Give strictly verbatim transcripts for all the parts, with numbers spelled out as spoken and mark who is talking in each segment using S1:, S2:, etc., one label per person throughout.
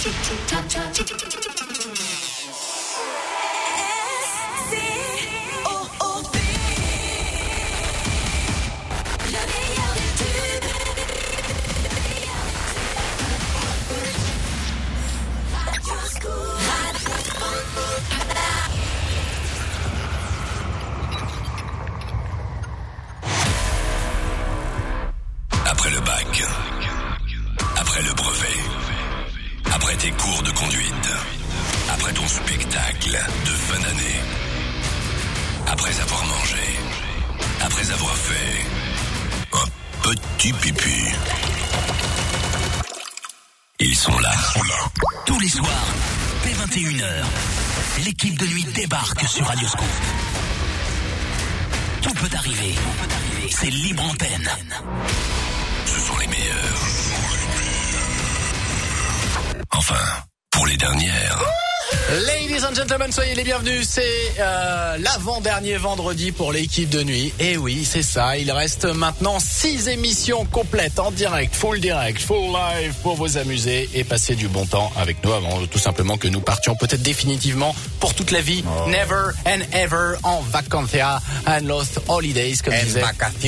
S1: Après le bac, après le brevet, après tes cours de conduite, après ton spectacle de fin d'année, après avoir mangé, après avoir fait un petit pipi, ils sont là.
S2: Tous les soirs, dès vingt et une heures, l'équipe de nuit débarque sur Radioscoop. Tout peut arriver. C'est libre antenne.
S1: Ce sont les meilleurs. Enfin, pour les dernières.
S3: Ladies and gentlemen, soyez les bienvenus. C'est euh, l'avant-dernier vendredi pour l'équipe de nuit. Et oui, c'est ça. Il reste maintenant six émissions complètes en direct, full direct, full live pour vous amuser et passer du bon temps avec nous avant tout simplement que nous partions peut-être définitivement pour toute la vie, oh. never and ever en vacancia and lost holidays, comme disait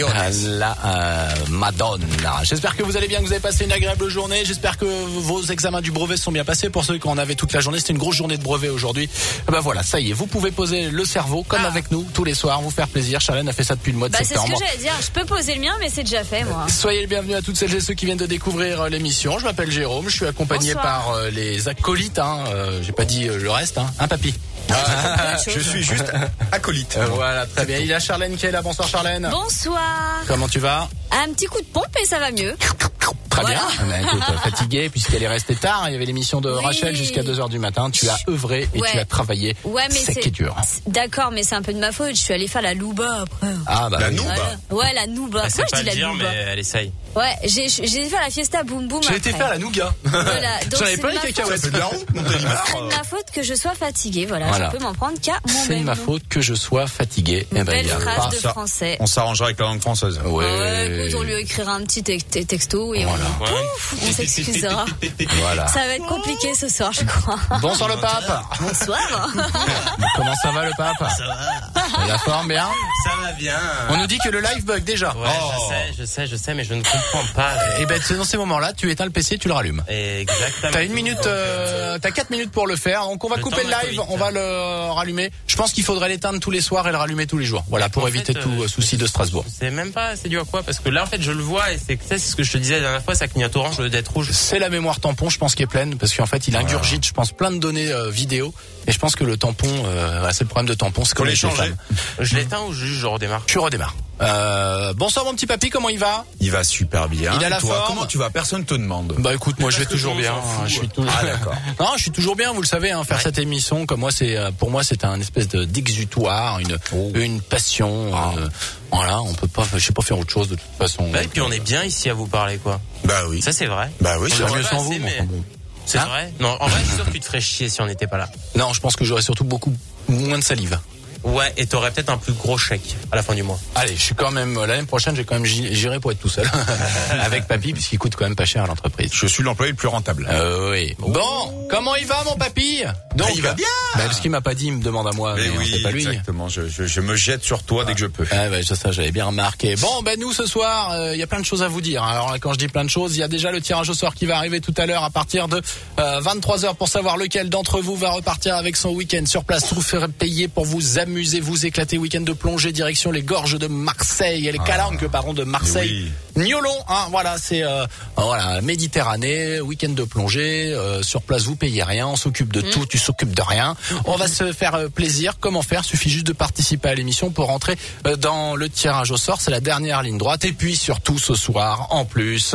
S3: la euh, Madonna. J'espère que vous allez bien, que vous avez passé une agréable journée. J'espère que vos examens du brevet sont bien passés. Pour ceux qui en avaient toute la journée, c'était une grosse journée de brevet aujourd'hui. Ben voilà, ça y est, vous pouvez poser le cerveau comme ah. avec nous tous les soirs, vous faire plaisir. Charlène a fait ça depuis le mois de
S4: bah,
S3: septembre.
S4: C'est ce que j'allais dire, je peux poser le mien mais c'est déjà fait moi.
S3: Soyez les bienvenus à toutes celles et ceux qui viennent de découvrir euh, l'émission. Je m'appelle Jérôme, je suis accompagné Bonsoir. par euh, les acolytes, hein. euh, j'ai pas dit euh, le reste, hein, un papy.
S5: Ah, je suis juste acolyte.
S3: Euh, voilà, très bien. Il y a Charlène qui est là. Bonsoir Charlène.
S4: Bonsoir.
S3: Comment tu vas?
S4: Un petit coup de pompe et ça va mieux.
S3: Très
S4: voilà.
S3: bien. Écoute, fatiguée puisqu'elle est restée tard. Il y avait l'émission de oui. Rachel jusqu'à deux heures du matin. Tu as œuvré et ouais. tu as travaillé.
S4: Ouais, mais
S3: c'est qui est dur.
S4: D'accord, mais c'est un peu de ma faute. Je suis allée faire la louba après.
S3: Ah bah
S5: la
S3: oui.
S5: nouba.
S4: Voilà. Ouais, la nouba.
S6: Bah,
S4: Moi je dis la
S6: dire,
S4: nouba.
S6: Mais elle essaye.
S4: Ouais, j'ai j'ai fait la fiesta boum boum.
S3: J'ai été faire la nougat.
S4: Voilà.
S3: J'en avais plein les cacahuètes.
S5: C'est de la honte, mon
S4: C'est de ma faute que je sois fatiguée. Voilà,
S3: voilà.
S4: je peux m'en prendre qu'à moi-même.
S3: C'est de ma faute que je sois fatiguée.
S4: Une
S3: eh ben,
S4: belle
S3: y a
S4: phrase
S3: pas
S4: de
S3: ça.
S4: français.
S5: On s'arrangera avec la langue française.
S3: Ouais.
S4: ouais écoute, on lui écrira un petit te- texto et
S3: voilà.
S4: on, pouf, on s'excusera.
S3: Voilà.
S4: Ça va être compliqué ce soir, je crois.
S3: Bonsoir le pape.
S4: Bonsoir.
S3: Comment ça va le pape?
S6: Ça va.
S3: La forme bien?
S6: Ça va bien.
S3: On nous dit que le live bug déjà.
S6: Ouais, oh. je sais, je sais, je sais, mais je ne comprends pas.
S3: Et ben dans ces moments-là, tu éteins le P C, tu le rallumes.
S6: Exactement.
S3: T'as une minute, euh, t'as quatre minutes pour le faire. Donc on va
S6: le
S3: couper le live, on va le rallumer. Je pense qu'il faudrait l'éteindre tous les soirs et le rallumer tous les jours. Voilà, pour en éviter fait, tout euh, souci de Strasbourg.
S6: C'est même pas, c'est dû à quoi? Parce que là, en fait, je le vois et c'est, c'est ce que je te disais la dernière fois, ça clignote orange au lieu d'être rouge.
S3: C'est la mémoire tampon, je pense, qui est pleine, parce qu'en fait, il ingurgite, je pense, plein de données euh, vidéo. Et je pense que le tampon, euh, c'est le problème de tampon, c'est comme les femmes.
S6: Je l'éteins ou juste je redémarre?
S3: Tu redémarres. Euh, bonsoir mon petit papy, comment il va?
S5: Il va super bien.
S3: Il a la
S5: toi,
S3: forme.
S5: comment tu vas? Personne te demande.
S3: Bah écoute, moi je vais toujours bien. Je suis toujours.
S5: Ah d'accord.
S3: Non, je suis toujours bien. Vous le savez, hein, faire ouais. cette émission, comme moi, c'est pour moi, c'est un espèce de d'exutoire, une oh. une passion. Ah. Euh, voilà, on peut pas, je sais pas faire autre chose de toute façon.
S6: Bah, et puis on est bien ici à vous parler, quoi.
S5: Bah oui.
S6: Ça c'est vrai.
S5: Bah oui.
S3: C'est mieux sans vous.
S6: Mais...
S3: Bon.
S6: C'est
S3: hein?
S6: vrai. Non, en vrai, je suis sûr que tu te ferais chier si on n'était pas là.
S3: Non, je pense que j'aurais surtout beaucoup moins de salive.
S6: Ouais, et t'aurais peut-être un plus gros chèque à la fin du mois.
S3: Allez, je suis quand même l'année prochaine, j'ai quand même j'irai pour être tout seul avec papy, puisqu'il coûte quand même pas cher à l'entreprise.
S5: Je suis l'employé le plus rentable.
S3: Euh, oui. Bon, oh. Comment il va mon papy? Donc,
S5: ah, il va bien.
S3: Bah, parce qu'il m'a pas dit, il me demande à moi, mais, mais oui, c'est pas lui.
S5: Exactement. Je, je, je me jette sur toi ah. dès que je peux.
S3: Ah bah, ça j'avais bien remarqué. Bon, ben nous ce soir, il euh, y a plein de choses à vous dire. Alors quand je dis plein de choses, il y a déjà le tirage au sort qui va arriver tout à l'heure à partir de euh, vingt-trois heures pour savoir lequel d'entre vous va repartir avec son week-end sur place, tout faire payer pour vous amuser, vous éclater. Week-end de plongée direction les gorges de Marseille et les ah, calanques pardon de Marseille. Oui. Niolon, hein, voilà, c'est euh, voilà Méditerranée, week-end de plongée. Euh, sur place, vous payez rien, on s'occupe de mmh. tout, tu s'occupes de rien. On va se faire euh, plaisir. Comment faire? Suffit juste de participer à l'émission pour rentrer euh, dans le tirage au sort. C'est la dernière ligne droite. Et puis surtout ce soir, en plus,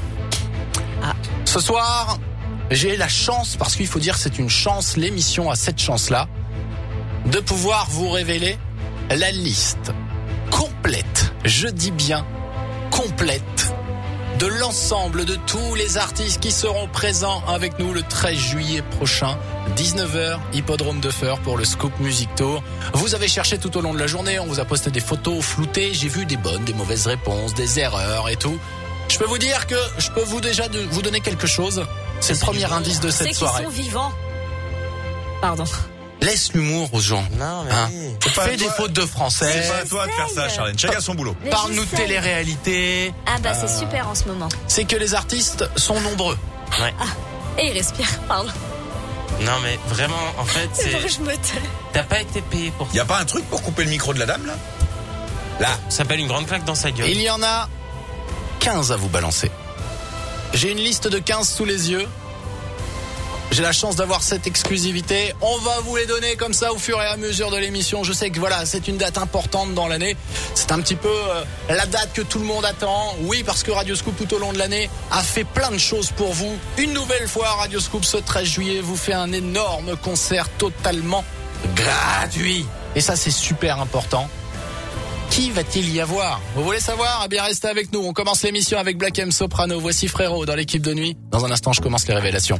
S3: ah. ce soir, j'ai la chance, parce qu'il faut dire c'est une chance. L'émission a cette chance-là de pouvoir vous révéler la liste complète, je dis bien complète, de l'ensemble de tous les artistes qui seront présents avec nous le treize juillet prochain, dix-neuf heures, Hippodrome de Feur pour le Scoop Music Tour. Vous avez cherché tout au long de la journée, on vous a posté des photos floutées, j'ai vu des bonnes, des mauvaises réponses, des erreurs et tout. Je peux vous dire que je peux vous déjà de, vous donner quelque chose, C'est le premier indice de
S4: C'est
S3: cette
S4: qu'ils
S3: soirée.
S4: sont vivants. Pardon.
S3: Laisse l'humour aux gens.
S6: Non, mais
S3: Hein
S6: oui.
S5: C'est pas
S3: Fais
S5: à
S3: des
S5: toi-
S3: fautes de français.
S5: C'est pas à toi de faire ça, Charlène. Chacun son boulot.
S4: Mais
S3: Parle-nous de
S4: j'essaye.
S3: télé-réalité.
S4: Ah bah c'est super en ce moment.
S3: C'est que les artistes sont nombreux.
S6: Ouais.
S4: Et il respire, pardon.
S6: Non, mais vraiment, en fait,
S4: C'est pour que
S6: c'est.
S4: je me tais.
S6: T'as pas été payé pour ça.
S5: Y a pas un truc pour couper le micro de la dame, là? Là.
S6: Ça s'appelle une grande claque dans sa gueule.
S3: Il y en a quinze à vous balancer. J'ai une liste de quinze sous les yeux. J'ai la chance d'avoir cette exclusivité. On va vous les donner comme ça au fur et à mesure de l'émission. Je sais que voilà, c'est une date importante dans l'année. C'est un petit peu euh, la date que tout le monde attend. Oui, parce que Radio Scoop tout au long de l'année a fait plein de choses pour vous. Une nouvelle fois, Radio Scoop ce treize juillet vous fait un énorme concert totalement gratuit. Et ça, c'est super important. Qui va-t-il y avoir? Vous voulez savoir? Eh bien, restez avec nous. On commence l'émission avec Black M Soprano. Voici Frérot dans l'équipe de nuit. Dans un instant, je commence les révélations.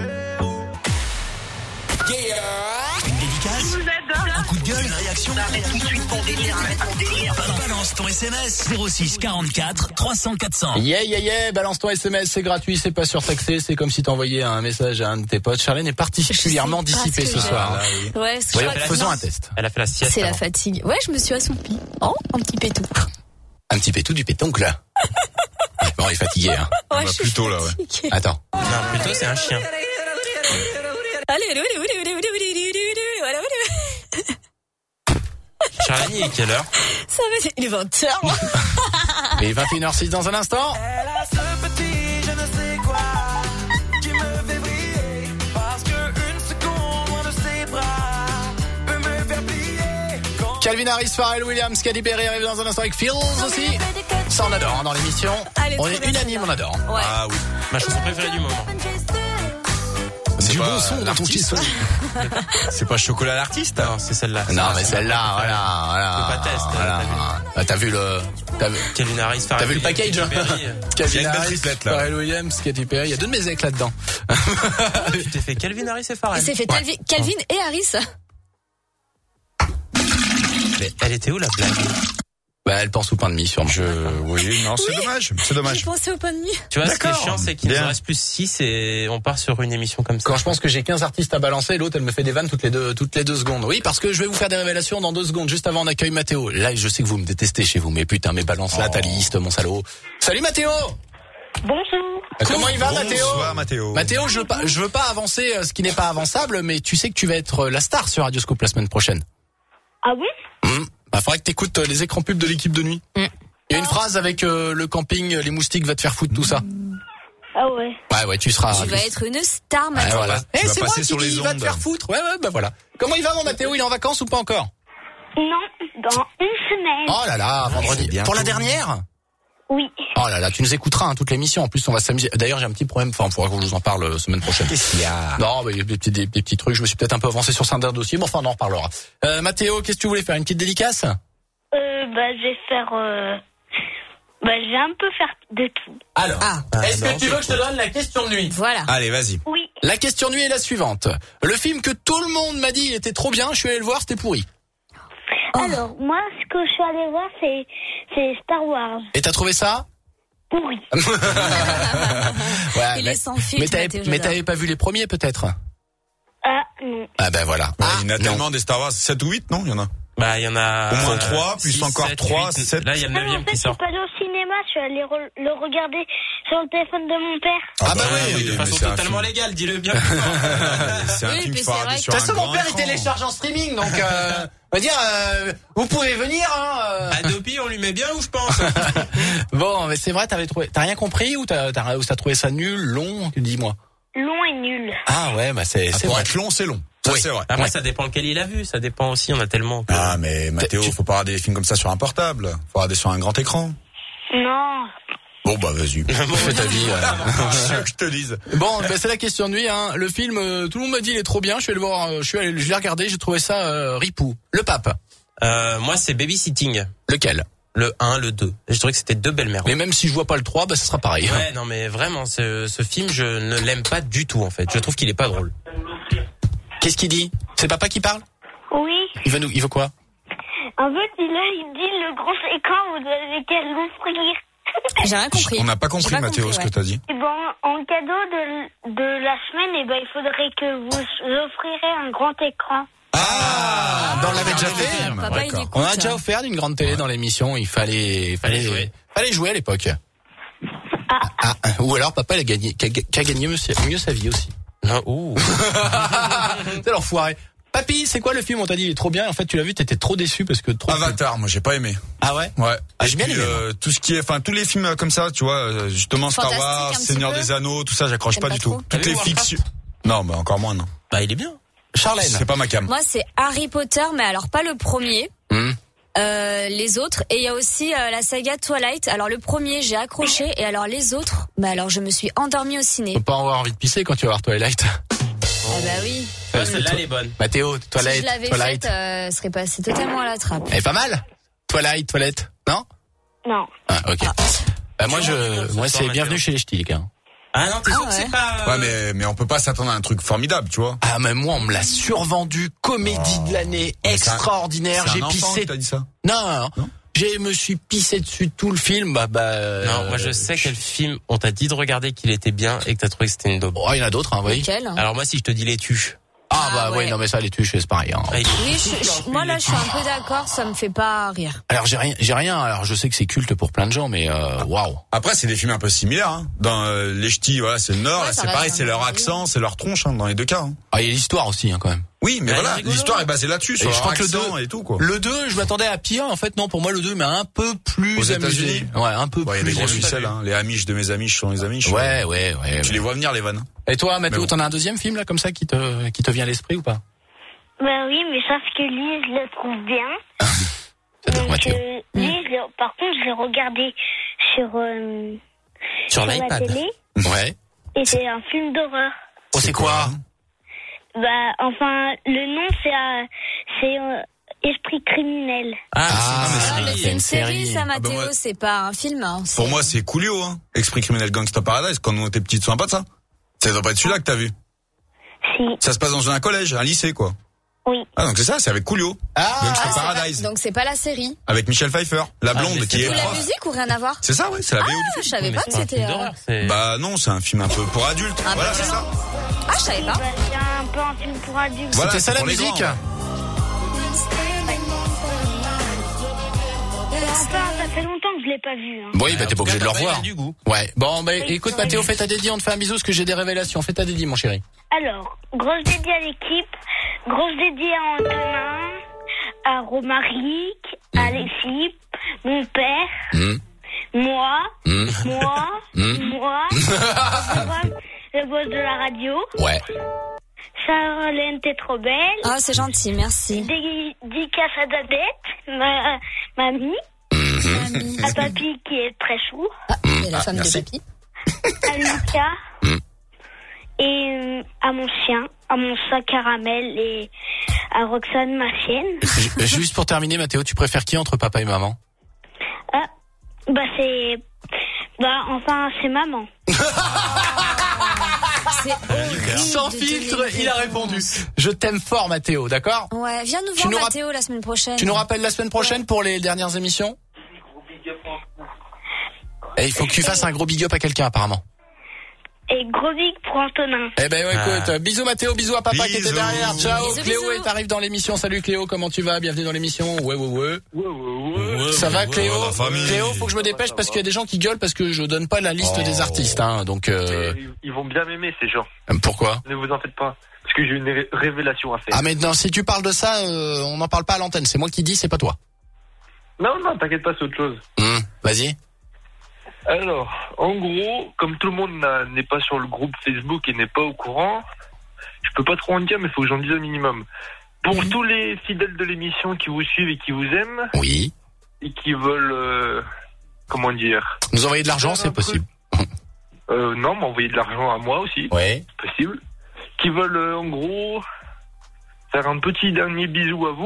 S2: Une dédicace, un coup de gueule, une réaction. Arrête tout de suite ton délire, arrête ton délire. Balance ton S M S zéro six quarante-quatre trois cents quatre cents.
S3: Yeah, yeah, yeah. Balance ton S M S, c'est gratuit, c'est pas surtaxé. C'est comme si t'envoyais un message à un de tes potes. Charlène est particulièrement
S4: Je sais pas
S3: dissipée
S4: ce
S3: ce
S4: que
S3: soir.
S4: j'ai. Ouais, je
S3: Voyons,
S4: crois que
S3: faisons
S4: non.
S3: un test.
S6: Elle a fait la sieste.
S4: C'est la
S6: avant.
S4: fatigue. Ouais, je me suis assoupie. Oh, un petit pétou.
S3: Un petit pétou du pétoncle. Bon, il est fatigué, hein.
S4: Ouais,
S5: va
S4: je suis
S5: plutôt, là, ouais.
S4: fatiguée.
S3: Attends.
S6: Non, plutôt, c'est un chien.
S4: Allez, allez, allez, allez, allez, allez, allez, allez, allez, allez.
S6: Charlène, il est quelle heure?
S4: Ça va, il est vingt heures.
S3: Et vingt et une heures six dans un instant.
S7: Elle a ce petit je ne sais quoi qui me fait briller parce que une seconde loin de ses bras peut me faire plier. Quand
S3: Calvin Harris, Pharrell Williams, Katy Perry arrive dans un instant avec Feels aussi. Ça, on adore hein, dans l'émission.
S4: Allez,
S3: On
S4: trop
S3: est
S4: bien,
S3: unanime, on
S4: celle-là.
S3: adore.
S4: Ouais.
S5: Ah oui.
S6: Ma chanson préférée du moment.
S5: C'est
S3: Du
S5: pas
S3: bon son dans ton
S5: l'artiste,
S3: petit son.
S5: C'est pas Chocolat l'artiste?
S6: Non, c'est celle-là.
S3: Non, mais
S6: C'est
S3: celle-là,
S6: ma préférée.
S3: voilà, voilà.
S6: Le pas test,
S3: voilà.
S6: t'as vu.
S3: Ah, T'as vu le, t'as vu,
S6: Calvin Harris, Pharrell
S3: t'as vu le
S6: Williams,
S3: package, hein?
S6: Katy Perry.
S5: Il y a
S3: Calvin
S5: une belle
S3: Harris,
S5: triplette, là.
S3: Pharrell Williams, Katy Perry. Il y a deux de mes ex là-dedans.
S6: Tu t'es fait Calvin Harris et
S4: Il
S6: Pharrell.
S4: s'est fait Calvin, Calvin et Harris.
S6: Mais elle était où la blague?
S3: Bah, elle pense au pain de mie, sûrement.
S5: Je, oui, non, c'est dommage. C'est
S4: J'ai
S5: dommage.
S4: pensé au pain de mie.
S6: Tu vois, ce qui est
S5: D'accord.
S6: chiant, c'est qu'il nous
S5: Bien.
S6: en reste plus six et on part sur une émission comme ça.
S3: Quand je pense que j'ai quinze artistes à balancer, l'autre, elle me fait des vannes toutes les deux, toutes les deux secondes. Oui, parce que je vais vous faire des révélations dans deux secondes. Juste avant, on accueille Mathéo. Là, je sais que vous me détestez chez vous, mais putain, mais balance là ta liste, mon salaud. Salut Mathéo!
S8: Bonjour.
S3: Comment il va, Mathéo?
S5: Bonsoir, Mathéo.
S3: Mathéo, je veux pas, je veux pas avancer euh, ce qui n'est pas avançable, mais tu sais que tu vas être euh, la star sur Radio Scoop la semaine prochaine.
S8: Ah oui?
S3: Hum. Bah, faudrait que t'écoutes euh, les écrans pubs de l'équipe de nuit.
S4: Mm.
S3: Il y a une phrase avec euh, le camping, euh, les moustiques va te faire foutre tout ça.
S8: Ah ouais.
S3: Ouais, ouais, tu seras.
S4: Tu vas être une star,
S3: Ouais,
S4: Mathieu.
S3: voilà.
S5: Tu
S3: Eh,
S5: vas
S3: c'est moi
S5: passer
S3: qui
S5: sur
S3: dis,
S5: les
S3: il va te
S5: ondes.
S3: faire foutre. Ouais, ouais, bah voilà. Comment il va, mon Mathéo? Il est en vacances ou pas encore?
S8: Non, dans une semaine.
S3: Oh là là, vendredi.
S5: c'est bientôt.
S3: Pour la dernière?
S8: Oui.
S3: Oh là là, tu nous écouteras hein, toute l'émission. En plus, on va s'amuser. D'ailleurs, j'ai un petit problème. Enfin, il faudra que je vous en parle euh, semaine prochaine.
S5: Qu'est-ce qu'il y a?
S3: Non, mais il y a des petits, des, des petits trucs. Je me suis peut-être un peu avancé sur certains dossiers. Bon, enfin, on en reparlera. Euh, Mathéo, qu'est-ce que tu voulais faire? Une petite dédicace?
S8: Euh, bah, je vais faire, euh... bah, je vais un peu faire de tout.
S3: Alors,
S4: Ah.
S3: est-ce
S6: non,
S3: que tu
S6: c'est
S3: veux que je te donne la question de nuit?
S4: Voilà.
S5: Allez, vas-y.
S8: Oui.
S3: La question de nuit est la suivante. Le film que tout le monde m'a dit était trop bien, je suis allé le voir, c'était pourri.
S8: Alors, moi, ce que je suis allée voir, c'est, c'est Star Wars.
S3: Et t'as trouvé ça?
S8: Pourri.
S3: Ouais,
S4: Il
S3: mais,
S4: est sans filtre,
S3: mais t'avais,
S4: Mathéo,
S3: mais
S4: j'adore.
S3: t'avais pas vu les premiers peut-être?
S8: Ah, non.
S3: Ah ben voilà.
S5: Ouais,
S3: Ah,
S5: il y en a
S3: non.
S5: tellement des Star Wars. sept ou huit, non? Il y en a.
S6: Bah, il y en a.
S5: Au moins
S6: euh,
S5: trois, plus
S6: six,
S5: encore
S6: sept,
S5: trois,
S6: huit.
S5: sept.
S6: Là, il y a le
S8: Ah, mais en
S6: neuvième
S8: fait,
S6: qui
S8: je suis
S6: sort.
S8: pas allée au cinéma, je suis allée re- le regarder sur le téléphone de mon père.
S3: Ah bah
S5: bah
S3: oui,
S5: oui,
S6: de
S5: mais
S6: façon
S5: c'est un
S6: totalement
S5: film.
S6: légale, dis-le bien.
S5: C'est un
S4: Oui,
S5: film
S4: mais
S5: qu'il faut
S4: c'est
S5: regarder
S4: vrai
S5: sur
S3: De
S5: un
S3: toute façon,
S5: grand
S3: mon père il
S5: écran.
S3: télécharge en streaming, donc euh, on va dire, euh, vous pouvez venir. Hein, euh.
S6: Adobe, on lui met bien ou je pense?
S3: Bon, mais c'est vrai, t'avais trouvé, t'as rien compris ou t'as, t'as, ou t'as trouvé ça nul, long? Dis-moi.
S8: Long et nul.
S3: Ah ouais, bah c'est,
S5: Ah,
S3: c'est
S5: pour
S3: vrai.
S5: être long, c'est long. Ça,
S3: Oui.
S5: c'est vrai.
S6: Après,
S3: Ouais.
S6: ça dépend lequel il a vu. Ça dépend aussi, on a tellement. que-
S5: Ah, mais Mathéo,
S3: Tu-
S5: faut pas regarder des films comme ça sur un portable. Faut regarder sur un grand écran.
S8: Non.
S5: Bon, bah, vas-y.
S3: Fais ta vie. euh.
S5: Je veux que je te dise.
S3: Bon, bah, c'est la question de nuit. Hein. Le film, euh, tout le monde m'a dit il est trop bien. Je suis allé le voir, euh, je suis allé, je l'ai regardé, j'ai trouvé ça euh, ripou. Le pape,
S6: Euh, moi, c'est Babysitting.
S3: lequel?
S6: Le un, le deux. Je trouvais que c'était deux belles mères.
S3: Mais même si je vois pas le trois, bah ça sera pareil.
S6: Ouais, non, mais vraiment, ce, ce film, je ne l'aime pas du tout, en fait. Je trouve qu'il est pas drôle.
S3: Qu'est-ce qu'il dit? C'est papa qui parle?
S8: Oui.
S3: Il veut nous, il veut quoi?
S8: En fait, il, a, il dit le grand écran, vous avez qu'à l'ouvrir.
S4: J'ai rien compris.
S5: On n'a pas compris,
S4: J'ai pas
S5: Mathéo,
S4: compris,
S5: ce
S4: ouais.
S5: que t'as dit.
S8: Et bon, en cadeau de, de la semaine, eh ben, il faudrait que vous offrirez un grand écran.
S3: Ah, ben on l'avait déjà fait.
S4: Papa, il écoute.
S3: On a déjà offert une grande télé dans l'émission. Il fallait, fallait jouer. Fallait jouer à l'époque.
S8: Ah.
S3: Ah, ou alors papa il a gagné, qui a, qui a gagné mieux, mieux sa vie aussi.
S6: Ah, ouh.
S3: C'est l'enfoiré. Papy, c'est quoi le film? On t'a dit il est trop bien. En fait, tu l'as vu, t'étais trop déçu parce que trop.
S5: Avatar, moi j'ai pas aimé.
S3: Ah ouais?
S5: Ouais.
S3: Ah,
S5: Et
S3: j'ai bien
S5: puis,
S3: aimé,
S5: euh, tout ce qui est, enfin tous les films comme ça, tu vois, euh, justement Star
S4: Fantastique,
S5: Wars,
S4: un petit
S5: Seigneur
S4: peu.
S5: des Anneaux, tout ça, j'accroche
S4: T'aimes
S5: pas
S4: pas
S5: du
S4: trop
S5: tout. Toutes
S6: T'as
S5: les
S6: vu
S5: fictions. Non, bah encore moins non.
S6: Bah, il est bien.
S3: Charlène.
S5: C'est pas ma cam.
S4: Moi, c'est Harry Potter, mais alors pas le premier.
S3: Hmm.
S4: Euh, les autres, et il y a aussi euh, la saga Twilight. Alors le premier j'ai accroché, et alors les autres, bah alors je me suis endormie au ciné.
S3: Faut pas avoir envie de pisser quand tu vas voir Twilight.
S4: Ah bah oui.
S6: Ouais, celle-là, elle est bonne.
S3: Mathéo, Twilight,
S4: Si je l'avais
S3: Twilight.
S4: faite, euh, serait passé totalement à la trappe.
S3: Elle est pas mal. Twilight, Toilette, non?
S8: Non.
S3: Ah, ok. Bah, moi, je, moi,
S6: Ça
S3: c'est
S6: sort,
S3: bienvenue
S6: Mathéo.
S3: chez les ch'tis, les gars.
S6: Ah non, t'es
S4: Ah
S6: sûr que
S4: ouais.
S6: c'est pas... euh,
S5: Ouais, mais mais on peut pas s'attendre à un truc formidable, tu vois.
S3: Ah, mais moi, on me l'a survendu. Comédie de l'année,
S5: Mais c'est un-
S3: extraordinaire.
S5: C'est
S3: J'ai
S5: un enfant
S3: pissé.
S5: qui t'a dit ça.
S3: Non, non, non.
S5: Non
S3: J'ai me suis pissé dessus tout le film. Bah, bah.
S6: Non, moi je sais quel film on t'a dit de regarder qu'il était bien et que t'as trouvé que c'était une daube.
S3: Oh, il y en a d'autres, hein, oui.
S4: Lequel hein
S6: Alors moi si je te dis les tuches.
S3: Ah, bah,
S4: Ah,
S3: oui,
S4: ouais.
S3: non, mais ça, les tuches, c'est pareil, hein.
S6: Ah, il-
S4: Oui, je- je- moi là je suis un peu d'accord, ça me fait pas rire.
S3: Alors, j'ai rien, j'ai rien. Alors, je sais que c'est culte pour plein de gens, mais, euh, waouh.
S5: Après, c'est des films un peu similaires. Hein. Dans euh, les ch'tis, voilà, c'est le Nord,
S4: Ouais,
S5: là,
S4: ça
S5: c'est
S4: reste
S5: pareil,
S4: un
S5: c'est leur
S4: délire.
S5: accent, c'est leur tronche, hein, dans les deux cas. Hein.
S3: Ah, il y a l'histoire aussi, hein, quand même.
S5: Oui, mais
S6: Bah,
S5: voilà,
S6: rigolo.
S5: l'histoire est basée là-dessus, sur
S3: Et je
S5: leur
S3: crois que le
S5: accent
S3: deux-
S5: et tout, quoi.
S3: Le deux, je m'attendais à pire. En fait, non, pour moi, le deux, mais un peu plus
S5: Aux
S3: amusé.
S5: États-Unis
S3: Ouais, un peu
S5: Ouais, il y a des
S3: plus
S5: grosses
S3: amusé.
S5: ficelles, hein. Les Amish de mes amis sont les Amish.
S3: Ouais, ouais, ouais.
S5: Tu
S3: ouais.
S5: les vois venir, les vannes.
S3: Et toi, Mathéo,
S5: Mais bon.
S3: t'en as un deuxième film, là, comme ça, qui te, qui te vient à l'esprit ou pas?
S8: Ben oui, mais sauf que Lise le trouve bien.
S3: J'adore
S8: Donc,
S3: Mathéo.
S8: euh, Lise, le- par contre, je l'ai regardé sur, euh,
S6: Sur
S8: la
S6: l'iPad.
S8: télé.
S3: Ouais.
S8: Et c'est un film d'horreur.
S3: Oh, c'est quoi?
S8: Bah, enfin, le nom, c'est euh, c'est euh, Esprit criminel.
S6: Ah,
S3: Ah,
S6: mais
S3: mais
S6: c'est
S4: Ah,
S6: une
S4: mais
S6: série.
S4: c'est une
S3: série.
S4: série ça
S5: Ah, bah,
S4: Mathéo,
S5: moi-
S4: c'est pas un film. Hein,
S5: Pour
S4: c'est-
S5: moi, c'est Coolio, hein. Esprit criminel Gangsta Paradise, quand on était petits, tu te souviens pas de ça? Ça doit pas être celui-là que t'as vu.
S8: Si,
S5: Ça se passe dans un collège, un lycée, quoi.
S8: oui.
S5: Ah, donc c'est ça, c'est avec Coolio.
S3: Ah,
S5: Gangsta
S4: Ah, c'est
S5: Paradise.
S4: pas- donc c'est pas la série.
S5: Avec Michel Pfeiffer, la
S6: Ah,
S5: blonde
S6: mais
S5: qui
S6: c'est
S5: est
S4: Ou la
S5: prof.
S4: musique ou rien à voir?
S5: C'est ça, ouais, c'est la V O du
S4: Ah,
S5: film.
S4: je savais
S6: Mais
S4: pas
S6: c'est
S4: que
S6: pas un
S4: c'était.
S6: film
S4: euh,
S6: d'horreur, c'est...
S5: Bah non, c'est un film un peu pour adultes.
S4: Un peu
S5: Voilà, c'est ça.
S4: Ah, je savais pas.
S8: Bah, c'est un peu un film pour adultes.
S5: Voilà,
S3: c'était ça
S5: c'est
S3: la
S5: pour les
S3: musique?
S5: grands.
S8: Enfin, ça fait longtemps que je l'ai pas vu. Hein.
S3: Oui, bah, t'es pas obligé de le
S6: En tout cas,
S3: revoir.
S6: il a du goût.
S3: Ouais. Bon, bah, écoute,
S8: oui.
S3: Mathéo, fais ta dédie, on te fait un bisou, parce que j'ai des révélations. Fais ta dédie, mon chéri.
S8: Alors, grosse dédiée à l'équipe, grosse dédiée à Antonin, à Romaric, à l'équipe, mon père,
S3: Mmh.
S8: moi,
S3: Mmh.
S8: moi,
S3: Mmh.
S8: moi, le boss- le boss de la radio,
S3: Ouais.
S8: Charlène, t'es trop belle,
S4: Ah, c'est gentil, merci.
S8: dédicace à Dadette, ma, mamie,
S3: Mmh.
S8: à Papy qui est très chou,
S4: Ah, et la femme de
S5: merci.
S4: papy.
S8: à Lucas,
S3: Mm.
S8: et euh, à mon chien, à mon chat Caramel et à Roxane, ma chienne.
S3: Ju- Juste pour terminer, Mathéo, tu préfères qui entre papa et maman?
S8: Ah, bah c'est... Bah enfin, c'est maman.
S4: C'est horrible.
S3: Sans
S4: de
S3: filtre,
S4: donner une
S3: il a
S4: réponse.
S3: répondu. Je t'aime fort, Mathéo, d'accord?
S4: Ouais, viens nous
S3: Tu
S4: voir
S3: nous rap-
S4: Mathéo la semaine prochaine.
S3: Tu nous rappelles la semaine prochaine pour les dernières émissions? Et il faut que tu fasses un gros big up à quelqu'un, apparemment.
S8: Et gros big pour Antonin.
S3: Eh ben, ouais, écoute,
S6: Ah.
S3: bisous Mathéo, bisous à papa qui était
S5: Bisous.
S3: derrière. Ciao,
S4: Bisous,
S3: Cléo
S4: bisous.
S3: est arrive dans l'émission. Salut Cléo, comment tu vas? Bienvenue dans l'émission. Ouais, ouais, ouais.
S6: Ouais,
S3: Ça va,
S6: ouais,
S3: Cléo?
S5: ouais, la famille.
S3: Cléo, faut que je me dépêche parce qu'il y a des gens qui gueulent parce que je donne pas la liste
S5: Oh.
S3: des artistes, hein. Donc, euh,
S9: Ils- Ils vont bien m'aimer, ces gens.
S3: pourquoi?
S9: Ne vous en faites pas. Parce que j'ai une ré- révélation à faire.
S3: Ah, mais non, si tu parles de ça, euh, on n'en parle pas à l'antenne. C'est moi qui dis, c'est pas toi.
S9: Non, non, t'inquiète pas, c'est autre chose.
S3: Hum, vas-y.
S9: Alors, en gros, comme tout le monde n'a- n'est pas sur le groupe Facebook et n'est pas au courant, je peux pas trop en dire, mais il faut que j'en dise un minimum. Pour tous les fidèles de l'émission qui vous suivent et qui vous aiment,
S3: Oui.
S9: et qui veulent, euh, comment dire,
S3: Nous envoyer de l'argent, c'est possible.
S9: euh, non, m'envoyer de l'argent à moi aussi,
S3: Ouais.
S9: c'est possible, qui veulent, euh, en gros, faire un petit dernier bisou à vous,
S3: Hum.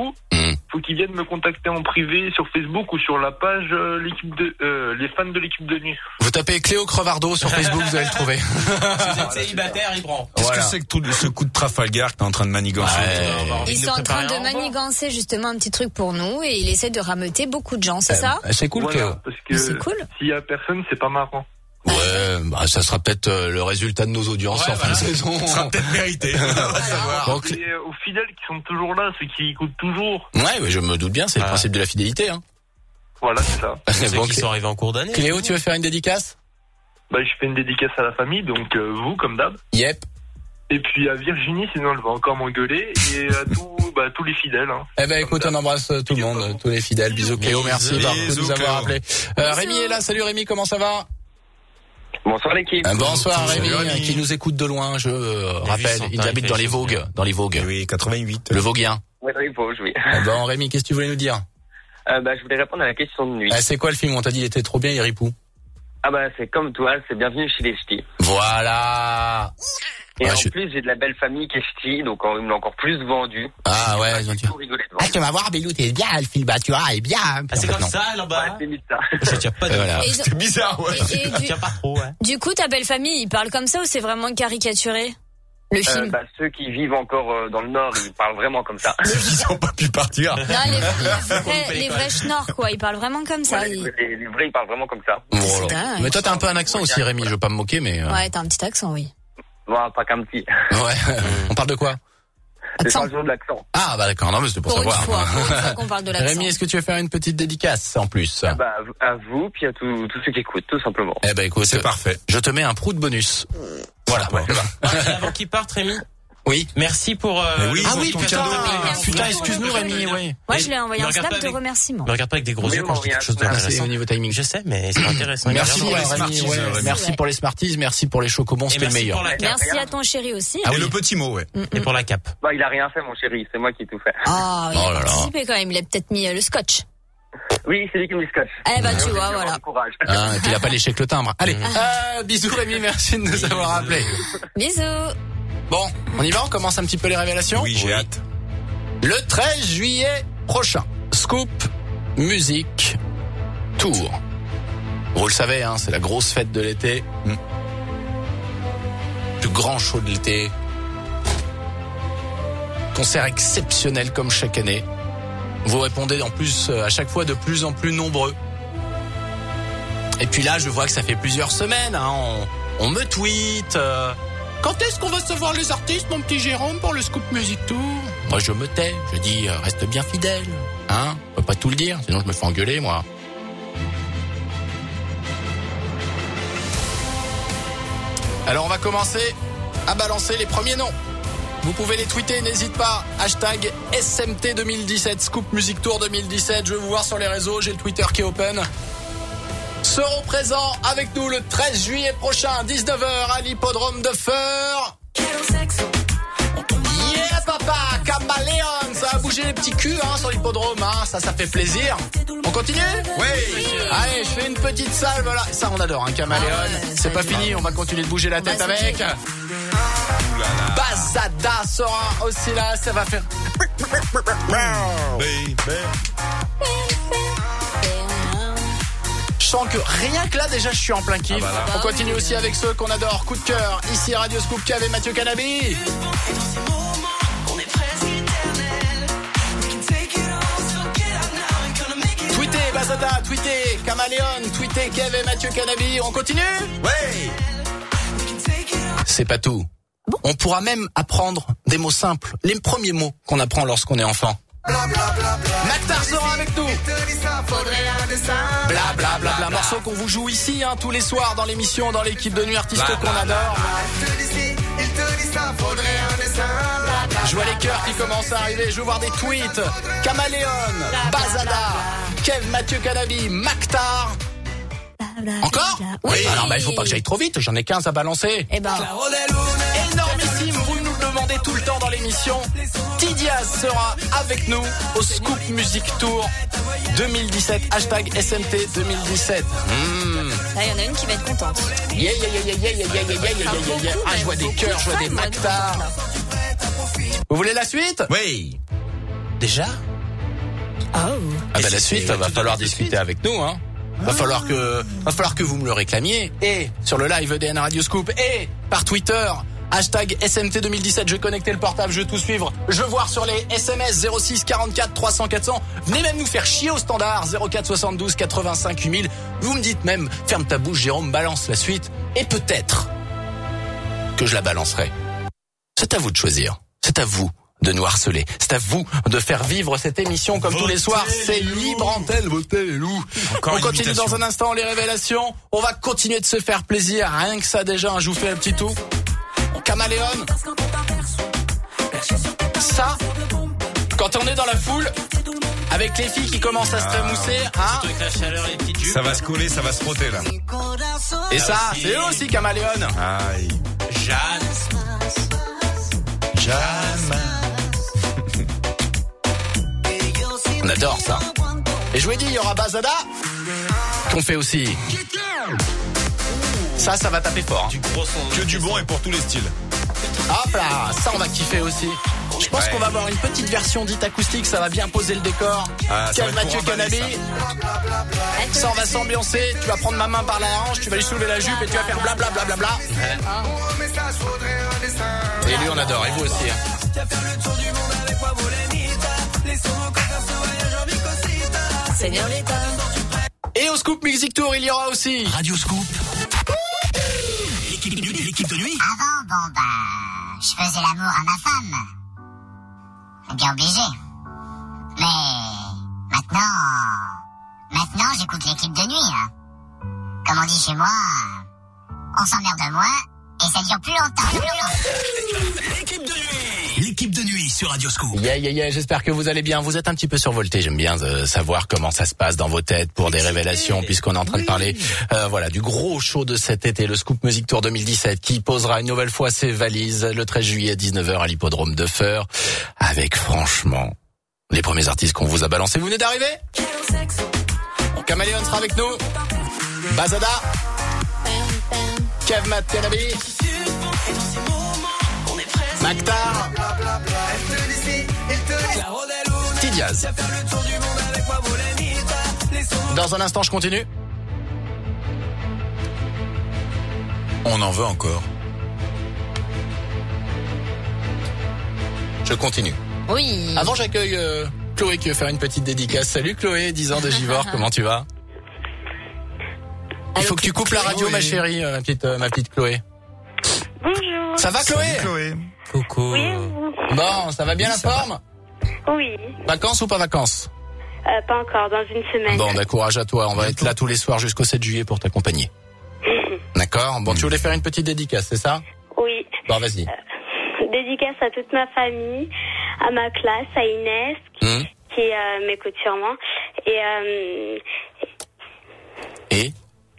S5: Mmh.
S9: Faut qu'ils viennent me contacter en privé sur Facebook ou sur la page euh, l'équipe de euh, les fans de l'équipe de nuit.
S3: Vous tapez Cléo Crevardo sur Facebook, vous allez le trouver.
S6: Si vous êtes célibataire, il prend.
S5: Qu'est-ce
S3: Voilà.
S5: que c'est que tout ce coup de Trafalgar que t'es en train de manigancer?
S3: Ouais.
S4: Ils sont en train de manigancer justement un petit truc pour nous et il essaie de rameuter beaucoup de gens, c'est ça?
S3: Euh, C'est cool,
S9: Voilà,
S3: Cléo.
S9: parce que
S4: C'est cool.
S9: s'il y a personne, c'est pas marrant.
S3: Ouais, bah, ça sera peut-être euh, le résultat de nos audiences
S6: Ouais,
S3: en fin de
S6: voilà.
S3: saison.
S5: Ça sera peut-être mérité. On va savoir.
S3: Donc,
S9: Et euh, aux fidèles qui sont toujours là, ceux qui écoutent toujours.
S3: ouais, mais je me doute bien, c'est le
S6: Ah.
S3: principe de la fidélité. Hein.
S9: Voilà, c'est ça.
S6: Ceux
S3: Bon,
S6: qui sont arrivés en cours d'année.
S3: Cléo, tu veux faire une dédicace?
S9: Bah, je fais une dédicace à la famille, donc euh, vous, comme d'hab.
S3: Yep.
S9: Et puis à Virginie, sinon elle va encore m'engueuler. Et à tous, bah, tous les fidèles. Hein.
S3: Eh ben écoute, on embrasse euh, tout le monde, euh, tous les fidèles. Bisous Cléo, merci
S5: Bisous,
S3: Marco, de nous avoir
S5: Cléo.
S3: appelé. Euh, Rémi est là, salut Rémi, comment ça va?
S10: Bonsoir l'équipe.
S3: Euh, Bonsoir
S5: Salut,
S3: Rémi,
S5: Rémi.
S3: euh, qui nous écoute de loin, je euh,
S6: Il a vu
S3: rappelle,
S6: son
S3: il
S6: temps,
S3: habite
S6: il
S3: dans
S6: fait
S3: les
S6: les choses
S3: Vosges,
S6: bien.
S3: dans les Vosges,
S5: Oui, quatre-vingt-huit.
S3: le Vosgien.
S10: Ouais, dans les Vosges, oui.
S3: Euh, bon Rémi, qu'est-ce que tu voulais nous dire?
S10: Euh, bah, je voulais répondre à la question de nuit.
S3: Euh, C'est quoi le film? On t'a dit il était trop bien, il ripou.
S10: Ah bah c'est comme toi, c'est bienvenu chez les ch'tis.
S3: Voilà.
S10: Et
S3: Ouais,
S10: en
S3: je-
S10: plus j'ai de la belle famille qui est ch'ti, donc on- ils me l'ont encore plus vendu.
S3: Ah ouais, ils ont dit.
S10: Tout rigolé devant.
S3: Ah tu vas voir Bélou, t'es bien le film, bah tu vois, il est bien.
S6: Ah, c'est
S3: En fait,
S6: comme
S3: non.
S6: ça
S10: Ouais,
S6: là-bas.
S10: c'est mis ça.
S6: Ça tient pas
S3: Et
S6: de
S3: voilà.
S4: Et ils ont-
S5: C'est bizarre, ouais.
S4: Et, et
S6: Ça
S4: du,
S6: tient pas trop, ouais.
S4: du coup, ta belle famille, il parle comme ça ou c'est vraiment caricaturé? Le
S10: Euh,
S4: film?
S10: bah, ceux qui vivent encore euh, dans le nord, ils parlent vraiment comme ça.
S5: Ils ont pas pu partir.
S4: Non, les, les vrais, les vrais schnorrs, quoi, ils parlent vraiment comme ça.
S10: Ouais, les,
S4: ils-
S10: les- les vrais, ils parlent vraiment comme ça.
S3: Bon,
S4: C'est
S3: alors.
S4: dingue.
S3: Mais toi t'as un peu un accent aussi Rémi, je veux pas me moquer mais... euh,
S4: Ouais, t'as un petit accent, oui.
S10: Bon, pas qu'un petit.
S3: Ouais, on parle de quoi?
S10: C'est
S4: Accent.
S10: pas le jour de l'accent.
S3: Ah bah d'accord, non mais c'était pour,
S4: Pour une
S3: savoir.
S4: fois, pour une fois qu'on parle de l'accent.
S3: Rémi, est-ce que tu veux faire une petite dédicace en plus?
S10: Ah bah, à vous- à vous, puis à tous tous ceux qui écoutent, tout simplement.
S3: Eh ben écoute,
S5: C'est parfait.
S3: je te mets un prout bonus. Voilà.
S6: Ah, et avant qu'il parte, Rémi.
S3: Oui.
S6: Merci pour. Euh,
S5: Mais oui,
S6: le
S3: Ah oui,
S5: ton
S3: putain,
S5: cadeau.
S4: Merci.
S3: putain, excuse-nous Rémi, oui.
S4: Moi,
S6: Et
S4: je lui ai envoyé
S6: me
S4: un
S6: regarde
S4: snap
S6: pas
S4: de
S6: avec-
S4: remerciement.
S6: Me regarde pas avec des gros
S10: Oui,
S6: yeux quand je dis quelque chose
S3: Ah, c'est
S6: d'intéressant.
S3: au niveau timing.
S6: Je sais, mais c'est intéressant.
S3: Merci,
S5: pour les
S3: Rémi,
S5: Smarties,
S3: ouais.
S5: Rémi.
S3: Merci
S4: Ouais.
S3: pour les Smarties, merci pour les chocobons,
S6: Et
S3: c'était le
S6: merci
S3: meilleur.
S6: pour la cape.
S4: Merci à ton chéri aussi.
S3: Ah
S5: Et
S3: oui.
S5: le petit mot, ouais.
S6: Et pour la cape.
S10: Bah, il a rien fait, mon chéri, c'est moi qui ai tout fait.
S4: Ah, il
S3: Oh
S4: a
S3: là là.
S4: participé quand même, il a peut-être mis euh, le scotch.
S10: Oui, c'est lui qui me dit scotch.
S4: Eh ben, tu
S10: Je vais
S4: vois,
S10: avoir
S4: voilà.
S10: du courage.
S3: Hein, et puis il a pas léché que le timbre. Allez, euh, bisous Rémi, merci de nous avoir appelés.
S4: Bisous.
S3: Bon, on y va, on commence un petit peu les révélations.
S5: Oui, j'ai hâte.
S3: Le treize juillet prochain, Scoop Music Tour. Vous le savez, hein, c'est la grosse fête de l'été.
S5: Mm.
S3: Plus grand show de l'été. Concert exceptionnel comme chaque année. Vous répondez en plus euh, à chaque fois de plus en plus nombreux. Et puis là, je vois que ça fait plusieurs semaines. Hein, on, on me tweet. euh, Quand est-ce qu'on va savoir les artistes, mon petit Jérôme, pour le Scoop Music Tour? Moi, je me tais. Je dis, euh, reste bien fidèle. Hein? On peut pas tout le dire, sinon je me fais engueuler, moi. Alors, on va commencer à balancer les premiers noms. Vous pouvez les tweeter, n'hésite pas. Hashtag S M T deux mille dix-sept, Scoop Music Tour deux mille dix-sept. Je vais vous voir sur les réseaux, j'ai le Twitter qui est open. Seront présents avec nous le treize juillet prochain, dix-neuf heures, à l'hippodrome de Feur. Yeah papa, Caméléon, ça a bougé les petits culs hein, sur l'hippodrome, hein, ça ça fait plaisir. On continue?
S5: Oui.
S3: Allez, je fais une petite salve là. Ça on adore, hein, Caméléon. C'est pas fini, on va continuer de bouger la tête
S4: Vas-y.
S3: avec. Bazada sera aussi là, ça va faire...
S5: Baby.
S3: Je sens que rien que là déjà je suis en plein kiff.
S5: Ah bah là.
S3: On continue aussi avec ceux qu'on adore. Coup de cœur, ici Radio Scoop Cave et Mathieu Canabi. Tweetez Bazada, tweetez Caméléon, tweetez Kev et Mathieu Canabi. On continue?
S5: Ouais.
S3: C'est pas tout. On pourra même apprendre des mots simples, les premiers mots qu'on apprend lorsqu'on est enfant. Mactar sera avec nous. Bla bla bla bla, morceau qu'on vous joue ici hein, tous les soirs dans l'émission, dans l'équipe de nuit artiste
S5: Bla,
S3: qu'on
S5: bla,
S3: adore. Je vois les cœurs qui commencent à arriver, je veux voir des tweets. Caméléon, Bazada, Kev, Mathieu Canabi, Mactar. Encore?
S4: Oui.
S3: Alors bah il faut pas que j'aille trop vite, j'en ai quinze à balancer.
S4: Eh ben,
S3: Énormissime, vous nous le demandez tout le temps dans l'émission. Tidiaz sera avec nous au Scoop Music Tour deux mille dix-sept, hashtag S M T deux mille dix-sept. Mmh.
S4: là, il y en a une qui va être contente.
S3: Yeah, yeah, yeah, yeah, yeah, yeah, yeah, yeah, yeah, yeah, yeah. Ah, je vois des cœurs, je vois des Mactar. Vous voulez la suite?
S5: Oui.
S6: Déjà?
S4: Oh.
S3: Ah bah la suite, va falloir discuter avec nous, hein. Va falloir que, va falloir que vous me le réclamiez. Et sur le live E D N Radio Scoop et par Twitter, hashtag S M T deux mille dix-sept, je vais connecter le portable, je vais tout suivre. Je veux voir sur les S M S zéro six quarante-quatre trois cents quatre cents. Venez même nous faire chier au standard zéro quatre soixante-douze quatre-vingt-cinq huit mille. Vous me dites même, ferme ta bouche Jérôme, balance la suite. Et peut-être que je la balancerai. C'est à vous de choisir. C'est à vous de nous harceler. C'est à vous de faire vivre cette émission comme votez tous les soirs. C'est libre antenne, votez les loups. Encore on continue imitation. Dans un instant les révélations. On va continuer de se faire plaisir. Rien que ça déjà, hein, je vous fais un petit tout. Caméléon. Ça, quand on est dans la foule, avec les filles qui commencent à se ah. mousser, hein.
S6: Avec la chaleur, les petites jupes.
S5: Ça va se coller, ça va se frotter là.
S3: Et ça, c'est eux aussi, Caméléon.
S5: Aïe.
S6: Jeanne.
S5: Jeanne.
S3: On adore ça. Et je vous ai dit, il y aura Bazada qu'on fait aussi. Ça, ça va taper fort.
S6: Du gros son.
S5: Que du bon et pour tous les styles.
S3: Hop là, ça on va kiffer aussi. Je pense ouais. qu'on va avoir une petite version dite acoustique, ça va bien poser le décor. Ah, Quel Mathieu Canabi. Ça. ça on va s'ambiancer, tu vas prendre ma main par la hanche, tu vas lui soulever la jupe et tu vas faire blablabla. Bla, bla, bla, bla. Ouais. Et lui on adore, et vous aussi. Hein. Seigneur l'État. Et au Scoop Music Tour, il y aura aussi
S2: Radio Scoop. L'équipe de nuit, l'équipe de nuit.
S11: Avant, bon bah, je faisais l'amour à ma femme. Bien obligé. Mais maintenant, maintenant j'écoute l'équipe de nuit. Hein. Comme on dit chez moi, on s'emmerde moins et ça dure plus longtemps. Plus longtemps.
S2: L'équipe de nuit. L'équipe de nuit sur Radio Scoop.
S3: Yeah, yeah, yeah, j'espère que vous allez bien. Vous êtes un petit peu survoltés. J'aime bien euh, savoir comment ça se passe dans vos têtes pour des révélations, puisqu'on est en train de parler euh, voilà, du gros show de cet été, le Scoop Music Tour deux mille dix-sept, qui posera une nouvelle fois ses valises le treize juillet à dix-neuf heures à l'hippodrome de Feur, avec franchement les premiers artistes qu'on vous a balancés. Vous venez d'arriver. Caméléon sera avec nous. Bazada, Kev Matt Canabi, Maktar, Tidiaz. Dans un instant, je continue.
S5: On en veut encore.
S3: Je continue.
S4: Oui.
S3: Avant, j'accueille euh, Chloé qui veut faire une petite dédicace. Salut Chloé, dix ans de Givors, comment tu vas? Il faut que tu coupes la radio, ma chérie, ma petite, euh, ma petite Chloé.
S8: Bonjour.
S3: Ça va Chloé?
S5: Salut, Chloé.
S6: Coucou.
S8: Oui,
S3: bon, ça va bien oui, la forme?
S8: Oui.
S3: Vacances ou pas vacances?
S8: euh, Pas encore, dans une semaine.
S3: Bon, bah, courage à toi. On va être là tous les soirs jusqu'au sept juillet pour t'accompagner. D'accord. Bon, tu voulais faire une petite dédicace, c'est ça?
S8: Oui.
S3: Bon, vas-y.
S8: Euh, dédicace à toute ma famille, à ma classe, à Inès, qui, mmh. qui euh, m'écoute sûrement. Et... Euh,
S3: et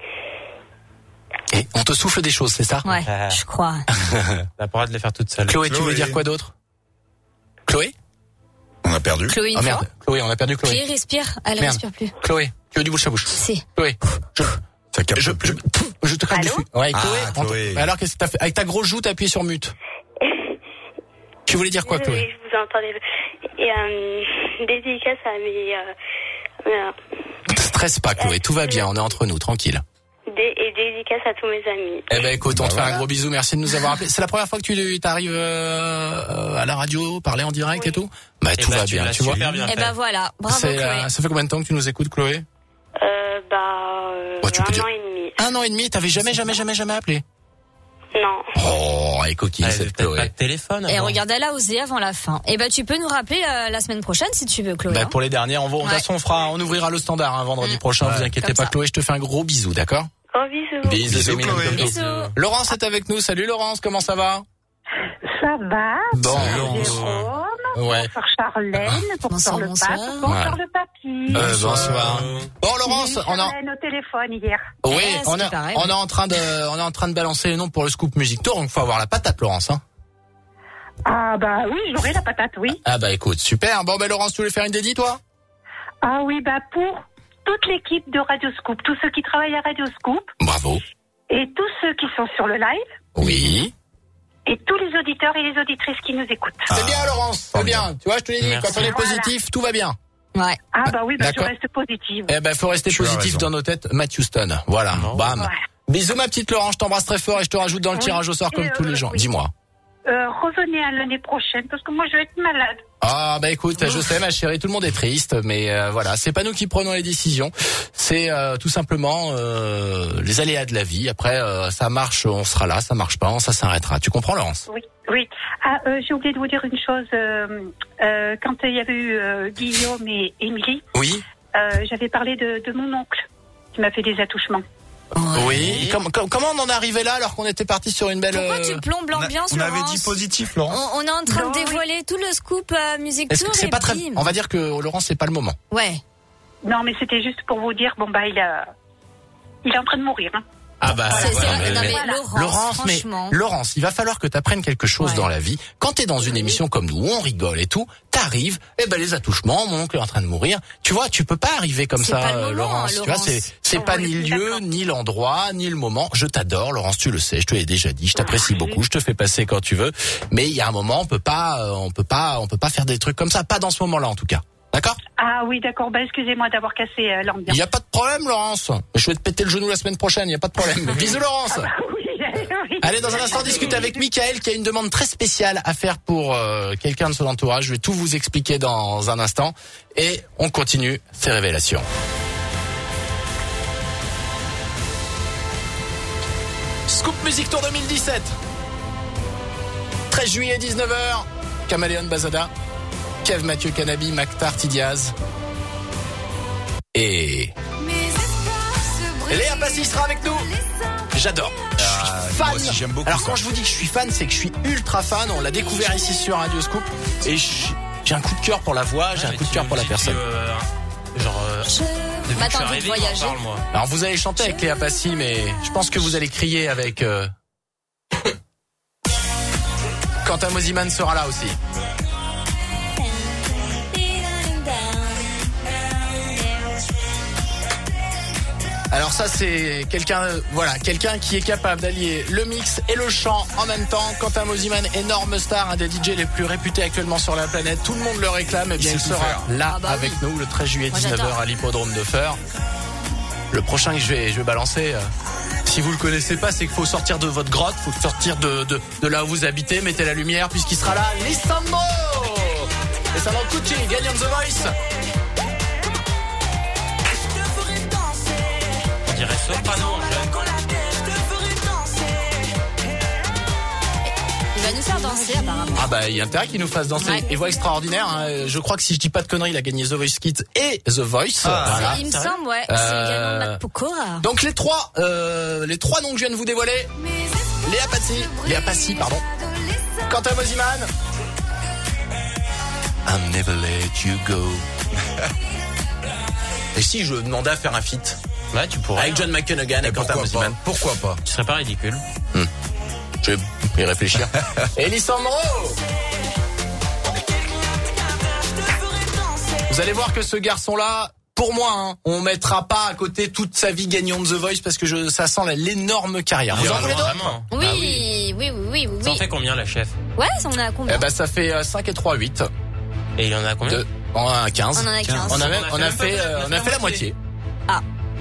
S3: Et on te souffle des choses, c'est ça?
S4: Ouais, ah. je crois.
S6: T'as pas le droit de les faire toute seule.
S3: Chloé,
S6: Chloé,
S3: tu veux dire quoi d'autre? Chloé?
S5: On a perdu.
S4: Chloé, une
S3: oh merde,
S4: fois.
S3: Chloé, on a perdu Chloé.
S4: Chloé respire, elle
S3: merde.
S4: respire plus.
S3: Chloé, tu veux du bouche à bouche?
S4: Si.
S3: Chloé, je,
S5: ça capte
S3: je,
S5: plus.
S3: je, je te craque dessus. Ouais, Chloé.
S5: Ah, Chloé.
S3: On, alors qu'est-ce que t'as fait? Avec ta grosse joue, t'as appuyé sur mute. Tu voulais dire quoi, Chloé?
S8: Oui, je vous entendais. Et euh, dédicace à mes... Euh, euh,
S3: Stresse pas, Chloé, tout va bien, on est entre nous, tranquille.
S8: Et dédicace à tous mes amis.
S3: Eh ben écoute, on
S5: bah
S3: te
S5: voilà.
S3: fait un gros bisou, merci de nous avoir appelés. C'est la première fois que tu t'arrives euh, à la radio, parler en direct oui. et tout? Bah et tout bah, va bien, tu vois.
S6: Bien
S4: et ben voilà, bravo Chloé.
S3: Euh, ça fait combien de temps que tu nous écoutes, Chloé?
S8: Euh, bah, euh,
S3: bah tu
S8: un
S3: peux dire...
S8: an et demi.
S3: Un an et demi, t'avais jamais, jamais, jamais, jamais appelé?
S8: Non.
S3: Oh, elle est coquine,
S6: ah,
S3: cette Chloé.
S6: Pas de téléphone.
S4: Et regarde, elle a osé avant la fin. Et ben tu peux nous rappeler la, la semaine prochaine si tu veux, Chloé.
S3: Bah
S4: hein.
S3: pour les dernières, on va, de toute façon, on fera, on ouvrira le standard hein, vendredi mmh. prochain. Ouais. Vous inquiétez pas, ça. Chloé, je te fais un gros bisou, d'accord?
S8: Oh, bisous.
S3: Bisous,
S5: bisous,
S3: bisous,
S5: Chloé.
S3: bisous. Laurence est avec nous. Salut Laurence, comment ça va?
S12: Ça va.
S3: Bon.
S12: Jérôme.
S3: Ouais.
S12: Bonsoir Charlène. Bonsoir, bonsoir le pape. Bonsoir ouais. le papy.
S3: Euh, bonsoir. Bon Laurence, on a.
S12: au téléphone hier.
S3: Oui,
S4: yes,
S3: on, a,
S4: pareil,
S3: on est en train de, on est en train de balancer les noms pour le Scoop Music Tour. Donc faut avoir la patate, Laurence. Hein.
S12: Ah bah oui, j'aurai la patate, oui.
S3: Ah bah écoute, super. Bon bah Laurence, tu voulais faire une dédie, toi?
S12: Ah oui, bah pour toute l'équipe de Radio Scoop, tous ceux qui travaillent à Radio Scoop.
S3: Bravo.
S12: Et tous ceux qui sont sur le live.
S3: Oui.
S12: Et tous les auditeurs et les auditrices qui nous écoutent.
S3: C'est bien, Laurence, c'est bien. Tu vois, je te l'ai dit, quand on est
S12: voilà.
S3: positif, tout va bien.
S4: Ouais.
S12: Ah bah oui, bah je
S3: D'accord.
S12: reste positive.
S3: Eh ben, faut rester
S5: Tu as
S3: positif
S5: raison.
S3: dans nos têtes. Matt Houston. Voilà. Bam.
S12: Ouais.
S3: Bisous, ma petite Laurent. Je t'embrasse très fort et je te rajoute dans le
S12: Oui.
S3: tirage au sort comme
S12: Et,
S3: tous
S12: euh,
S3: les gens.
S12: oui.
S3: Dis-moi.
S12: Euh, revenez à l'année prochaine parce que moi je vais être malade.
S3: Ah bah écoute, je sais ma chérie, tout le monde est triste, mais euh, voilà, c'est pas nous qui prenons les décisions, c'est euh, tout simplement euh, les aléas de la vie. Après, euh, ça marche, on sera là, ça marche pas, ça s'arrêtera. Tu comprends, Laurence?
S12: Oui, oui. Ah, euh, j'ai oublié de vous dire une chose. Euh, euh, quand il y avait eu euh, Guillaume et Émilie,
S3: Oui.
S12: euh, j'avais parlé de, de mon oncle qui m'a fait des attouchements.
S3: Oui. Com- com- comment on en est arrivé là alors qu'on était parti sur une belle...
S4: Pourquoi
S3: euh,
S4: tu plombes l'ambiance,
S5: On avait
S4: Laurence
S5: dit positif,
S4: on,
S5: Laurence.
S4: on est en train
S12: Non,
S4: de
S12: oui.
S4: dévoiler tout le scoop euh, Music
S3: Est-ce
S4: Tour
S3: que c'est
S4: et
S3: pas très...
S4: bim.
S3: On va dire que Laurence, c'est pas le moment.
S4: Ouais.
S12: Non, mais c'était juste pour vous dire, bon bah il a, il est en train de mourir. Hein.
S3: Ah bah
S4: C'est- c'est-
S3: voilà, mais-
S4: non, mais
S3: mais-
S4: Laurence,
S3: Laurence, mais
S4: franchement.
S3: Laurence, il va falloir que tu apprennes quelque chose
S4: Ouais.
S3: dans la vie. Quand t'es dans une émission comme nous, où on rigole et tout, t'arrives, et ben les attouchements, mon oncle est en train de mourir. Tu vois, tu peux pas arriver comme
S4: C'est
S3: ça,
S4: pas le
S3: euh,
S4: moment,
S3: Laurence. Tu vois,
S4: Laurence.
S3: c'est c'est pas
S12: Oui,
S3: ni le lieu,
S12: d'accord.
S3: ni l'endroit, ni le moment. Je t'adore, Laurence, tu le sais, je te l'ai déjà dit. Je t'apprécie beaucoup, je te fais passer quand tu veux. Mais il y a un moment, on peut pas, euh, on peut pas, on peut pas faire des trucs comme ça, pas dans ce moment-là en tout cas. D'accord?
S12: Ah oui, d'accord. Bah excusez-moi d'avoir cassé euh,
S3: Il
S12: l'ambiance.
S3: y a pas de problème, Laurence. Je vais te péter le genou la semaine prochaine. Il y a pas de problème. Bisous, Laurence.
S12: Oui, oui.
S3: Allez, dans un instant, discuter avec Mickaël qui a une demande très spéciale à faire pour euh, quelqu'un de son entourage. Je vais tout vous expliquer dans un instant. Et on continue ces révélations. Scoop Music Tour deux mille dix-sept. treize juillet, dix-neuf heures. Caméléon Bazada. Kev Mathieu Canabi, Mactar Tidiaz. Et... Léa Passy sera avec nous. J'adore. Je suis
S5: Ah,
S3: fan.
S5: moi aussi, j'aime beaucoup
S3: Alors
S5: ça.
S3: quand je vous dis que je suis fan, c'est que je suis ultra fan. On l'a découvert ici sur Radio Scoop. Et je- j'ai un coup de cœur pour la voix, j'ai un coup de cœur pour la personne.
S6: Euh, genre, euh, depuis que je suis
S4: M'attends de
S6: arrivé, il m'en
S4: voyager.
S6: parle, moi.
S3: Alors vous allez chanter avec Léa Passy, mais je pense que vous allez crier avec... Euh... Quentin Mosiman sera là aussi. Alors ça c'est quelqu'un, euh, voilà, quelqu'un qui est capable d'allier le mix et le chant en même temps. Quentin Mosiman, énorme star, un des D J les plus réputés actuellement sur la planète. Tout le monde le réclame. Et bien
S5: Il
S3: il
S5: sait tout
S3: sera
S5: faire.
S3: là
S4: Ah bah
S3: avec
S4: oui.
S3: nous le treize juillet
S4: Moi,
S3: dix-neuf heures
S4: j'adore.
S3: à l'hippodrome de Feur. Le prochain que je vais, je vais balancer. euh, si vous le connaissez pas, c'est qu'il faut sortir de votre grotte, faut sortir de, de, de là où vous habitez, mettez la lumière puisqu'il sera là. Lisandro et Sandro Cucci, gagnant de The Voice.
S6: On dirait soprano en jeune.
S4: Il va nous faire danser apparemment.
S3: Ah bah il y a intérêt qu'il nous fasse danser.
S4: Ouais.
S3: Et voix extraordinaire. Hein. Je crois que si je dis pas de conneries, il a gagné The Voice Kids et The Voice.
S5: Ah,
S3: Voilà.
S4: Il me semble, ouais. C'est
S3: Euh,
S4: le gagnant de Matt Pokora.
S3: Donc les trois, euh, les trois noms que je viens de vous dévoiler. Léa Passy, Léa Passy, pardon. Quentin Mosiman. I'm never let you go. Et si je demandais à faire un feat
S6: Ouais, tu pourrais.
S3: avec John McConaughey et Quentin
S5: Pourquoi
S3: Mosiman?
S5: pas Pourquoi pas
S6: Tu serais pas ridicule.
S3: Je vais y réfléchir. Et Lisandro. Vous allez voir que ce garçon-là, pour moi, hein, on mettra pas à côté toute sa vie gagnant de The Voice parce que je, ça sent la- l'énorme carrière. Vous en voulez d'autres?
S6: Vraiment.
S4: Oui,
S6: Ah
S4: oui, oui, oui, oui.
S6: Ça en fait combien, la chef?
S4: Ouais, ça on a combien?
S3: Eh ben ça fait euh, cinq et trois, huit.
S6: Et il en a combien?
S3: De, on a quinze.
S4: On en a quinze.
S3: On a, même-
S6: On a
S3: on a
S6: fait
S3: fait,
S6: la-
S3: euh, on a fait la moitié.
S4: Ah.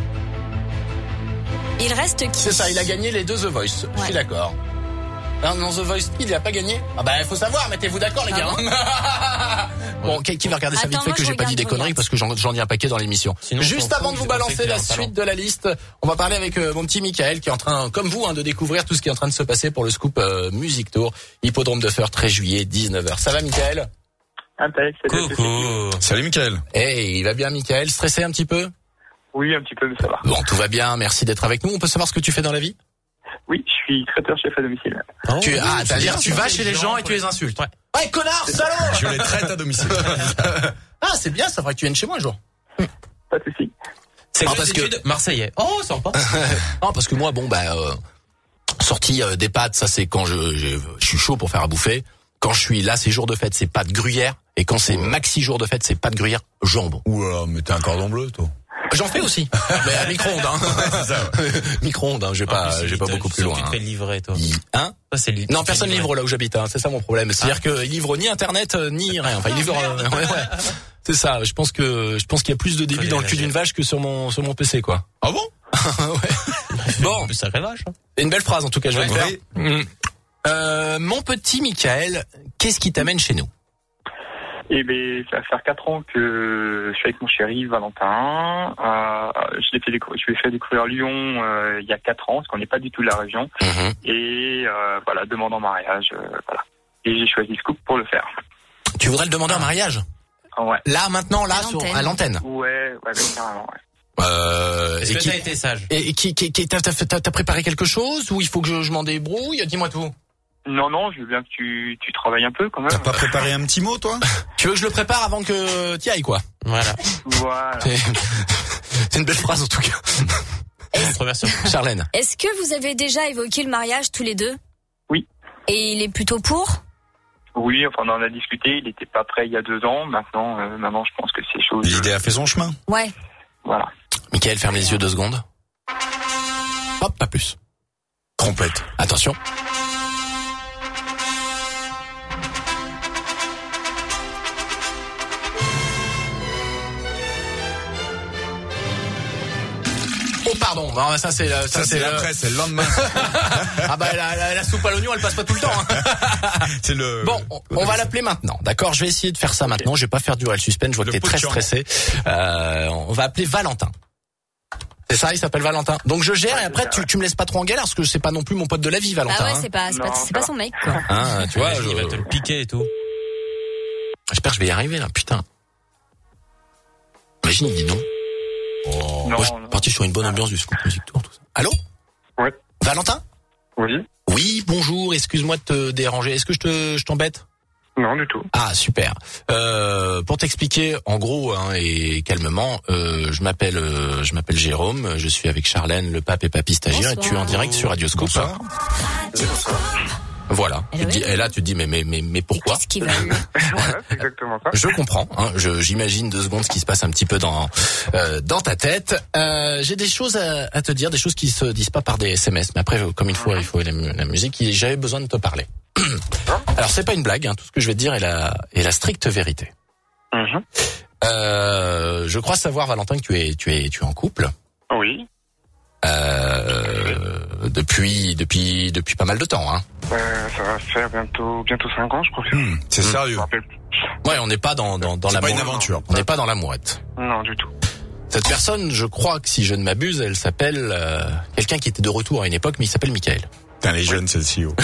S4: Il reste qui?
S3: C'est ça, il a gagné les deux The Voice. Je
S4: Ouais.
S3: suis d'accord. Non, non, The Voice Kid, il a pas gagné. Ah bah, il faut savoir, mettez-vous d'accord, les
S4: Ah
S3: gars. Bon, qui, qui va regarder ça
S4: Attends,
S3: vite fait
S4: moi,
S3: que
S4: je
S3: j'ai pas dit
S4: regarde,
S3: des
S4: je
S3: conneries
S4: regarde.
S3: parce que j'en, j'en ai un paquet dans l'émission.
S6: Sinon, on
S3: Juste
S6: s'en
S3: avant
S6: fout,
S3: de vous
S6: c'est pour ça
S3: balancer
S6: que
S3: la
S6: t'as un
S3: suite
S6: talent.
S3: de la liste, on va parler avec euh, mon petit Mickaël qui est en train, comme vous, hein, de découvrir tout ce qui est en train de se passer pour le Scoop euh, Music Tour, Hippodrome de Feur, treize juillet, dix-neuf heures. Ça va, Mickaël?
S10: Impec, salut à tous.
S6: Coucou.
S5: Salut, Mickaël.
S3: Hey, il va bien, Mickaël? Stressé un petit peu?
S10: Oui, un petit peu, mais ça va.
S3: Bon, tout va bien, merci d'être avec nous. On peut savoir ce que tu fais dans la vie?
S10: Oui, je suis traiteur chef à domicile.
S3: tu, ah,
S6: c'est
S3: c'est-à-dire
S6: bien,
S3: tu
S6: ça,
S3: vas
S6: les
S3: chez les
S6: gens,
S3: gens et tu
S6: ouais.
S3: les insultes.
S6: Ouais.
S3: Ouais, connard, salaud!
S5: Je les traite à domicile.
S3: Ah, c'est bien, ça faudrait que tu viennes chez moi un jour.
S10: Pas de soucis.
S6: C'est
S3: Ah,
S6: quoi
S3: parce
S6: parce
S3: que-
S6: Marseillais. Oh, sympa.
S3: Non, parce que moi, bon, bah, euh, sortie euh, des pâtes, ça c'est quand je, je, je suis chaud pour faire à bouffer. Quand je suis là, c'est jour de fête, c'est pâtes gruyère. Et quand c'est maxi jour de fête, c'est pâtes gruyère jambon.
S5: Oula, mais t'es un cordon bleu, toi.
S3: J'en fais aussi, mais à micro-ondes. Hein.
S5: C'est ça, ouais.
S3: Micro-ondes, hein, je vais
S6: En
S3: pas,
S6: plus,
S3: je vais pas
S6: il-
S3: beaucoup
S6: tu
S3: plus
S6: sens
S3: loin.
S6: que Tu te fais
S3: Hein.
S6: livrer, toi.
S3: Hein
S6: Ça, c'est li-
S3: Non,
S6: tu te
S3: personne
S6: fais
S3: livre
S6: livrer.
S3: là où j'habite. Hein. C'est ça mon problème. C'est-à-dire qu'il livre ni internet euh, ni rien. Enfin, il livre. euh, ouais, ouais. C'est ça. Je pense que je pense qu'il y a plus de débit dans le cul d'une vache que sur mon sur mon P C, quoi.
S5: Ah bon?
S3: Ouais. Bon,
S6: sacrée vache. Hein.
S3: Une belle phrase en tout cas, je vais
S5: Ouais,
S3: le faire.
S5: oui.
S3: Mmh. Euh, mon petit Michael, qu'est-ce qui t'amène chez nous?
S10: Eh ben, ça va faire quatre ans que je suis avec mon chéri Valentin. Euh, je l'ai fait découvrir, je lui ai fait découvrir Lyon euh, il y a quatre ans, parce qu'on n'est pas du tout de la région.
S3: Mmh.
S10: Et euh, voilà, demande en mariage, euh, voilà. Et j'ai choisi Scoop pour le faire.
S3: Tu voudrais le demander en mariage?
S10: Ouais.
S3: Là, maintenant, là,
S4: À
S3: sur,
S4: l'antenne.
S3: à l'antenne.
S10: Ouais, ouais, ouais, carrément, ouais.
S3: Euh,
S6: Est-ce
S3: et
S6: que
S3: qui,
S6: t'as été sage?
S3: et qui, qui, qui t'as, t'as, t'as, t'as préparé quelque chose ou il faut que je, je m'en débrouille? Dis-moi tout.
S10: Non, non, je veux bien que tu, tu travailles un peu quand même.
S5: T'as pas préparé un petit mot, toi?
S3: Tu veux que je le prépare avant que t'y ailles, quoi?
S6: Voilà.
S10: Voilà.
S3: C'est, c'est une belle phrase en tout cas.
S6: Première surprise.
S3: Charlène.
S4: Est-ce que vous avez déjà évoqué le mariage tous les deux?
S10: Oui.
S4: Et il est plutôt pour?
S10: Oui, enfin, on en a discuté. Il était pas prêt il y a deux ans. Maintenant, euh, maintenant, je pense que c'est chaud.
S5: L'idée a fait son chemin.
S4: Ouais.
S10: Voilà.
S3: Michael, ferme les yeux deux secondes. Hop, pas plus. Complète. Attention. Oh pardon, non, ça c'est ça,
S5: Ça,
S3: c'est
S5: c'est
S3: le...
S5: l'après, c'est le lendemain.
S3: Ah bah la, la, la soupe à l'oignon, elle passe pas tout le temps. Hein.
S5: C'est le.
S3: Bon, on, on va l'appeler maintenant. D'accord, je vais essayer de faire ça maintenant. Je vais pas faire durer le suspense. Je vois que
S5: Le
S3: t'es très
S5: pot de
S3: stressé. Euh, on va appeler Valentin. C'est ça, il s'appelle Valentin. Donc je gère et après tu, tu me laisses pas trop en galère parce que c'est pas non plus mon pote de la vie, Valentin.
S4: Ah ouais,
S3: hein.
S4: c'est pas, c'est pas,
S10: Non,
S4: c'est
S10: ça
S4: pas
S10: va.
S4: son mec, quoi.
S3: Hein, tu vois,
S6: Ouais,
S3: je...
S6: il va te le piquer et tout.
S3: j'espère que je vais y arriver là. Putain. Imagine, il dit non. Oh.
S10: Non,
S3: Moi, je suis
S10: non.
S3: parti sur une bonne ambiance du Scoop Music Tour, tout ça. Allô?
S10: Ouais.
S3: Valentin?
S10: Oui.
S3: Oui, bonjour. Excuse-moi de te déranger. Est-ce que je te, je t'embête?
S10: Non, du tout.
S3: Ah, super. Euh, pour t'expliquer, en gros, hein, et calmement, euh, je m'appelle, euh, je m'appelle Jérôme. Je suis avec Charlène, le pape et papy stagiaire, et tu es en direct sur Radioscoop.
S5: Bonsoir.
S3: Voilà.
S4: Eh
S3: Tu te
S4: oui.
S3: dis- et là, tu te dis, mais, mais, mais, mais pourquoi?
S4: Qu'est-ce qu'ils veulent?
S10: Voilà, c'est exactement ça.
S3: Je comprends. Hein, je, j'imagine deux secondes ce qui se passe un petit peu dans euh, dans ta tête. Euh, j'ai des choses à, à te dire, des choses qui se disent pas par des S M S. Mais après, comme il faut, il faut la, mu- la musique. et J'avais besoin de te parler. Alors, c'est pas une blague. Hein, tout ce que je vais te dire est la est la stricte vérité.
S10: Mhm.
S3: Euh, je crois savoir, Valentin, que tu es tu es tu es en couple.
S10: Oui.
S3: Euh, depuis depuis depuis pas mal de temps. Hein.
S10: Euh, ça va faire bientôt, bientôt cinq ans, je crois.
S5: Hmm, c'est
S10: Je
S5: sérieux.
S10: me rappelle plus.
S3: Ouais, on n'est pas dans dans dans
S5: C'est
S3: la
S5: pas une
S3: mourette.
S5: aventure.
S3: On n'est pas dans la mourette.
S10: Non, du tout.
S3: Cette personne, je crois que si je ne m'abuse, elle s'appelle euh, quelqu'un qui était de retour à une époque, mais il s'appelle Michael.
S5: Putain, les jeunes, celle-ci. Oh.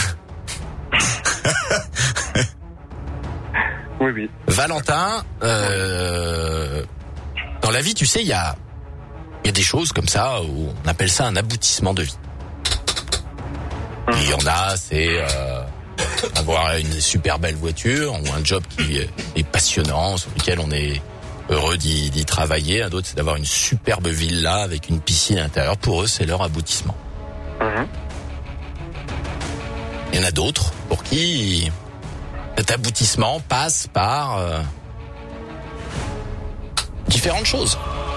S10: Oui, oui.
S3: Valentin, euh, dans la vie, tu sais, il y a il y a des choses comme ça où on appelle ça un aboutissement de vie. Il y en a, c'est euh, avoir une super belle voiture ou un job qui est passionnant, sur lequel on est heureux d'y, d'y travailler. Un autre, c'est d'avoir une superbe villa avec une piscine à l'intérieur. Pour eux, c'est leur aboutissement.
S10: Mhm.
S3: Il y en a d'autres pour qui cet aboutissement passe par euh, différentes choses.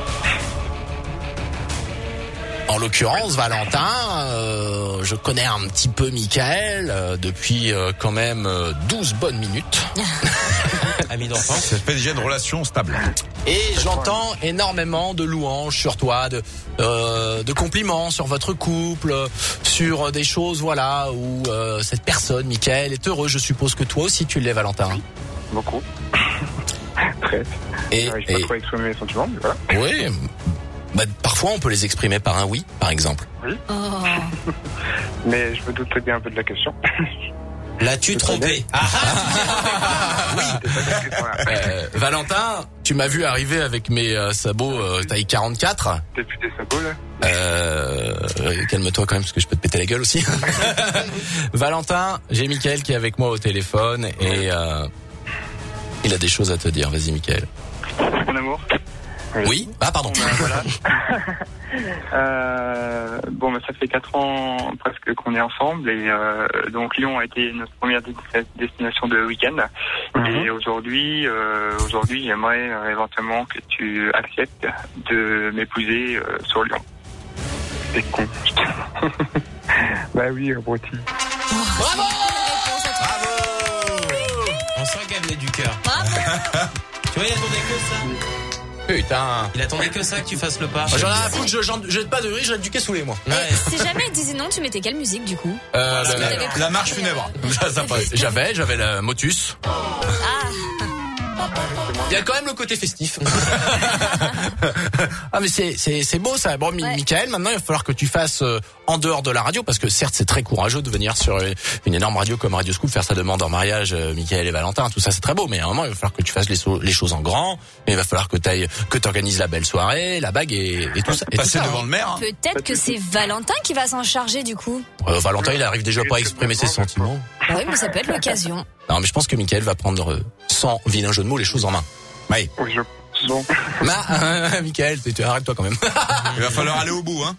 S3: En l'occurrence, Valentin, euh, je connais un petit peu Michael euh, depuis euh, quand même euh, douze bonnes minutes.
S6: Ami d'enfance.
S5: Ça fait déjà une relation stable.
S3: Et j'entends énormément de louanges sur toi, de euh, de compliments sur votre couple, sur des choses, voilà, où euh, cette personne, Michael, est heureux. Je suppose que toi aussi tu l'es, Valentin.
S10: Beaucoup. Très.
S3: Et,
S10: J'arrive
S3: et
S10: pas trop à exprimer mes sentiments, mais voilà.
S3: oui, bah, parfois on peut les exprimer par un oui, par exemple.
S10: Oui.
S4: Oh.
S10: Mais je me doutais bien un peu de la question.
S6: L'as-tu trompé? Ah,
S10: Oui, c'est pas la question, là.
S3: Euh, Valentin, tu m'as vu arriver avec mes euh, sabots euh, taille quarante-quatre.
S10: T'es plus des sabots, là?
S3: Euh, calme-toi quand même parce que je peux te péter la gueule aussi. Valentin, j'ai Michael qui est avec moi au téléphone et euh, il a des choses à te dire. Vas-y, Michael.
S10: Mon amour.
S3: Oui. Ah pardon.
S10: Bon, ben, voilà. euh, bon, ben, ça fait quatre ans presque qu'on est ensemble et euh, donc Lyon a été notre première dé- destination de week-end.
S3: Mhm.
S10: Et aujourd'hui, euh, aujourd'hui, j'aimerais euh, éventuellement que tu acceptes de m'épouser euh, sur Lyon. C'est con. Bah oui, abruti.
S3: Bravo.
S6: on sent qu'elle venait du cœur. Tu vois, il attendait que ça.
S3: Putain.
S6: Il attendait que ça que tu fasses le pas.
S3: J'en ai rien à foutre, je j'en- jette pas de riz, je jette du cassoulet, moi.
S6: Ouais.
S4: Si jamais elle disait non, tu mettais quelle musique du coup?
S3: Euh,
S4: Parce que
S3: la,
S4: t'avais-
S5: La marche funèbre.
S3: ça, ça passe. J'avais, j'avais la Motus.
S4: Ah,
S3: Il y a quand même le côté festif. Ah mais c'est c'est c'est beau ça. Bon, Mi-
S4: Ouais.
S3: Michael, maintenant il va falloir que tu fasses euh, en dehors de la radio, parce que certes c'est très courageux de venir sur euh, une énorme radio comme Radio Scoop faire sa demande en mariage, euh, Michael et Valentin, tout ça c'est très beau, mais à un moment il va falloir que tu fasses les, so- les choses en grand. Et il va falloir que t'ailles, que t'organises la belle soirée, la bague et, et tout ça. Et tout
S5: Passer
S3: ça,
S5: devant
S3: hein.
S5: le maire. hein.
S4: peut-être que c'est Valentin qui va s'en charger du coup.
S3: Euh, Valentin il arrive déjà pas à exprimer ses sentiments.
S4: Bah oui, mais ça peut être l'occasion.
S3: Non mais je pense que Michael va prendre euh, sans vilain jeu de mots les choses en main. Oui.
S10: Oui, je bon.
S3: Bah, Michael, tu arrête-toi quand même.
S5: Il va falloir aller au bout, hein.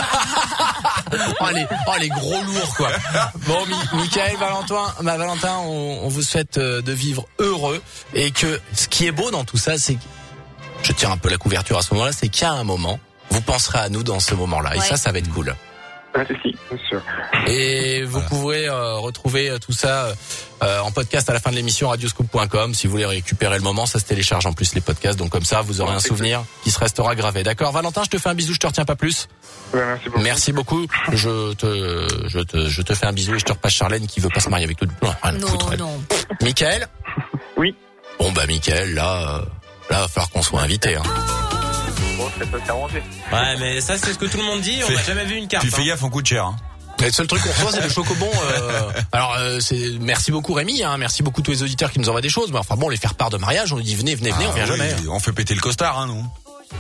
S3: Oh les, oh les gros lourds quoi. Bon, Mi- Michael, Valentin, bah, Valentin, on, on vous souhaite euh, de vivre heureux et que ce qui est beau dans tout ça, c'est que je tire un peu la couverture à ce moment-là, c'est qu'à un moment, vous penserez à nous dans ce moment-là et
S4: Ouais.
S3: ça, ça va être cool.
S10: Ah, si, si, bien sûr.
S3: Et vous pourrez euh, retrouver euh, tout ça euh, en podcast à la fin de l'émission radioscoop point com. Si vous voulez récupérer le moment, ça se télécharge en plus les podcasts. Donc comme ça, vous aurez un souvenir qui se restera gravé. D'accord, Valentin, je te fais un bisou, je te retiens pas plus.
S10: Ouais, merci beaucoup.
S3: Merci beaucoup. Je te, je te, je te fais un bisou et je te repasse Charlène qui veut pas se marier avec toi. Non, rien à
S4: Non,
S3: foutre, elle.
S4: non.
S3: Michael.
S10: Oui.
S3: Bon bah Michael, là, euh, là, va falloir qu'on soit invité. Hein.
S10: Bon, ça peut s'arranger.
S6: Ouais, mais ça, c'est ce que tout le monde dit. On
S5: Fais-
S6: n'a jamais vu une carte.
S5: Puis fais
S6: hein.
S5: gaffe, on coûte cher. Hein.
S3: Et le seul truc qu'on reçoit, c'est le chocobon. Euh... Alors, euh, c'est merci beaucoup Rémi, hein, merci beaucoup tous les auditeurs qui nous envoient des choses. Mais enfin bon, les faire part de mariage, on nous dit venez, venez, venez,
S5: Ah
S3: on vient
S5: oui,
S3: jamais.
S5: On fait péter le costard, hein, nous.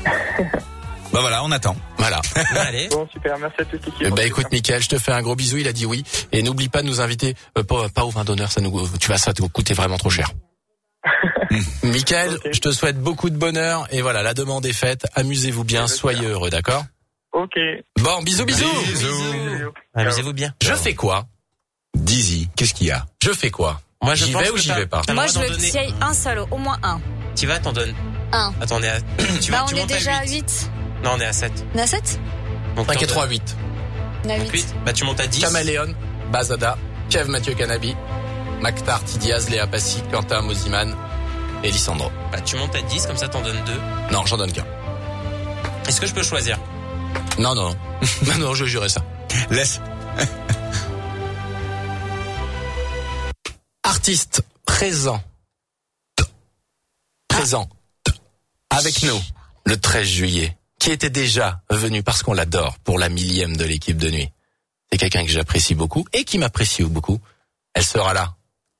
S5: Bah voilà, on attend.
S3: Voilà.
S6: Allez.
S10: Bon, super, merci à toute l'équipe.
S3: Eh ben écoute, Michael, je te fais un gros bisou. Il a dit oui. Et n'oublie pas de nous inviter, euh, pas, pas au vin d'honneur. Ça nous, tu vas, ça te coûter vraiment trop cher. Michael,
S10: Ok.
S3: je te souhaite beaucoup de bonheur. Et voilà, la demande est faite. Amusez-vous bien, soyez heureux, d'accord?
S10: Ok.
S3: Bon, bisous, bisous.
S5: Bisous.
S6: Amusez-vous bien.
S3: Je fais quoi?
S5: Dizzy, qu'est-ce qu'il y a?
S3: Je fais quoi?
S6: Moi, je
S3: J'y
S6: pense
S3: vais
S6: que
S3: ou j'y
S6: t'as-
S3: vais pas?
S6: t'as le
S4: Moi,
S6: droit
S4: je
S6: d'en
S4: veux qu'il
S6: donner-
S4: y ait un seul, au moins un.
S6: Tu vas, t'en donnes.
S4: Un.
S6: Attends, on est à. Tu,
S4: Bah,
S6: tu
S4: on est
S6: montes
S4: déjà à
S6: à huit.
S4: huit.
S6: Non, on est à sept.
S4: On est à sept?
S6: Donc,
S3: cinq et
S6: t'en
S3: trois,
S6: donnes-
S3: huit.
S4: On est à
S6: donc
S4: huit.
S6: huit. Bah, tu montes à dix.
S3: Caméléon, Bazada, Kev Mathieu Canabi, Maktar Tidiaz, Léa Passy, Quentin Mosiman et Lissandro.
S6: Bah, tu montes à dix, comme ça, t'en donnes deux.
S3: Non, j'en donne qu'un.
S6: Est-ce que je peux choisir?
S3: Non, non, non. non, je jurais ça.
S5: Laisse.
S3: Artiste présent. Présent. Avec nous, le treize juillet, qui était déjà venu parce qu'on l'adore pour la millième de l'équipe de nuit. C'est quelqu'un que j'apprécie beaucoup et qui m'apprécie beaucoup. Elle sera là.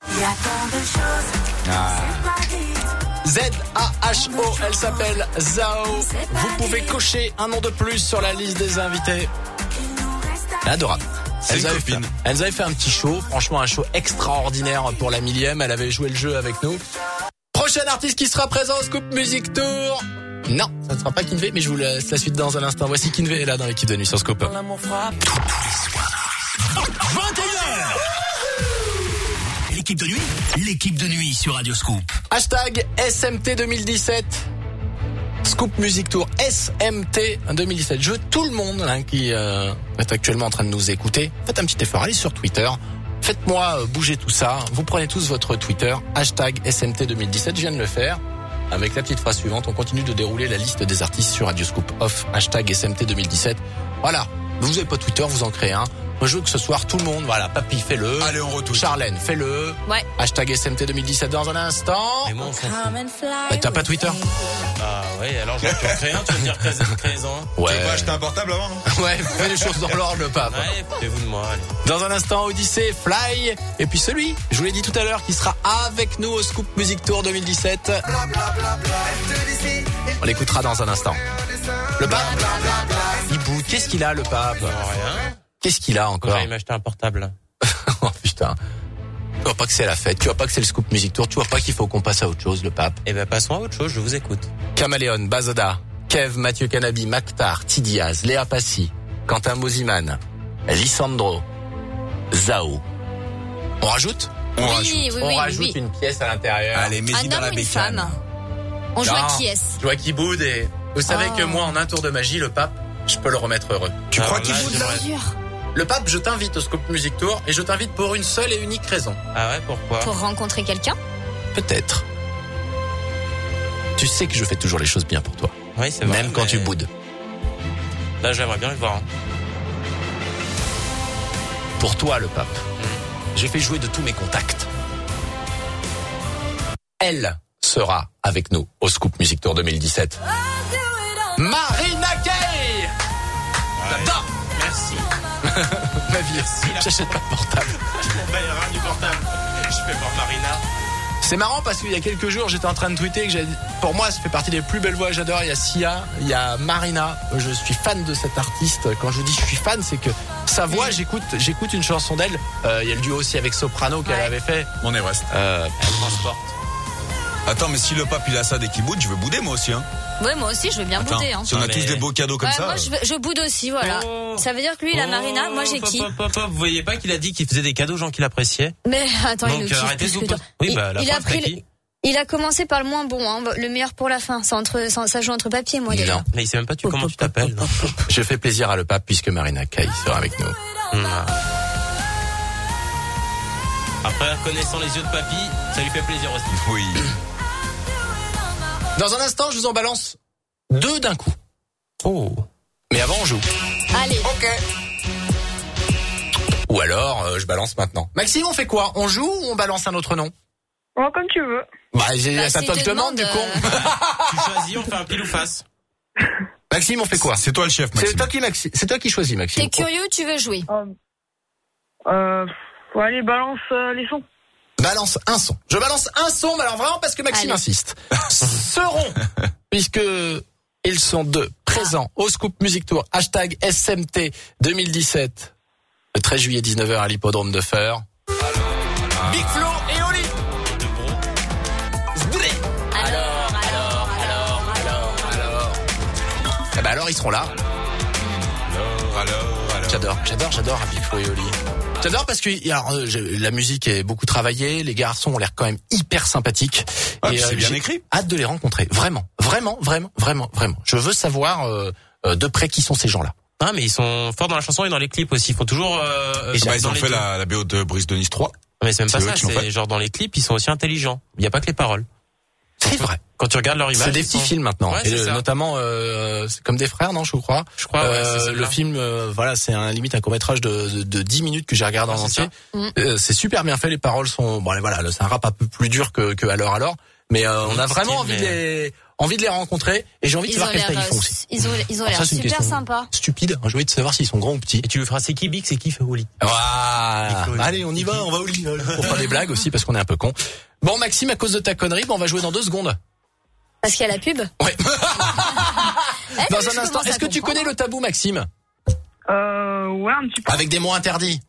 S3: Z A H O, elle s'appelle Zao. Vous pouvez cocher un nom de plus sur la liste des invités. Adorable.
S5: C'est
S3: Elle
S5: une
S3: nous avait
S5: copine.
S3: fait- Elle nous avait fait un petit show, franchement un show extraordinaire pour la millième. Elle avait joué le jeu avec nous. Prochain artiste qui sera présent au Scoop Music Tour. Non, ça ne sera pas Kinvé, mais je vous laisse la suite dans un instant. Voici Kinvé est là dans l'équipe de nuit sur Scoop.
S2: vingt et une heures. L'équipe de nuit, l'équipe de nuit sur Radio Scoop.
S3: Hashtag S M T deux mille dix-sept. Scoop Music Tour S M T deux mille dix-sept. Je veux tout le monde hein, qui euh, est actuellement en train de nous écouter. Faites un petit effort, allez sur Twitter. Faites-moi euh, bouger tout ça. Vous prenez tous votre Twitter. Hashtag S M T deux mille dix-sept. Je viens de le faire. Avec la petite phrase suivante, on continue de dérouler la liste des artistes sur Radio Scoop Off. Hashtag S M T deux mille dix-sept. Voilà. Vous n'avez pas Twitter, vous en créez un. Moi, je veux que ce soir, tout le monde, voilà, Papy, fais-le.
S5: Allez, on retouche.
S3: Charlène, fais-le.
S4: Ouais.
S3: Hashtag S M T deux mille dix-sept dans un instant.
S6: Mais moi, on s'en fout.
S3: Bah, t'as pas Twitter?
S6: Ah, ouais, alors j'en peux créer un, tu vas me dire treize ans.
S5: Tu
S3: Ouais.
S5: veux pas acheter un portable avant, non?
S3: Ouais, fais les choses dans l'ordre, le pape.
S6: Ouais, foutez-vous de moi, allez.
S3: Dans un instant, Odyssée, Fly, et puis celui, je vous l'ai dit tout à l'heure, qui sera avec nous au Scoop Music Tour deux mille dix-sept. On l'écoutera dans un instant. Le pape? Il boude. Qu'est-ce qu'il a, le pape?
S6: Rien.
S3: Qu'est-ce qu'il a encore?
S6: J'allais m'acheter un portable.
S3: Oh putain. Tu vois pas que c'est la fête, tu vois pas que c'est le Scoop Music Tour, tu vois pas qu'il faut qu'on passe à autre chose, le pape.
S6: Eh ben, passons à autre chose, je vous écoute.
S3: Caméléon, Bazada, Kev, Mathieu Canabi, Maktar, Tidiaz, Léa Passy, Quentin Mosiman, Lissandro, Zao. On rajoute?
S5: On
S4: Oui,
S5: rajoute.
S4: oui,
S3: On
S4: oui,
S3: rajoute
S4: oui.
S3: une pièce à l'intérieur.
S5: Allez,
S4: Un
S5: mets-y dans
S4: homme
S5: la
S4: ou une
S5: bécane.
S4: femme? On joue à
S3: Non.
S4: qui est-ce?
S3: Je vois qu'il boude et vous savez
S4: Oh.
S3: que moi, en un tour de magie, le pape, je peux le remettre heureux.
S5: Tu
S6: Ah,
S5: crois
S6: là,
S5: qu'il boude là?
S6: j'aimerais-
S4: Dur.
S3: Le pape, je t'invite au Scoop Music Tour et je t'invite pour une seule et unique raison.
S6: Ah ouais, pourquoi?
S4: Pour rencontrer quelqu'un?
S3: Peut-être. Tu sais que je fais toujours les choses bien pour toi.
S6: Oui, c'est vrai.
S3: Même quand
S6: mais...
S3: tu boudes.
S6: Là, j'aimerais bien le voir. Hein.
S3: Pour toi, le pape. Mmh. J'ai fait jouer de tous mes contacts. Elle sera avec nous au Scoop Music Tour deux mille dix-sept. Marina Kaye. J'adore.
S6: Merci.
S3: Ma vie, merci. J'achète pas de portable.
S6: Ben, rien du portable. Je fais voir Marina.
S3: C'est marrant parce qu'il y a quelques jours, j'étais en train de tweeter que j'ai, pour moi, ça fait partie des plus belles voix que j'adore. Il y a Sia, il y a Marina. Je suis fan de cette artiste. Quand je vous dis je suis fan, c'est que sa voix, oui. j'écoute, j'écoute une chanson d'elle. Euh, il y a le duo aussi avec Soprano qu'elle ouais. avait fait.
S5: Mon Everest.
S3: Euh, elle transporte.
S5: Attends, mais si le pape il a ça dès qu'il boude, je veux bouder moi aussi, hein.
S4: Ouais, moi aussi, je veux bien
S5: Attends,
S4: bouder, hein.
S5: Si on a mais... tous des beaux cadeaux comme
S4: ouais,
S5: ça.
S4: Moi, je, veux, je boude aussi, voilà. Oh. Ça veut dire que lui, la Marina, moi, j'ai qui?
S6: Vous voyez pas qu'il a dit qu'il faisait des cadeaux aux gens qu'il appréciait?
S4: Mais attends,
S6: donc,
S4: il nous
S6: euh, arrêtez de vous poser. Oui, bah, la
S4: il, a pris le... il a commencé par le moins bon, hein. Le meilleur pour la fin. Ça, entre, ça joue entre papier et moi, déjà.
S3: Non.
S6: Mais il sait même pas tu, comment tu t'appelles.
S3: Je fais plaisir à le pape puisque Marina Kaye sera avec nous.
S6: Mmh. Après, connaissant les yeux de papy, ça lui fait plaisir aussi.
S5: Oui.
S3: Dans un instant, je vous en balance deux d'un coup.
S6: Oh.
S3: Mais avant, on joue.
S4: Allez.
S3: Ok. Ou alors, euh, je balance maintenant. Maxime, on fait quoi? On joue ou on balance un autre nom?
S8: Oh, comme tu veux.
S3: Bah, j'ai,
S4: bah,
S3: ça
S4: si
S3: toi te demande, du
S4: euh...
S3: con.
S6: Tu choisis, on fait un pile ou face.
S3: Maxime, on fait quoi?
S5: C'est toi le chef, Maxime.
S3: C'est toi qui, Maxi... C'est toi qui choisis, Maxime.
S4: T'es curieux, tu veux jouer?
S8: Euh, euh faut aller balance euh, les sons.
S3: Balance un son. Je balance un son, mais alors vraiment parce que Maxime
S4: Allez.
S3: insiste. Seront, puisque ils sont deux, présents au Scoop Music Tour, hashtag S M T deux mille dix-sept, le treize juillet dix-neuf heures à l'hippodrome de Feur. Ah. Big Flo et Oli. Alors, alors, alors, alors, alors. Eh ben alors, ils seront là.
S5: Alors, alors, alors.
S3: J'adore, j'adore, j'adore Big Flo et Oli. J'adore parce que alors, euh, la musique est beaucoup travaillée, les garçons ont l'air quand même hyper sympathiques.
S5: Ah,
S3: et
S5: euh, c'est bien
S3: j'ai
S5: écrit.
S3: Hâte de les rencontrer, vraiment, vraiment, vraiment, vraiment, vraiment. Je veux savoir euh, euh, de près qui sont ces gens-là.
S6: Ah, mais ils sont forts dans la chanson et dans les clips aussi. Ils font toujours. Euh,
S5: et bah, ils ont fait la, la B O de Brice de Nice trois.
S6: Mais c'est même pas ça. C'est genre dans les clips, ils sont aussi intelligents. Il y a pas que les paroles.
S3: C'est vrai.
S6: Quand tu regardes leur image,
S3: c'est des petits
S6: sont...
S3: films maintenant,
S6: ouais,
S3: et le, notamment euh, c'est comme des frères, non, je crois.
S6: Je crois.
S3: Euh,
S6: ouais, c'est
S3: le film, euh, voilà, c'est un limite un court métrage de, de, de dix minutes que j'ai regardé
S6: ouais,
S3: en entier.
S6: Mmh.
S3: Euh, c'est super bien fait, les paroles sont, bon, voilà, c'est un rap un peu plus dur que, que alors alors, mais euh, on a vraiment envie de les, envie de les rencontrer, et j'ai envie de
S4: ils
S3: savoir quelle taille ils font
S4: euh,
S3: aussi.
S4: Ils ont, ils ont l'air super sympas.
S3: Stupide, j'ai envie de savoir s'ils sont grands ou petits.
S6: Et tu veux faire c'est qui Big, c'est qui fait Oli.
S3: Ah, allez, on y va, on va au lit. Pour faire des blagues aussi parce qu'on est un peu con. Bon, Maxime, à cause de ta connerie, bon, on va jouer dans deux secondes.
S4: Parce qu'il y a la pub.
S3: Ouais.
S4: eh,
S3: dans un instant, est-ce que tu connais le tabou, Maxime?
S8: Euh, ouais, un petit peu.
S3: Avec des mots interdits.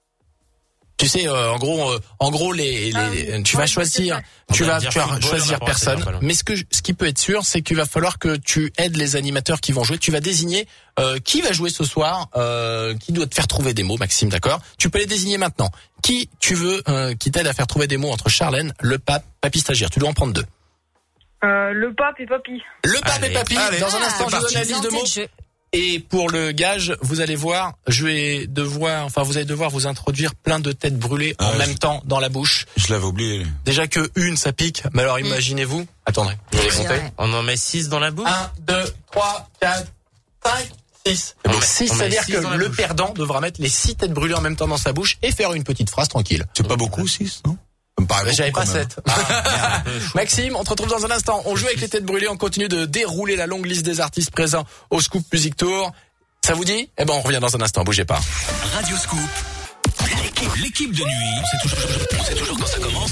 S3: Tu sais, euh, en gros, euh, en gros, les, les,
S8: ah,
S3: tu vas choisir, tu vas, tu vas choisir personne. Mais ce que, ce qui peut être sûr, c'est qu'il va falloir que tu aides les animateurs qui vont jouer. Tu vas désigner euh, qui va jouer ce soir, euh, qui doit te faire trouver des mots, Maxime, d'accord? Tu peux les désigner maintenant. Qui tu veux euh, qui t'aide à faire trouver des mots entre Charlène, le pape, Papy Stagiaire? Tu dois en prendre deux.
S8: Euh, le pape et papy.
S3: Le pape
S6: allez,
S3: et papy.
S6: Allez.
S3: Dans un
S4: Ah,
S3: instant, je donne la liste de mots. De et pour le gage, vous allez voir, je vais devoir, enfin, vous allez devoir vous introduire plein de têtes brûlées ah, en même je... temps dans la bouche.
S5: Je l'avais oublié.
S3: Déjà que une, ça pique. Mais alors, imaginez-vous. Mmh. Attendez, je vais les compter.
S6: On en met six dans la bouche.
S3: Un, deux, trois, quatre, cinq, six. Donc six, c'est-à-dire que le bouche. Perdant devra mettre les six têtes brûlées en même temps dans sa bouche et faire une petite phrase tranquille.
S5: C'est pas beaucoup, six, non?
S3: Bah, j'avais pas sept. Ah, Maxime, on te retrouve dans un instant. On joue avec les têtes brûlées. On continue de dérouler la longue liste des artistes présents au Scoop Music Tour. Ça vous dit? Eh ben, on revient dans un instant. Bougez pas.
S2: Radio Scoop. L'équipe, l'équipe de nuit. On sait toujours, on sait toujours quand ça commence.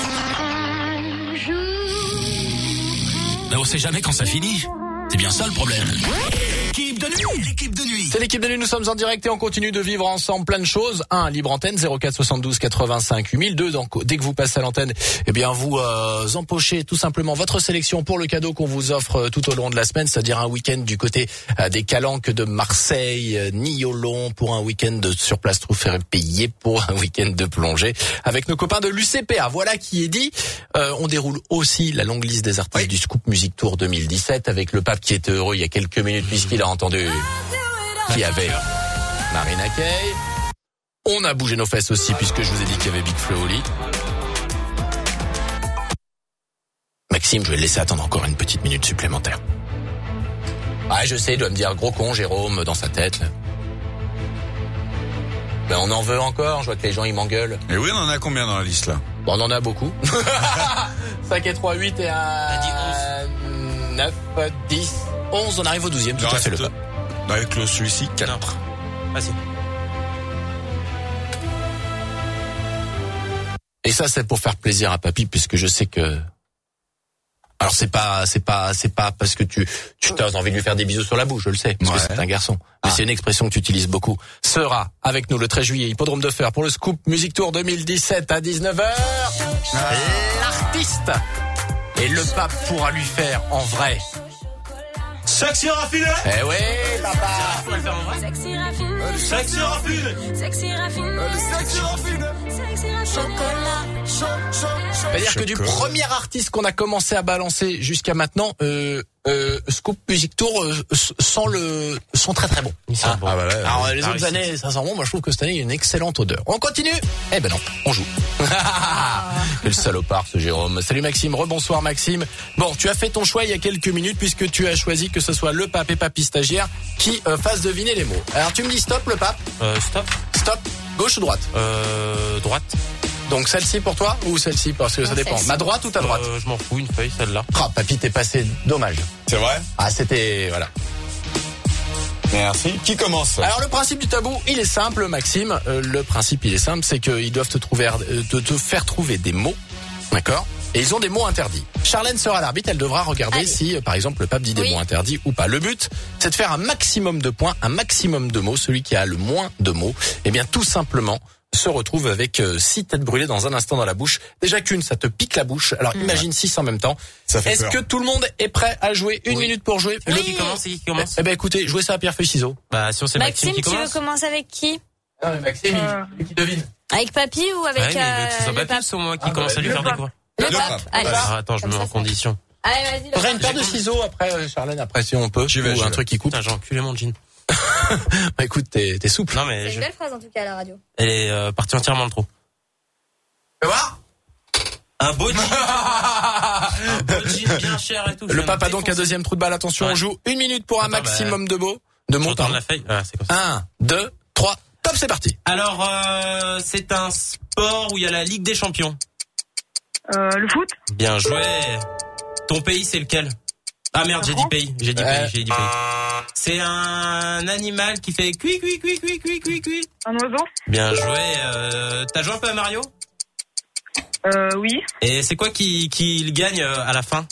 S2: Mais on sait jamais quand ça finit. C'est bien ça le problème. L'équipe de nuit, l'équipe de nuit.
S3: C'est l'équipe de nuit, nous sommes en direct et on continue de vivre ensemble plein de choses. Un, libre antenne, zéro quatre soixante-douze quatre-vingt-cinq huit mille deux. Donc, dès que vous passez à l'antenne, eh bien, vous euh, empochez tout simplement votre sélection pour le cadeau qu'on vous offre tout au long de la semaine, c'est-à-dire un week-end du côté euh, des Calanques de Marseille, euh, Niolon, pour un week-end de sur place tout faire payer pour un week-end de plongée avec nos copains de l'U C P A. Voilà qui est dit. Euh, on déroule aussi la longue liste des artistes oui. du Scoop Music Tour deux mille dix-sept avec le pape qui était heureux il y a quelques minutes puisqu'il a entendu qui avait Marina Kaye. On a bougé nos fesses aussi puisque je vous ai dit qu'il y avait Big Flo Oli. Maxime. Maxime, je vais le laisser attendre encore une petite minute supplémentaire. Ah, je sais, il doit me dire gros con, Jérôme, dans sa tête. Là. Ben, on en veut encore, je vois que les gens, ils m'engueulent.
S5: Et oui, on en a combien dans la liste, là?
S3: Bon, on en a beaucoup. cinq et trois, huit et un... neuf, dix, onze, on arrive au douzième, tout à fait le pas.
S5: Avec le celui-ci, quatre.
S6: Vas-y.
S3: Et ça, c'est pour faire plaisir à papy, puisque je sais que... Alors c'est pas, c'est pas, c'est pas parce que tu, tu as envie de lui faire des bisous sur la bouche, je le sais, parce ouais. que c'est un garçon. Mais ah. c'est une expression que tu utilises beaucoup. Sera avec nous le treize juillet, Hippodrome de Fer pour le Scoop Music Tour deux mille dix-sept à dix-neuf heures. Ah. L'artiste. Et le pape pourra lui faire en vrai.
S2: Sexy raffiné.
S3: Eh ouais, papa.
S2: Sexy raffiné. Sexy raffiné. Sexy raffiné. Sexy raffiné. Chocolat.
S3: C'est-à-dire que du premier artiste qu'on a commencé à balancer jusqu'à maintenant, euh, euh, Scoop Music Tour euh, sent le, sont très très bons.
S5: Ah, bon. ah bah là,
S3: Alors les autres années, ça sent bon. Moi je trouve que cette année il y a une excellente odeur. On continue. Eh ben non, on joue. Quel salopard ce Jérôme. Salut Maxime, rebonsoir Maxime. Bon, tu as fait ton choix il y a quelques minutes puisque tu as choisi que ce soit le pape et papy stagiaire qui euh, fasse deviner les mots. Alors tu me dis stop le pape.
S6: Euh, stop.
S3: Stop. Gauche ou droite?
S6: Euh, droite.
S3: Donc celle-ci pour toi ou celle-ci parce que non, ça dépend. Ma droite ou ta droite?
S6: euh, Je m'en fous, une feuille, celle-là.
S3: Ah, papy, t'es passé, dommage.
S5: C'est vrai?
S3: Ah, c'était, voilà.
S5: Merci. Qui commence?
S3: Alors le principe du tabou, il est simple, Maxime. Euh, le principe, il est simple, c'est qu'ils doivent te trouver, euh, te, te faire trouver des mots, d'accord? Et ils ont des mots interdits. Charlène sera l'arbitre, elle devra regarder Allez. si, euh, par exemple, le pape dit des oui. mots interdits ou pas. Le but, c'est de faire un maximum de points, un maximum de mots. Celui qui a le moins de mots, eh bien, tout simplement, se retrouve avec euh, six têtes brûlées dans un instant dans la bouche. Déjà qu'une, ça te pique la bouche. Alors, mmh. imagine six en même temps.
S5: Ça fait
S3: Est-ce
S5: peur.
S3: que tout le monde est prêt à jouer? Une
S6: oui.
S3: minute pour jouer.
S6: Oui. Le qui commence, qui commence.
S3: Eh ben, écoutez, jouez ça à pierre feuille ciseaux.
S6: Bah, si on sait Maxime, Maxime qui commence.
S4: Maxime, tu veux commencer avec qui?
S3: Non, mais Maxime, euh... il, qui devine.
S4: Avec papy ou avec
S6: ouais,
S4: euh,
S6: que ce soit papy ou moi qui ah, commence bah, à lui faire des quoi?
S4: Le, le pape. pape. Allez.
S6: Alors, attends, je me mets en condition.
S4: Allez, vas-y.
S3: Faudrait une paire de ciseaux après, euh, Charlène, après si on peut.
S5: J'y vais,
S3: ou un truc qui coupe.
S6: Putain, j'ai enculé mon jean.
S3: Bah écoute, t'es, t'es souple.
S6: Non mais
S4: c'est
S6: je...
S4: une belle phrase en tout cas à la radio.
S6: Elle est euh, partie entièrement de trop.
S3: Tu voir
S6: un beau jean. Un beau jean bien cher et tout.
S3: Le pape a donc un deuxième trou de balle. Attention, ouais. on joue une minute pour un Attends, maximum bah, de mots. De mots,
S6: la feuille. Ah, c'est comme ça.
S3: Un, deux, trois, top, c'est parti.
S6: Alors, euh, c'est un sport où il y a la Ligue des Champions.
S12: Euh, le foot.
S6: Bien joué. Ton pays, c'est lequel? Ah merde, j'ai dit pays. J'ai dit pays, j'ai dit pays. C'est un animal qui fait cui cui cui cui cui cui cui.
S12: Un oiseau.
S6: Bien joué. Euh, t'as joué un peu à Mario?
S12: Euh, oui.
S6: Et c'est quoi qui, qui il gagne à la fin?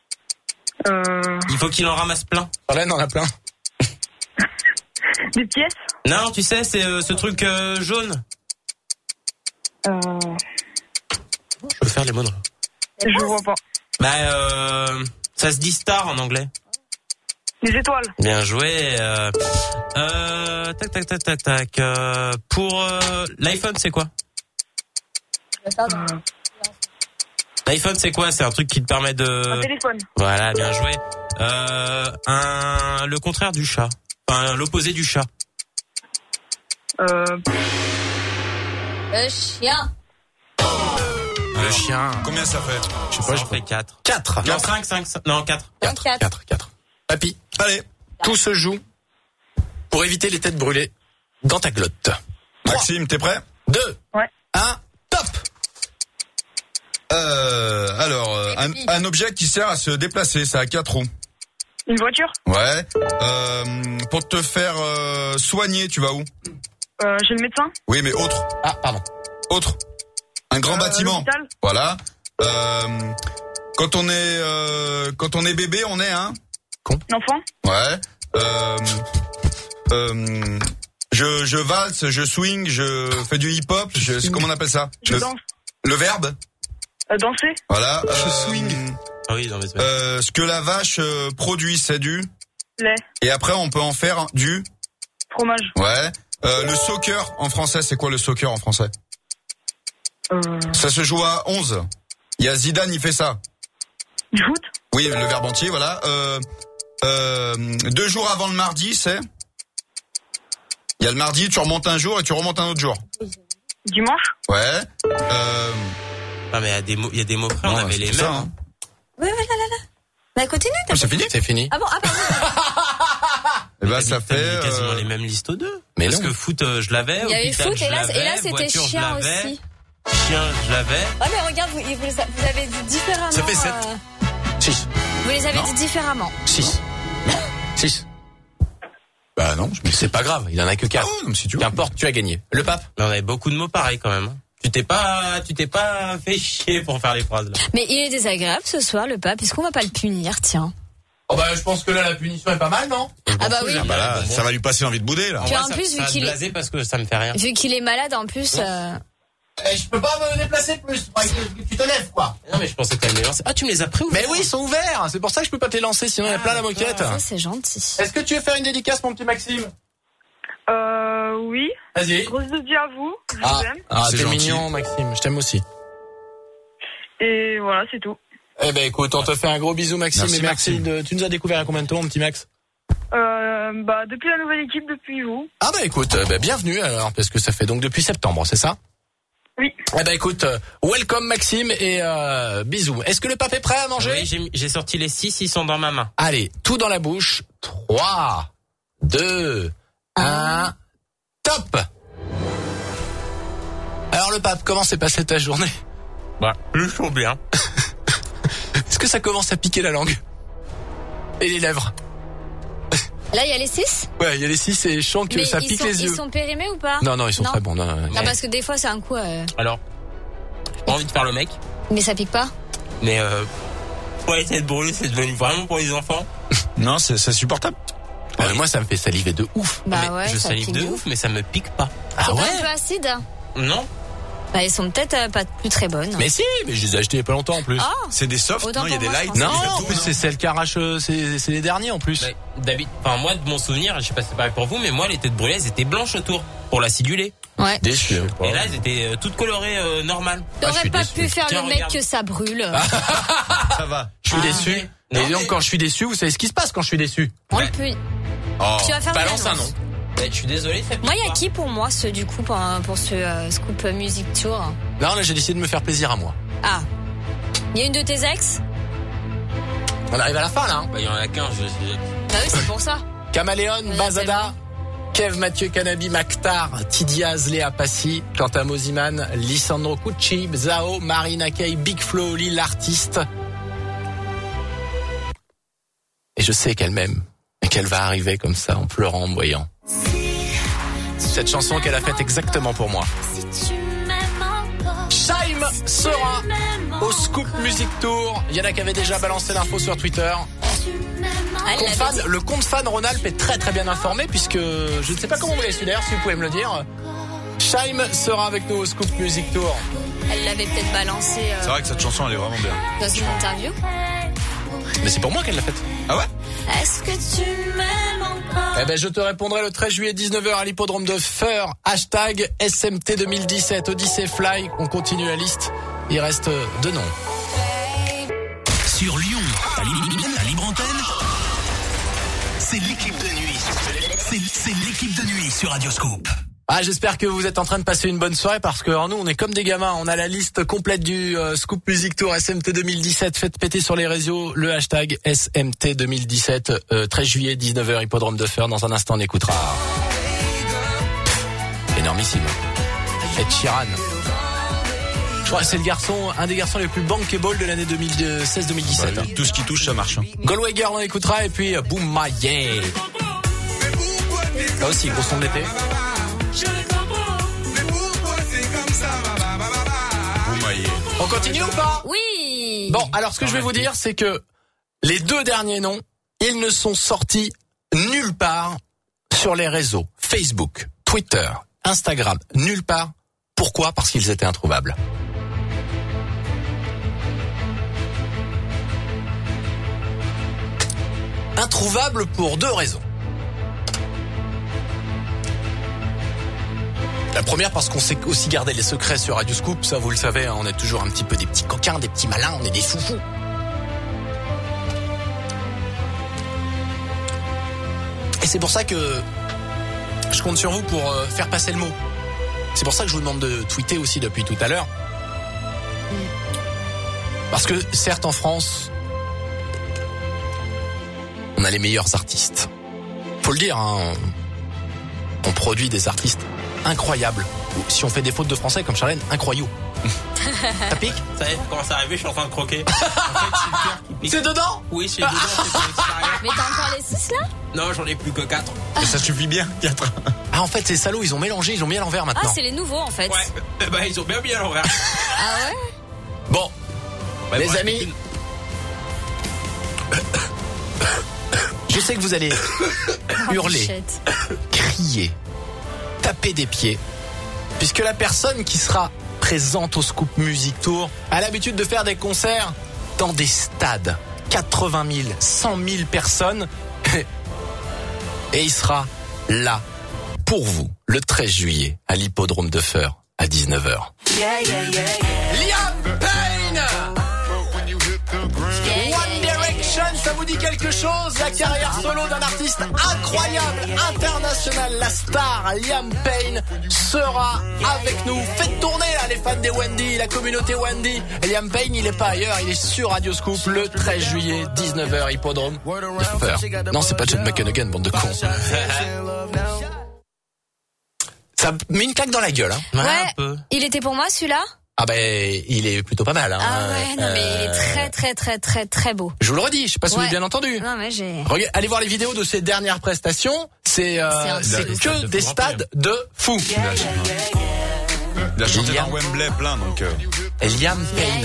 S12: Euh...
S6: Il faut qu'il en ramasse plein.
S3: Charlène en a plein.
S12: Des pièces?
S6: Non, tu sais, c'est euh, ce truc euh, jaune.
S12: Euh...
S6: Je peux faire les mots. Non.
S12: Je vois pas.
S6: Bah, euh, ça se dit star en anglais.
S12: Les étoiles.
S6: Bien joué. Euh, euh, tac, tac, tac, tac, tac. Euh, pour euh, l'iPhone, c'est quoi?
S12: Euh...
S6: L'iPhone, c'est quoi? C'est un truc qui te permet de...
S12: Un téléphone.
S6: Voilà, bien joué. Euh, un, le contraire du chat. Enfin, l'opposé du chat.
S12: Euh...
S4: Le chien.
S3: Le chien.
S5: Combien ça fait?
S6: Je sais pas, je fais quatre.
S3: quatre.
S6: Non, cinq, cinq, non, quatre.
S3: quatre. quatre, quatre. Papy.
S5: Allez.
S3: Tout se joue pour éviter les têtes brûlées dans ta glotte.
S5: Maxime, t'es prêt?
S3: deux.
S12: Ouais.
S3: un. Top.
S5: Euh, alors, euh, un, un objet qui sert à se déplacer, ça a quatre roues.
S12: Une voiture.
S5: Ouais. Euh, pour te faire euh, soigner, tu vas où?
S12: Euh, chez le médecin.
S5: Oui, mais autre.
S3: Ah, pardon.
S5: Autre. Un grand
S12: euh,
S5: bâtiment.
S12: L'hôpital.
S5: Voilà. Euh, quand on est euh, quand on est bébé, on est un
S3: con.
S12: L'enfant.
S5: Ouais. Euh, euh, je je valse, je swing, je fais du hip-hop. Je, comment on appelle ça?
S12: Je
S5: le,
S12: danse.
S5: Le verbe.
S12: Euh, danser.
S5: Voilà.
S3: Je
S5: euh,
S3: swing.
S6: Ah oui, non mais c'est
S5: euh, ce que la vache euh, produit, c'est du
S12: lait.
S5: Et après, on peut en faire du
S12: fromage.
S5: Ouais. Euh, le soccer en français, c'est quoi le soccer en français?
S12: Euh...
S5: Ça se joue à onze. Il y a Zidane, il fait ça.
S12: Du foot.
S5: Oui, le verbe entier, voilà. Euh, euh, deux jours avant le mardi, c'est... Il y a le mardi, tu remontes un jour et tu remontes un autre jour.
S12: Dimanche.
S5: Ouais. Euh...
S6: Ah mais il y a des mots, il y a des mots près, on
S5: non,
S6: avait les mêmes.
S5: Ça, hein.
S4: Oui, oui, là, là, là. Bah, continue.
S5: Ah, c'est fini?
S3: C'est fini.
S4: Ah bon, ah, pardon.
S5: Et bah, ça fait,
S6: euh... quasiment les mêmes listes aux deux. Mais Parce non. que foot, euh, je l'avais.
S4: Il y avait foot, et là, et là, c'était chien aussi.
S6: Chien, je l'avais.
S4: Ah, mais regarde, vous, vous, vous avez dit différemment.
S5: Ça fait sept.
S3: six.
S4: Vous les avez non. dit différemment.
S3: six. six. Bah non, mais c'est pas grave, il en a que quatre.
S5: Oh, si tu
S3: Qu'importe, tu as gagné. Le pape?
S6: On avait beaucoup de mots pareils quand même. Tu t'es pas, tu t'es pas fait chier pour faire les phrases là.
S4: Mais il est désagréable ce soir, le pape. Est-ce qu'on va pas le punir, tiens?
S3: Oh bah je pense que là la punition est pas mal, non?
S4: Ah bah oui.
S5: Ah bah là, ça va lui passer envie de bouder là.
S4: Puis en
S6: ça,
S4: plus
S6: ça
S4: vu qu'il
S6: est parce que ça me fait rien.
S4: Vu qu'il est malade en plus. Euh...
S3: Eh, je peux pas me déplacer plus. Tu te lèves quoi?
S6: Non mais je pensais que t'allais les lancer. Ah tu me les as pris ouverts?
S3: Mais oui, ils sont ouverts. C'est pour ça que je peux pas te les lancer, sinon il ah, y a plein la moquette.
S4: Ça c'est gentil.
S3: Est-ce que tu veux faire une dédicace, mon petit Maxime?
S13: Euh oui.
S3: Vas-y.
S13: Grosse dédicace à vous. Je
S3: ah,
S13: vous aime.
S3: Ah
S5: c'est
S3: t'es
S5: gentil.
S3: mignon, Maxime. Je t'aime aussi.
S13: Et voilà, c'est tout.
S3: Eh ben écoute, on te fait un gros bisou, Maxime,
S5: merci,
S3: et merci
S5: Maxime.
S3: de. Tu nous as découvert il y a combien de temps, mon petit Max?
S13: Euh, bah depuis la nouvelle équipe, depuis vous.
S3: Ah bah écoute, euh, bah, bienvenue alors, parce que ça fait donc depuis septembre, c'est ça?
S13: Oui.
S3: Eh ben écoute, euh, welcome Maxime et euh, bisous. Est-ce que le pape est prêt à manger?
S6: Oui, j'ai, j'ai sorti les six, ils sont dans ma main.
S3: Allez, tout dans la bouche. trois, deux, un, top! Alors le pape, comment s'est passée ta journée?
S6: Bah, je trouve bien.
S3: Est-ce que ça commence à piquer la langue? Et les lèvres?
S4: Là, il y a les six?
S3: Ouais, il y a les six et je sens que
S4: mais
S3: ça pique
S4: sont,
S3: les yeux.
S4: Ils sont périmés ou pas?
S3: Non, non, ils sont non. très bons. Non, non, non.
S4: non, parce que des fois, c'est un coup... Euh...
S6: Alors, j'ai pas envie de faire le mec.
S4: Mais ça pique pas?
S6: Mais euh, pour les têtes brûlées, c'est devenu vraiment pour les enfants.
S5: Non, c'est, c'est supportable.
S3: Ouais. Euh, moi, ça me fait saliver de ouf.
S4: Bah
S6: mais
S4: ouais,
S6: je
S4: ça
S6: salive de ouf, mais ça me pique pas.
S3: Ah
S4: c'est
S3: ouais?
S4: un peu acide?
S6: Non.
S4: Bah, ils sont peut-être euh, pas plus très bonnes.
S3: Mais si, mais je les ai achetés il y a pas longtemps en plus.
S4: Ah,
S5: c'est des softs, non, il y a des lights.
S3: Non, en plus c'est celles qui arrachent, c'est, c'est les derniers en plus.
S6: D'habitude, enfin moi de mon souvenir, je sais pas si c'est pareil pour vous, mais moi les têtes brûlées, elles étaient blanches autour pour l'aciduler.
S4: Ouais.
S3: Déçu.
S6: Et là, elles étaient euh, toutes colorées euh, normales.
S4: T'aurais
S3: ah,
S4: pas
S3: déçu.
S4: pu faire
S6: Tiens,
S4: le mec
S6: regarde.
S4: que ça brûle.
S5: Ça va.
S3: Je suis
S4: ah,
S3: déçu.
S6: Mais...
S3: Et
S6: Non,
S3: donc
S6: mais...
S3: quand je suis déçu, vous savez ce qui se passe quand je suis déçu?
S4: On
S6: ouais.
S4: le peut.
S3: Oh.
S4: Tu vas faire
S3: balance un nom.
S6: Ouais, je suis désolé, ça pique
S4: Moi, il y a
S6: pas.
S4: qui pour moi, ce, du coup, pour, pour ce euh, Scoop Music Tour?
S3: Non, là j'ai décidé de me faire plaisir à moi.
S4: Ah. Il y a une de tes ex?
S3: On arrive à la fin là. Hein.
S6: Bah, il y en a qu'un, je sais.
S4: Bah oui, c'est pour ça.
S3: Caméléon,
S4: Ouais,
S3: Bazada, Kev, Mathieu, Canabi, Maktar, Tidiaz, Léa Passy, Quentin Mosiman, Lissandro Cucci, Zao, Marina Kay, Big Flo, Oli, l'artiste. Et je sais qu'elle m'aime. Et qu'elle va arriver comme ça, en pleurant, en me voyant. Cette chanson qu'elle a faite exactement pour moi. Shaim sera au Scoop Music Tour. Il y en a qui avaient déjà balancé l'info sur Twitter. Compte fan, le compte fan Ronald est très très bien informé puisque je ne sais pas comment vous l'avez su d'ailleurs, si vous pouvez me le dire. Shaim sera avec nous au Scoop Music Tour.
S4: Elle l'avait peut-être balancé euh,
S5: C'est vrai que cette chanson elle est vraiment bien.
S4: dans une interview.
S3: Mais c'est pour moi qu'elle l'a faite.
S5: Ah ouais?
S4: Est-ce que tu m'aimes encore?
S3: Eh ben je te répondrai le treize juillet dix-neuf heures à l'hippodrome de Feur. Hashtag S M T deux mille dix-sept Odyssey Fly. On continue la liste. Il reste deux noms.
S2: Sur Lyon, à Libre, à Libre Antenne, c'est l'équipe de nuit. C'est, c'est l'équipe de nuit sur Radio Scoop.
S3: Ah, j'espère que vous êtes en train de passer une bonne soirée parce que alors, nous on est comme des gamins, on a la liste complète du euh, Scoop Music Tour S M T deux mille dix-sept. Faites péter sur les réseaux le hashtag S M T deux mille dix-sept, euh, treize juillet dix-neuf heures hippodrome de Feur. Dans un instant on écoutera énormissime Ed Sheeran. Je crois que c'est le garçon, un des garçons les plus bankable de l'année deux mille seize deux mille dix-sept.
S5: Bah, tout ce qui touche ça marche.
S3: Goldwager on écoutera et puis Boom My Yeah. Là aussi gros son de l'été. On continue ou pas?
S4: Oui.
S3: Bon, alors ce que je vais vous dire, c'est que les deux derniers noms, ils ne sont sortis nulle part sur les réseaux Facebook, Twitter, Instagram, nulle part. Pourquoi? Parce qu'ils étaient introuvables. Introuvables pour deux raisons. La première parce qu'on sait aussi garder les secrets sur Radio Scoop, ça vous le savez, hein, on est toujours un petit peu des petits coquins, des petits malins, on est des foufous. Et c'est pour ça que je compte sur vous pour euh, faire passer le mot. C'est pour ça que je vous demande de tweeter aussi depuis tout à l'heure. Parce que certes en France, a les meilleurs artistes. Faut le dire, hein, on produit des artistes incroyables. Si on fait des fautes de français comme Charlène, incroyable. Ça pique?
S6: Ça y est, comment ça arrive, je suis en train de croquer. En fait, c'est le cœur qui pique.
S3: C'est dedans?
S6: Oui, c'est dedans, c'est pour l'extérieur.
S4: Mais t'as encore les six là?
S6: Non, j'en ai plus que quatre.
S5: Et ça suffit bien, quatre.
S3: Ah, en fait, ces salauds, ils ont mélangé, ils ont mis à l'envers maintenant.
S4: Ah, c'est les nouveaux en fait.
S6: Ouais, bah ils ont bien mis à l'envers.
S4: Ah ouais?
S3: Bon,
S6: Ouais,
S3: les
S6: bon,
S3: amis, je sais que vous allez hurler,
S4: Bichette.
S3: crier, taper des pieds, puisque la personne qui sera présente au Scoop Music Tour a l'habitude de faire des concerts dans des stades, quatre-vingt mille, cent mille personnes, et il sera là pour vous le treize juillet à l'hippodrome de Feur à dix-neuf heures.
S7: Yeah, yeah, yeah, yeah.
S3: Liam Payne, One Direction, ça vous dit quelque chose? La carrière solo d'un artiste incroyable, international, la star Liam Payne sera avec nous. Faites tourner là les fans des Wendy, la communauté Wendy. Et Liam Payne, il est pas ailleurs, il est sur Radio Scoop le treize juillet, dix-neuf heures, hippodrome de Feur. Non, c'est pas John McConaughey, bande de cons. Ça met une claque dans la gueule, hein.
S4: Ouais,
S6: un peu.
S4: il était pour moi celui-là?
S3: Ah ben, il est plutôt pas mal, hein.
S4: Ah ouais, non mais il est
S3: Euh,
S4: très très très très très beau.
S3: Je vous le redis, je sais pas si vous
S4: Ouais.
S3: avez bien entendu.
S4: Non mais j'ai...
S3: Regardez, allez voir les vidéos de ses dernières prestations. C'est euh,
S4: C'est un
S3: c'est
S4: truc.
S3: que des stades de fous.
S5: Il a chanté
S3: Liam.
S5: dans Wembley plein, donc... Euh...
S3: Liam Payne,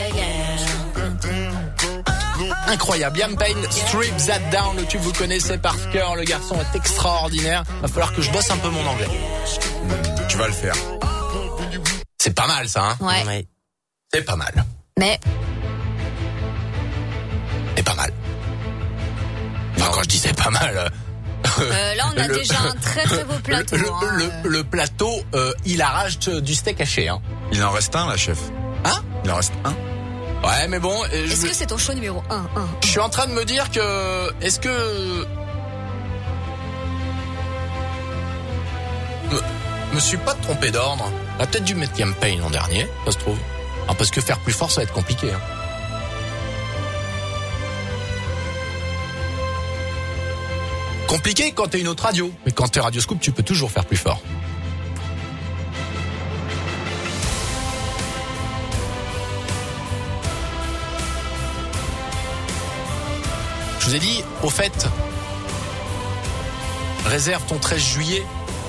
S3: incroyable. Liam Payne, Strip That Down, le tube vous connaissez par cœur. Le garçon est extraordinaire. Va falloir que je bosse un peu mon anglais.
S5: Tu vas le faire.
S3: C'est pas mal ça, hein.
S4: Ouais.
S6: Ouais.
S3: C'est pas mal.
S4: Mais
S3: C'est pas mal. Enfin, quand je dis c'est pas mal. euh,
S4: euh, là on a
S3: le-
S4: déjà un très très beau plateau.
S3: Le,
S4: hein.
S3: le- le plateau, euh, il arrache du steak haché, hein.
S5: Il en reste un, là, chef.
S3: Hein?
S5: Il en reste un.
S3: Ouais, mais bon. euh, je
S4: Est-ce
S3: me-
S4: que c'est ton show numéro un?
S3: Je suis en train de me dire que... Est-ce que... Me, me suis pas trompé d'ordre. On a peut-être dû mettre Liam Payne l'an dernier, ça se trouve. Ah, parce que faire plus fort, ça va être compliqué. Hein. Compliqué quand t'es une autre radio. Mais quand t'es Radio Scoop, tu peux toujours faire plus fort. Je vous ai dit, au fait, réserve ton treize juillet.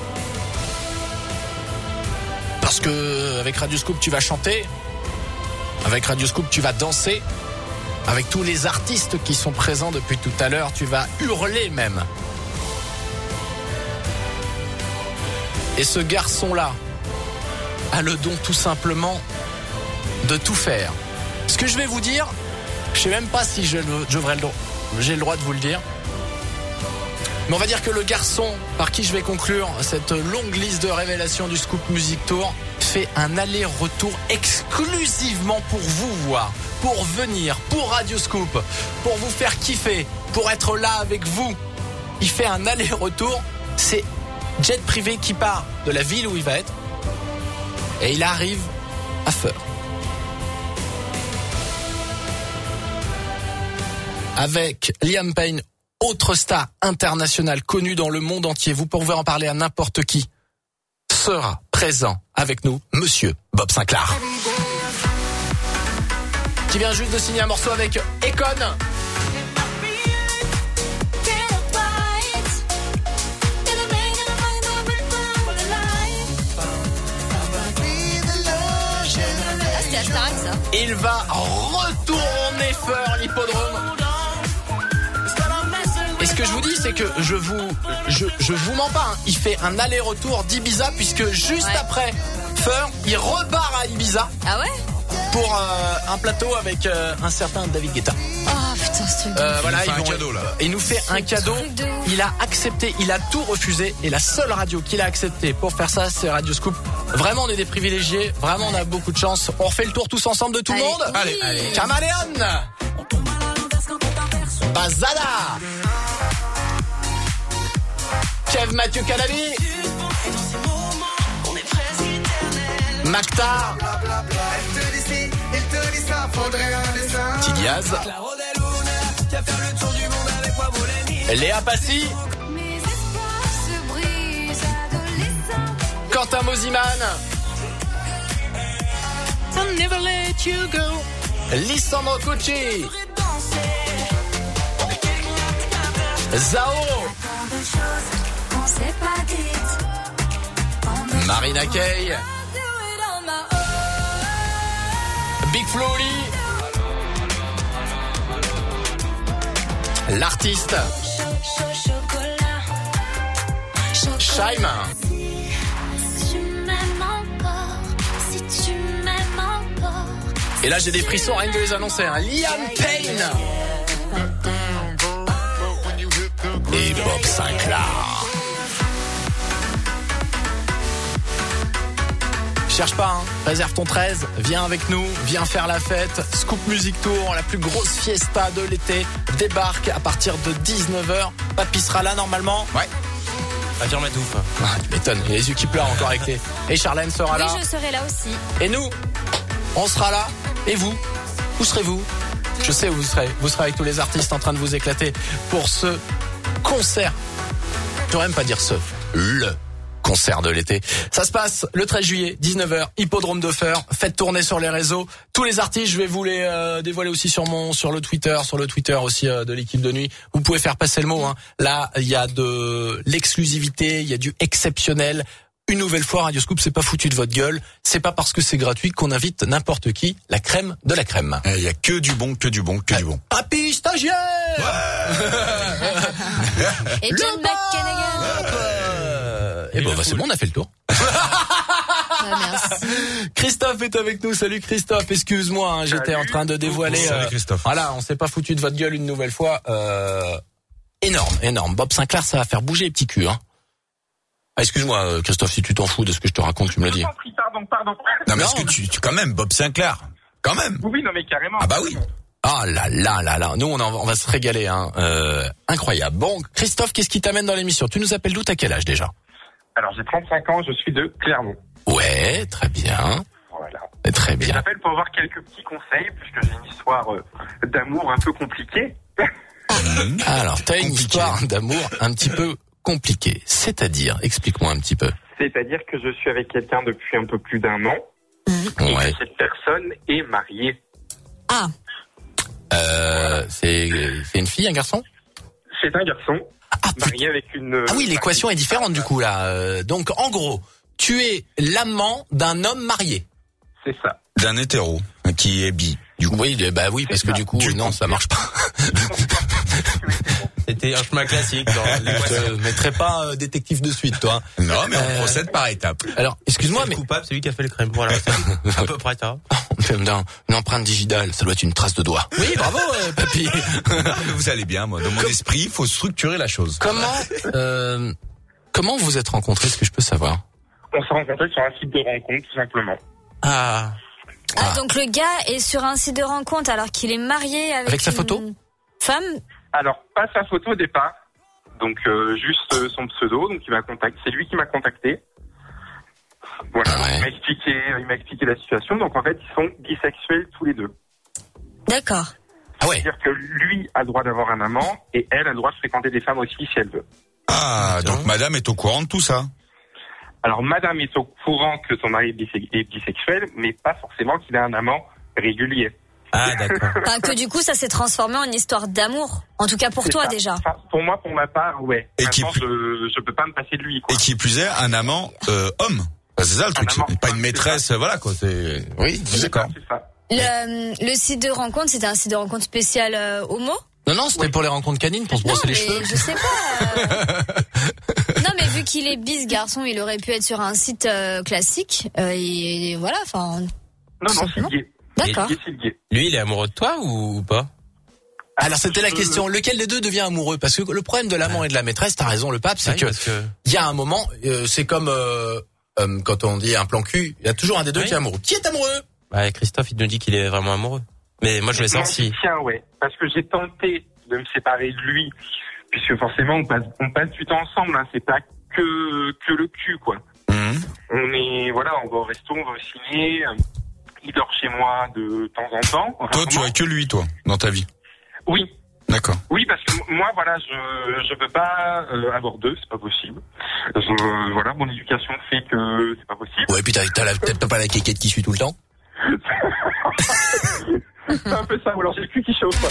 S3: Parce que avec Radio Scoop, tu vas chanter. Avec Radio Scoop, tu vas danser. Avec tous les artistes qui sont présents depuis tout à l'heure, tu vas hurler même. Et ce garçon-là a le don tout simplement de tout faire. Ce que je vais vous dire, je sais même pas si je, le- je devrais le droit. J'ai le droit de vous le dire. Mais on va dire que le garçon par qui je vais conclure cette longue liste de révélations du Scoop Music Tour fait un aller-retour exclusivement pour vous voir, pour venir, pour Radio Scoop, pour vous faire kiffer, pour être là avec vous. Il fait un aller-retour. C'est jet privé qui part de la ville où il va être et il arrive à Feur. Avec Liam Payne, autre star internationale connue dans le monde entier, vous pouvez en parler à n'importe qui, sera présent avec nous, Monsieur Bob Sinclair. Qui vient juste de signer un morceau avec Akon.
S4: Ah, c'était à Starac, ça.
S3: Il va retourner Feur, l'hippodrome. Et ce que je vous dis, c'est que je vous, je, je vous mens pas. Hein. Il fait un aller-retour d'Ibiza puisque juste
S4: Ouais.
S3: après Feur, il repart à Ibiza
S4: Ah ouais?
S3: pour euh, un plateau avec euh, un certain David Guetta.
S4: Oh putain, ce truc de
S3: Euh,
S4: ouf.
S3: voilà,
S5: fait
S3: ils
S5: un
S3: vont-
S5: cadeau, là.
S3: Il nous fait un cadeau.
S4: truc de ouf.
S3: Il a accepté, il a tout refusé. Et la seule radio qu'il a accepté pour faire ça, c'est Radio Scoop. Vraiment, on est des privilégiés. Vraiment, on a beaucoup de chance. On refait le tour tous ensemble de tout
S4: Allez,
S3: le monde.
S4: oui.
S3: Allez, allez. Caméléon. Bazada. Kev Mathieu Calabi. Maktar. Tidiaz.
S7: Qui a fait le tour du monde avec moi, voler
S3: Léa Passy. Quentin Mosiman. I'll never let you go. Lissandro Cucci. Zao. Marina Kaye. Big Flo Oli. L'artiste. Shaim. Et là j'ai des frissons rien que de les annoncer. Hein. Liam Payne. Et Bob Sinclair. Cherche pas, hein. Réserve ton treize, viens avec nous, viens faire la fête. Scoop Music Tour, la plus grosse fiesta de l'été, débarque à partir de dix-neuf heures. Papy sera là normalement.
S5: Ouais.
S6: Affirmatif.
S3: Ah, tu m'étonnes, il y a les yeux qui pleurent encore avec les... Et Charlène sera
S4: oui,
S3: là.
S4: Oui, je serai là aussi.
S3: Et nous, on sera là. Et vous, où serez-vous? Je sais où vous serez. Vous serez avec tous les artistes en train de vous éclater pour ce concert. Je pourrais même pas dire ce, le concert de l'été. Ça se passe le treize juillet, dix-neuf heures, Hippodrome de Feur. Faites tourner sur les réseaux. Tous les artistes, je vais vous les euh, dévoiler aussi sur mon, sur le Twitter, sur le Twitter aussi euh, de l'équipe de nuit. Vous pouvez faire passer le mot. Hein. Là, il y a de l'exclusivité, il y a du exceptionnel. Une nouvelle fois, Radio Scoop, c'est pas foutu de votre gueule. C'est pas parce que c'est gratuit qu'on invite n'importe qui. La crème de la crème.
S5: Il y a que du bon, que du bon, que du bon.
S3: Papy stagiaire.
S4: Ouais. Et John McKennigan.
S3: Et bon, bah, c'est bon, on a fait le tour.
S4: Ah, merci.
S3: Christophe est avec nous. Salut Christophe, excuse-moi, hein, j'étais en train de dévoiler.
S5: Salut
S3: euh,
S5: Christophe.
S3: Voilà, on s'est pas foutu de votre gueule une nouvelle fois. Euh, énorme, énorme. Bob Sinclair, ça va faire bouger les petits culs, hein. Ah, excuse-moi, Christophe, si tu t'en fous de ce que je te raconte, tu me le dis.
S13: Pardon, pardon.
S5: Non, mais est-ce que tu, tu, quand même, Bob Sinclair, quand même.
S13: Oui, non, mais carrément.
S5: Ah bah oui.
S3: Ah là là là là, nous on, en, on va se régaler, hein. Euh, incroyable. Bon, Christophe, qu'est-ce qui t'amène dans l'émission? Tu nous appelles d'où? T'as quel âge déjà?
S13: Alors, j'ai trente-cinq ans, je suis de Clermont.
S3: Ouais, très bien.
S13: Voilà.
S3: Très
S13: Et
S3: bien.
S13: j'appelle pour avoir quelques petits conseils, puisque j'ai une histoire euh, d'amour un peu compliquée.
S3: Alors, t'as une
S5: Compliqué.
S3: histoire d'amour un petit peu compliquée. C'est-à-dire, explique-moi un petit peu.
S13: C'est-à-dire que je suis avec quelqu'un depuis un peu plus d'un an.
S3: Ouais.
S13: Et cette personne est mariée.
S4: Ah.
S3: Euh, c'est, c'est une fille, un garçon?
S13: C'est un garçon.
S3: Ah,
S13: marié avec une...
S3: Ah oui, l'équation est différente du coup là. Euh, donc en gros, tu es l'amant d'un homme marié.
S13: C'est ça.
S5: D'un hétéro, qui est bi.
S3: Du coup, oui, bah oui, parce que du coup,
S5: Du
S3: non,
S5: coup.
S3: ça marche pas.
S6: C'était un chemin classique. Dans
S3: Je te mettrais pas euh, détective de suite, toi.
S5: Non, mais on
S3: Euh,
S5: procède par étapes.
S3: Alors, excuse-moi, mais
S6: le coupable, c'est lui qui a fait le crème. Voilà, c'est à peu près ça.
S3: non, une empreinte digitale, ça doit être une trace de doigt. Oui, bravo, euh, papy.
S5: Vous allez bien, moi. Dans mon esprit, il faut structurer la chose.
S3: Comment, euh, comment vous êtes rencontrés, est-ce que je peux savoir?
S13: On s'est rencontrés sur un site de rencontre, tout simplement.
S6: Ah.
S4: Ah, donc le gars est sur un site de rencontre alors qu'il est marié avec,
S3: Avec sa
S4: une
S3: photo
S4: femme.
S13: Alors, pas sa photo au départ, donc euh, juste euh, son pseudo, donc il m'a contacté. C'est lui qui m'a contacté. Voilà,
S3: Ouais.
S13: il m'a expliqué, il m'a expliqué la situation. Donc en fait, ils sont bisexuels tous les deux.
S4: D'accord.
S3: Ah ouais.
S13: C'est-à-dire que lui a le droit d'avoir un amant et elle a le droit de fréquenter des femmes aussi si elle veut.
S5: Ah, donc madame est au courant de tout ça.
S13: Alors, madame est au courant que son mari est bise- est bisexuel, mais pas forcément qu'il a un amant régulier.
S6: Ah, d'accord.
S4: Enfin, que du coup, ça s'est transformé en histoire d'amour. En tout cas pour
S13: C'est
S4: toi
S13: ça.
S4: déjà.
S13: Enfin, pour moi, pour ma part, ouais.
S5: Et qui
S13: Maintenant,
S5: plus-
S13: je, je peux pas me passer de lui, quoi.
S5: Et qui plus est, un amant euh, homme. Enfin, c'est ça le truc.
S13: Un amant
S5: C'est pas une
S13: homme,
S5: maîtresse,
S13: c'est
S5: voilà quoi. C'est oui,
S13: C'est
S5: d'accord.
S13: ça, c'est ça.
S4: Le, le site de rencontre, c'était un site de rencontre spécial euh, homo.
S3: Non, non, c'était pour les rencontres canines, pour se brosser
S4: Non,
S3: les
S4: mais
S3: cheveux.
S4: je sais pas. euh. Non, mais vu qu'il est bis garçon, il aurait pu être sur un site euh, classique. Euh, et voilà, enfin.
S13: Non, non, c'est gay.
S4: D'accord.
S13: C'est gay, c'est gay.
S6: Lui, il est amoureux de toi ou, ou pas?
S3: Alors c'était la question, lequel des deux devient amoureux? Parce que le problème de l'amant et de la maîtresse, t'as raison le pape, c'est
S6: Oui,
S3: que
S6: parce que-
S3: il y a un moment, euh, c'est comme euh, euh, quand on dit un plan cul, il y a toujours un des deux
S6: Oui.
S3: qui est amoureux. Qui est amoureux?
S6: Ouais, Christophe, il nous dit qu'il est vraiment amoureux. Mais moi, je voulais savoir si...
S13: Tiens, ouais. Parce que j'ai tenté de me séparer de lui, puisque forcément, on passe, on passe du temps ensemble, hein. C'est pas que, que le cul, quoi.
S5: Mmh.
S13: On est, voilà, on va au resto, on va au ciné, euh, il dort chez moi de temps en temps.
S5: Toi, tu
S13: rarement.
S5: as que lui, toi, dans ta vie.
S13: Oui.
S5: D'accord. D'accord.
S13: Oui, parce que moi, voilà, je je peux pas euh, avoir deux, c'est pas possible. Je, voilà, mon éducation fait que c'est pas possible.
S3: Ouais, puis t'as, t'as, la, t'as pas la quéquette qui suit tout le temps.
S13: C'est un peu ça, ou alors j'ai le cul qui chauffe.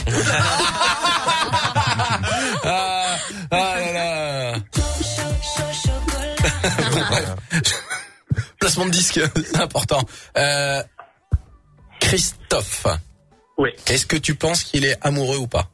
S3: ah, ah là là. Bon, bref. Placement de disque, c'est important. Euh, Christophe.
S13: Oui.
S3: Est-ce que tu penses qu'il est amoureux ou pas?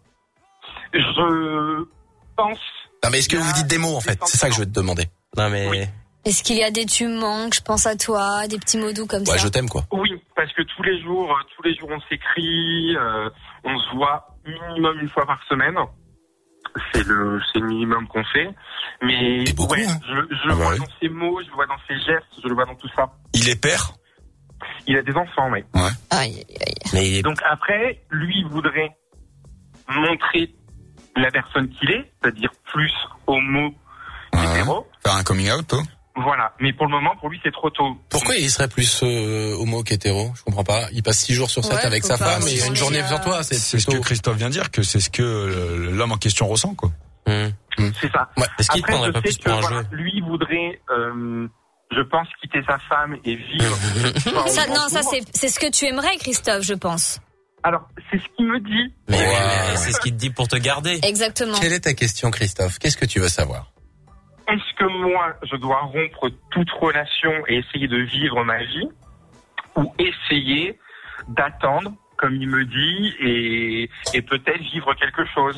S13: Je pense.
S3: Non mais est-ce que vous dites des mots en fait? C'est ça que je veux te demander.
S6: Non mais.
S13: Oui.
S4: Est-ce qu'il y a des tu me manques, je pense à toi, des petits mots doux comme
S3: ouais,
S4: ça?
S3: Je t'aime quoi.
S13: Oui, parce que tous les jours, euh, tous les jours on s'écrit, euh, on se voit minimum une fois par semaine. C'est le, c'est le minimum qu'on fait. Mais
S3: beaucoup,
S13: ouais,
S3: hein.
S13: je, je le
S5: Ah bah
S13: vois
S5: oui.
S13: dans ses mots, je le vois dans ses gestes, je le vois dans tout ça.
S5: Il est père?
S13: Il a des enfants, oui.
S5: Ouais.
S4: Aïe, aïe, aïe.
S6: Mais il est...
S13: Donc après, lui il voudrait montrer la personne qu'il est, c'est-à-dire plus homo hétéro.
S5: Ouais. Faire un coming out, toi?
S13: Voilà. Mais pour le moment, pour lui, c'est trop tôt.
S3: Pourquoi il serait plus euh, homo qu'hétéro? Je comprends pas. Il passe six jours sur sept
S4: Ouais,
S3: avec
S4: faut
S3: sa
S4: pas
S3: femme et
S4: aussi
S3: une journée
S4: euh...
S3: devant toi. C'est,
S5: C'est ce que Christophe vient de dire, que c'est ce que euh, l'homme en question ressent, quoi.
S6: Mmh.
S13: C'est ça.
S3: Ouais.
S6: Est-ce qu'il
S13: Après,
S6: prendrait
S13: je
S6: pas
S13: sais
S6: plus
S13: que
S6: pour un
S13: voilà,
S6: jeu?
S13: lui voudrait, euh, je pense, quitter sa femme et vivre. enfin,
S4: Ça,
S13: au
S4: non, ça
S13: Vancouver.
S4: c'est, c'est ce que tu aimerais, Christophe, je pense.
S13: Alors, c'est ce qu'il me dit.
S6: Mais
S3: Wow.
S6: mais c'est ce qu'il te dit pour te garder.
S4: Exactement.
S3: Quelle est ta question, Christophe? Qu'est-ce que tu veux savoir?
S13: Est-ce que moi, je dois rompre toute relation et essayer de vivre ma vie, ou essayer d'attendre, comme il me dit, et, et peut-être vivre quelque chose?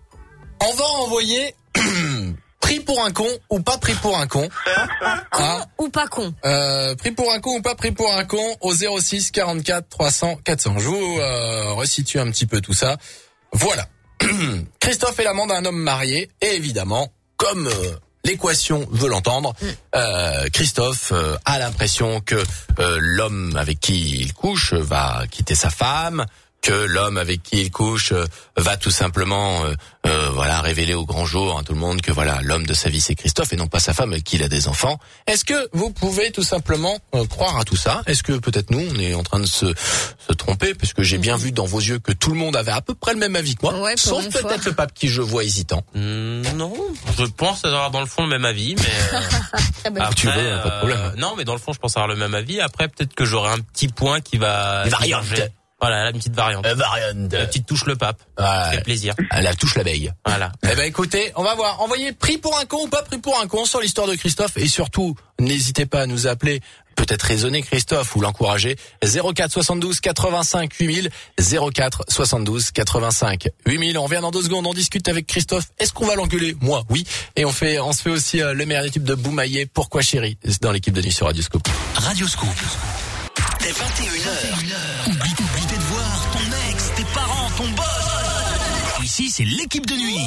S3: On va envoyer pris pour un con ou pas pris pour un con. Hein
S4: Ou pas con.
S3: Euh, pris pour un con ou pas pris pour un con au zéro six quarante-quatre trois cents quatre cents. Je vous euh, resitue un petit peu tout ça. Voilà. Christophe est l'amant d'un homme marié et évidemment, comme euh, l'équation veut l'entendre, euh, Christophe euh, a l'impression que euh, l'homme avec qui il couche va quitter sa femme, que l'homme avec qui il couche euh, va tout simplement euh, euh, voilà révéler au grand jour à tout le monde que voilà l'homme de sa vie c'est Christophe et non pas sa femme avec qui il a des enfants. Est-ce que vous pouvez tout simplement euh, croire à tout ça? Est-ce que peut-être nous on est en train de se, se tromper parce que j'ai bien vu dans vos yeux que tout le monde avait à peu près le même avis que moi,
S4: Ouais, pour
S3: sauf
S4: une
S3: peut-être
S4: fois.
S3: le pape qui je vois hésitant.
S6: Mmh, non, je pense avoir dans le fond le même avis, mais euh,
S4: Très bonne.
S6: après,
S3: tu veux, pas de problème.
S6: euh, non, mais dans le fond, je pense avoir le même avis. Après, peut-être que j'aurai un petit point qui va
S3: Une variante.
S6: diverger. Voilà, une petite variante.
S3: Euh, variante.
S6: La petite touche le pape.
S3: Ouais.
S6: Ça fait plaisir.
S3: La touche l'abeille.
S6: Voilà.
S3: Eh ben écoutez, on va voir. Envoyez pris pour un con ou pas pris pour un con sur l'histoire de Christophe et surtout n'hésitez pas à nous appeler, peut-être raisonner Christophe ou l'encourager. zéro quatre soixante-douze quatre-vingt-cinq huit mille zéro quatre soixante-douze quatre-vingt-cinq huit mille. On revient dans deux secondes. On discute avec Christophe. Est-ce qu'on va l'engueuler? Moi, oui. Et on fait, on se fait aussi euh, le meilleur tube de Boumaillé. Pourquoi chérie? Dans l'équipe de nuit sur Radio Scoop.
S2: Radio Scoop. Dès vingt et une heures. Oublie, oublie de voir ton ex, tes parents, ton boss. Ici, c'est l'équipe de nuit.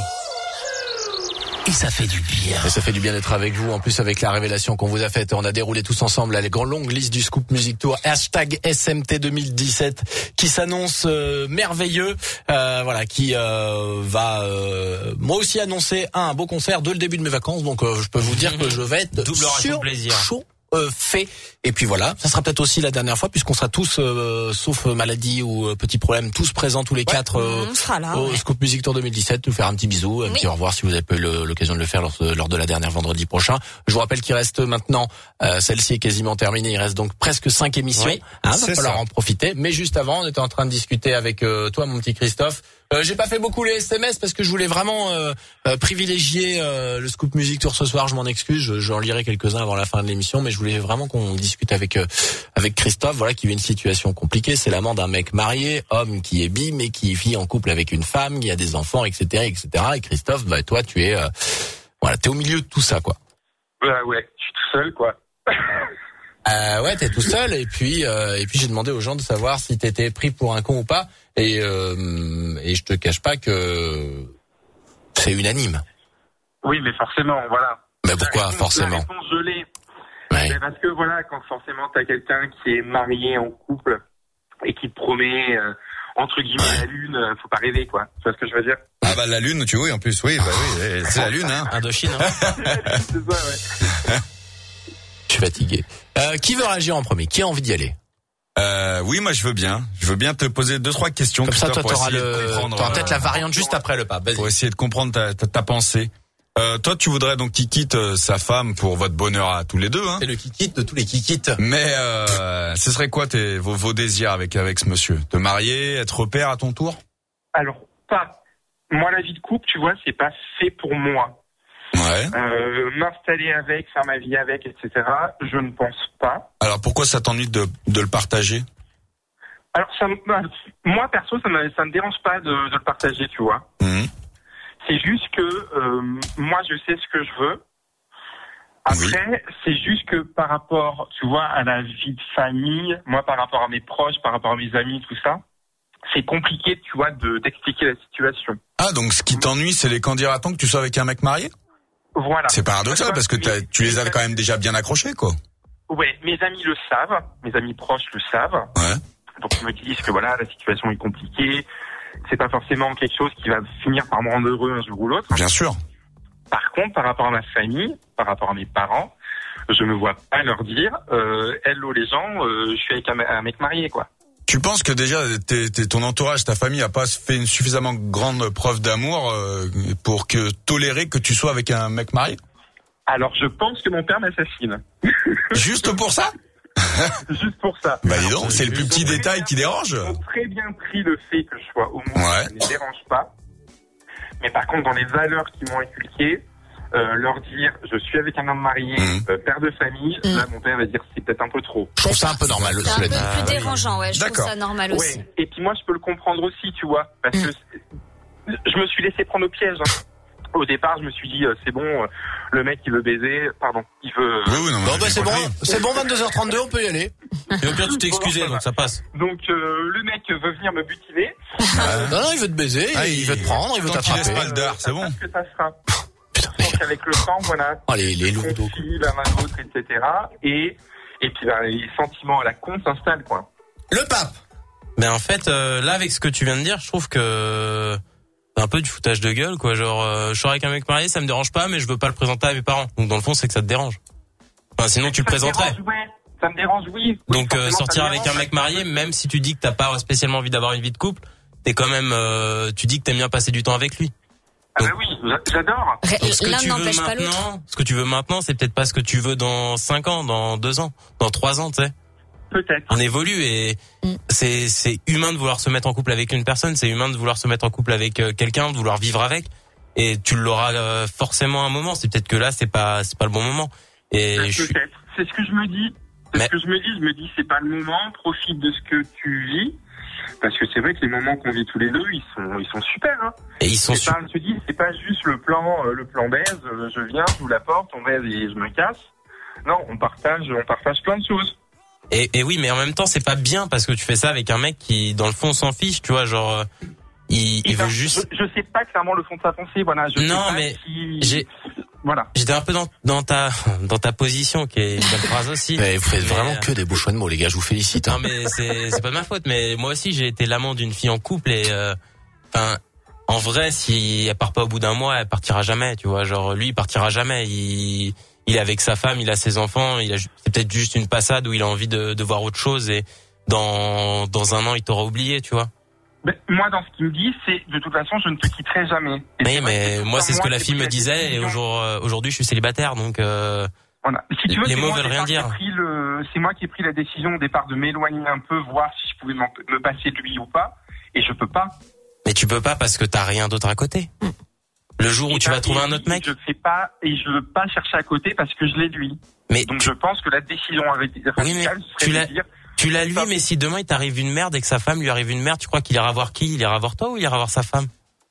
S2: Et ça fait du bien.
S3: Et ça fait du bien d'être avec vous. En plus, avec la révélation qu'on vous a faite, on a déroulé tous ensemble la longue liste du Scoop Music Tour hashtag S M T deux mille dix-sept qui s'annonce euh, merveilleux. Euh, voilà, qui euh, va euh, moi aussi annoncer un beau concert de le début de mes vacances. Donc, euh, je peux vous dire que je vais être
S6: Double ration
S3: sur
S6: plaisir.
S3: chaud. Euh, fait et puis voilà, ça sera peut-être aussi la dernière fois puisqu'on sera tous euh, sauf euh, maladie ou euh, petit problème tous présents tous les ouais, quatre euh,
S4: on sera là,
S3: au
S4: ouais.
S3: Scoop Music Tour deux mille dix-sept, nous faire un petit bisou, un
S4: oui.
S3: petit au revoir si vous avez pas eu le, l'occasion de le faire lors, lors de la dernière vendredi prochain. Je vous rappelle qu'il reste maintenant euh, celle-ci est quasiment terminée, il reste donc presque cinq émissions. Oui, hein, va falloir ça. en profiter, mais juste avant, on était en train de discuter avec euh, toi mon petit Christophe. Euh, j'ai pas fait beaucoup les S M S parce que je voulais vraiment euh, euh, privilégier euh, le Scoop Music Tour ce soir. Je m'en excuse, je, j'en lirai quelques-uns avant la fin de l'émission, mais je voulais vraiment qu'on discute avec euh, avec Christophe. Voilà, qui vit une situation compliquée. C'est l'amant d'un mec marié, homme qui est bi, mais qui vit en couple avec une femme, qui a des enfants, et cetera, et cetera. Et Christophe, bah toi, tu es euh, voilà, t'es au milieu de tout ça, quoi.
S13: Bah ouais, je suis tout seul, quoi.
S3: Euh, ouais, t'es tout seul et puis euh, et puis j'ai demandé aux gens de savoir si t'étais pris pour un con ou pas et euh, et je te cache pas que c'est unanime.
S13: Oui, mais forcément, voilà.
S3: Mais pourquoi
S13: la réponse,
S3: forcément?
S13: La réponse, je l'ai.
S3: Ouais.
S13: Mais parce que voilà, quand forcément t'as quelqu'un qui est marié en couple et qui te promet euh, entre guillemets ouais. la lune, euh, faut pas rêver, quoi. Tu vois ce que je veux dire?
S5: Ah bah la lune, tu vois, en plus, oui, bah oui, c'est la lune, hein.
S6: Indochine, hein.
S13: C'est la lune, c'est ça, ouais.
S3: Je suis fatigué. Euh, qui veut réagir en premier? Qui a envie d'y aller?
S5: Euh, oui, moi je veux bien. Je veux bien te poser deux trois questions.
S3: Comme ça, toi,
S5: pour
S3: t'auras
S5: essayer
S3: le,
S5: de comprendre,
S3: t'auras peut-être
S5: euh,
S3: la variante juste après le pape. Vas-y.
S5: Pour essayer de comprendre ta, ta, ta pensée. Euh, toi, tu voudrais donc qu'il quitte euh, sa femme pour votre bonheur à tous les deux, hein.
S3: C'est le kikit de tous les kikites.
S5: Mais euh, ce serait quoi tes vos, vos désirs avec avec ce monsieur? Te marier, être père à ton tour?
S13: Alors, pas. Moi, la vie de couple, tu vois, c'est pas fait pour moi.
S5: Ouais.
S13: Euh, m'installer avec, faire ma vie avec, et cetera. Je ne pense pas.
S5: Alors pourquoi ça t'ennuie de de le partager?
S13: Alors, ça, me- moi, perso, ça me, ça me dérange pas de, de le partager, tu vois.
S5: Mmh.
S13: C'est juste que euh, moi, je sais ce que je veux. Après, c'est juste que par rapport, tu vois, à la vie de famille, moi, par rapport à mes proches, par rapport à mes amis, tout ça, c'est compliqué, tu vois, de d'expliquer la situation.
S5: Ah, donc ce qui t'ennuie, c'est les candidatons que tu sois avec un mec marié?
S13: Voilà.
S5: C'est paradoxal parce que t'as- tu les as quand même déjà bien accrochés, quoi.
S13: Ouais, mes amis le savent, mes amis proches le savent.
S5: Ouais.
S13: Donc ils me disent que voilà, la situation est compliquée, c'est pas forcément quelque chose qui va finir par me rendre heureux un jour ou l'autre.
S5: Bien sûr.
S13: Par contre, par rapport à ma famille, par rapport à mes parents, je me vois pas leur dire, euh, hello les gens, euh, je suis avec un, un mec marié, quoi.
S5: Tu penses que déjà t'es, t'es, ton entourage, ta famille a pas fait une suffisamment grande preuve d'amour euh, pour que tolérer que tu sois avec un mec marié?
S13: Alors je pense que mon père m'assassine.
S5: Juste pour ça?
S13: Juste pour ça.
S5: Bah dis donc, c'est le plus petit détail qui dérange.
S13: Ils ont très bien pris le fait que je sois homo,
S5: Ouais.
S13: ça ne les dérange pas. Mais par contre, dans les valeurs qu'ils m'ont inculquées, euh, leur dire je suis avec un homme marié,
S5: Mmh.
S13: euh, père de famille, là mon père va dire c'est peut-être un peu trop.
S3: Je trouve ça un peu normal.
S4: C'est un
S3: cela
S4: peu
S3: dit.
S4: plus dérangeant, ouais. Je trouve
S5: D'accord.
S4: ça normal aussi.
S13: Ouais. Et puis moi je peux le comprendre aussi, tu vois, parce que c'est- je me suis laissé prendre au piège. hein. Au départ, je me suis dit euh, c'est bon, euh, le mec il veut baiser, pardon, il veut.
S5: Oui, oui, non, mais
S3: Bon,
S5: j'ai
S3: bah, c'est bon,
S5: compris.
S3: c'est bon, vingt-deux heures trente-deux, on peut y aller.
S6: Et au pire, tu t'es excusé, donc ça passe.
S13: Donc euh, le mec veut venir me butiner.
S3: Non, non, il veut te baiser,
S5: Ah,
S3: il veut te prendre, il veut
S5: tant qu'il laisse
S3: t'attraper.
S5: pas le dard, c'est bon.
S13: Parce que ça sera.
S3: Putain,
S13: Donc avec le temps, voilà.
S3: Oh, les, les lourds.
S13: confie l'un à l'autre, et cetera. Et et puis ben, les sentiments à la con s'installent, quoi.
S3: Le pape.
S6: Mais en fait, euh, là, avec ce que tu viens de dire, je trouve que c'est un peu du foutage de gueule, quoi. Genre, euh, je suis avec un mec marié, ça me dérange pas, mais je veux pas le présenter à mes parents. Donc dans le fond, c'est que ça te dérange. Enfin, sinon tu le
S13: Ça me
S6: présenterais.
S13: dérange, ouais. Ça me dérange, oui. Oui,
S6: Donc euh,
S13: forcément, ça
S6: sortir
S13: me
S6: avec un
S13: dérange.
S6: mec marié, même si tu dis que t'as pas spécialement envie d'avoir une vie de couple, t'es quand même, euh, tu dis que t'aimes bien passer du temps avec lui.
S13: Ah bah oui, j'adore.
S6: Donc, ce que
S4: L'un
S6: tu veux
S4: n'empêche pas l'autre.
S6: maintenant, ce que tu veux maintenant, c'est peut-être pas ce que tu veux dans cinq ans, dans deux ans, dans trois ans, tu sais.
S13: Peut-être.
S6: On évolue et c'est c'est humain de vouloir se mettre en couple avec une personne, c'est humain de vouloir se mettre en couple avec euh, quelqu'un, de vouloir vivre avec. Et tu l'auras euh, forcément un moment. C'est peut-être que là, c'est pas c'est pas le bon moment. Et je suis-
S13: Peut-être. C'est ce que je me dis. C'est ce que je me dis. Je me dis, c'est pas le moment. Profite de ce que tu vis. Parce que c'est vrai que les moments qu'on vit tous les deux, ils sont, ils sont super. Hein.
S6: Et ils sont
S13: C'est pas, je te dis, c'est pas juste le plan, euh, le plan baise. euh, je viens, j'ouvre la porte, on baise et je me casse. Non, on partage, on partage plein de choses.
S6: Et, et oui, mais en même temps, c'est pas bien parce que tu fais ça avec un mec qui, dans le fond, s'en fiche, tu vois, genre, euh, il, il
S13: Et
S6: veut
S13: ben,
S6: juste.
S13: Je, je sais pas clairement le fond de sa pensée. Voilà. Je sais
S6: Non,
S13: pas
S6: mais
S13: si-
S6: j'ai.
S13: Voilà.
S6: J'étais un peu dans, dans ta dans ta position, qui est une belle phrase aussi.
S3: Mais vous faites
S6: Mais,
S3: vraiment
S6: euh,
S3: que des beaux choix de mots, les gars, je vous félicite. Hein.
S6: Non, mais c'est c'est pas de ma faute. Mais moi aussi, j'ai été l'amant d'une fille en couple et, enfin, euh, en vrai, si elle part pas au bout d'un mois, elle partira jamais. Tu vois, genre lui, il partira jamais. Il il est avec sa femme, il a ses enfants. Il a ju- c'est peut-être juste une passade où il a envie de de voir autre chose et dans dans un an, il t'aura oublié, tu vois.
S13: Ben, moi, dans ce qu'il me dit, c'est de toute façon, je ne te quitterai jamais. Et
S6: Oui,
S13: c'est vrai
S6: mais
S13: que
S6: moi, c'est ce que la
S13: qui ai
S6: fille
S13: pris
S6: me
S13: la
S6: disait et
S13: décision.
S6: aujourd'hui, euh, aujourd'hui, je suis célibataire, donc. Euh,
S13: Voilà. Si tu veux,
S6: les
S13: c'est
S6: mots
S13: moi
S6: veulent
S13: au
S6: rien
S13: départ
S6: dire.
S13: qui ai pris le- C'est moi qui ai pris la décision au départ de m'éloigner un peu, voir si je pouvais m'en- me passer de lui ou pas. Et je peux pas.
S6: Mais tu peux pas parce que t'as rien d'autre à côté. Le jour où
S13: Et
S6: tu vas
S13: ben,
S6: trouver
S13: et
S6: un autre mec.
S13: Je fais pas et je veux pas chercher à côté parce que je l'ai lui.
S6: Mais
S13: donc je pense que la décision radicale
S6: Oui, mais
S13: serait
S6: tu
S13: de
S6: l'as,
S13: dire.
S6: tu l'as lui, mais si demain il t'arrive une merde et que sa femme lui arrive une merde, tu crois qu'il ira voir qui? Il ira voir toi ou il ira voir sa femme?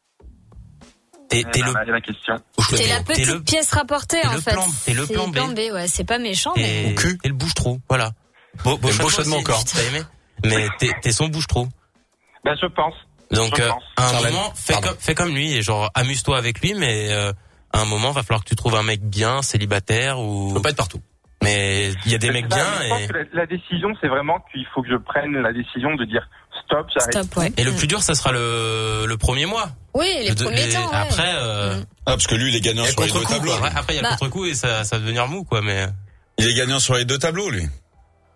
S6: T'es,
S13: Eh
S6: t'es
S13: ben,
S6: le,
S13: là, il y a la question.
S4: C'est la petite
S6: le-
S4: pièce rapportée,
S6: t'es
S4: en
S6: le
S4: fait.
S6: plan- t'es le
S4: C'est
S6: plan B.
S4: ouais. C'est pas méchant, mais.
S6: t'es, t'es le bouche-trou, voilà. Beau, beau
S3: Et le beau
S6: choix de
S3: choix de
S6: mots
S3: mots encore.
S6: aussi, t'as aimé? Mais t'es, t'es son bouche-trou.
S13: Ben je pense.
S6: Donc,
S13: Je
S6: euh,
S13: pense.
S6: à un
S3: Charlène,
S6: moment, fais
S3: pardon.
S6: comme, fais comme lui et genre, amuse-toi avec lui, mais, euh, à un moment, va falloir que tu trouves un mec bien, célibataire ou.
S3: Faut pas être partout.
S6: Mais il y a des mecs
S13: Ben,
S6: bien
S13: je pense
S6: et.
S13: que la, la décision, c'est vraiment qu'il faut que je prenne la décision de dire stop, j'arrête.
S4: Stop, ouais.
S6: Et le plus dur, ça sera le, le premier mois.
S4: Oui, les
S6: Le deux-
S4: premiers
S6: et
S4: temps, ouais.
S6: Après, euh,
S5: Ah, parce que lui, il est gagnant
S3: Et
S5: sur les deux
S3: contre-coup,
S5: tableaux.
S6: après, après, il y a le
S4: Bah.
S6: contre-coup et ça, ça va devenir mou, quoi, mais.
S5: Il est gagnant sur les deux tableaux, lui.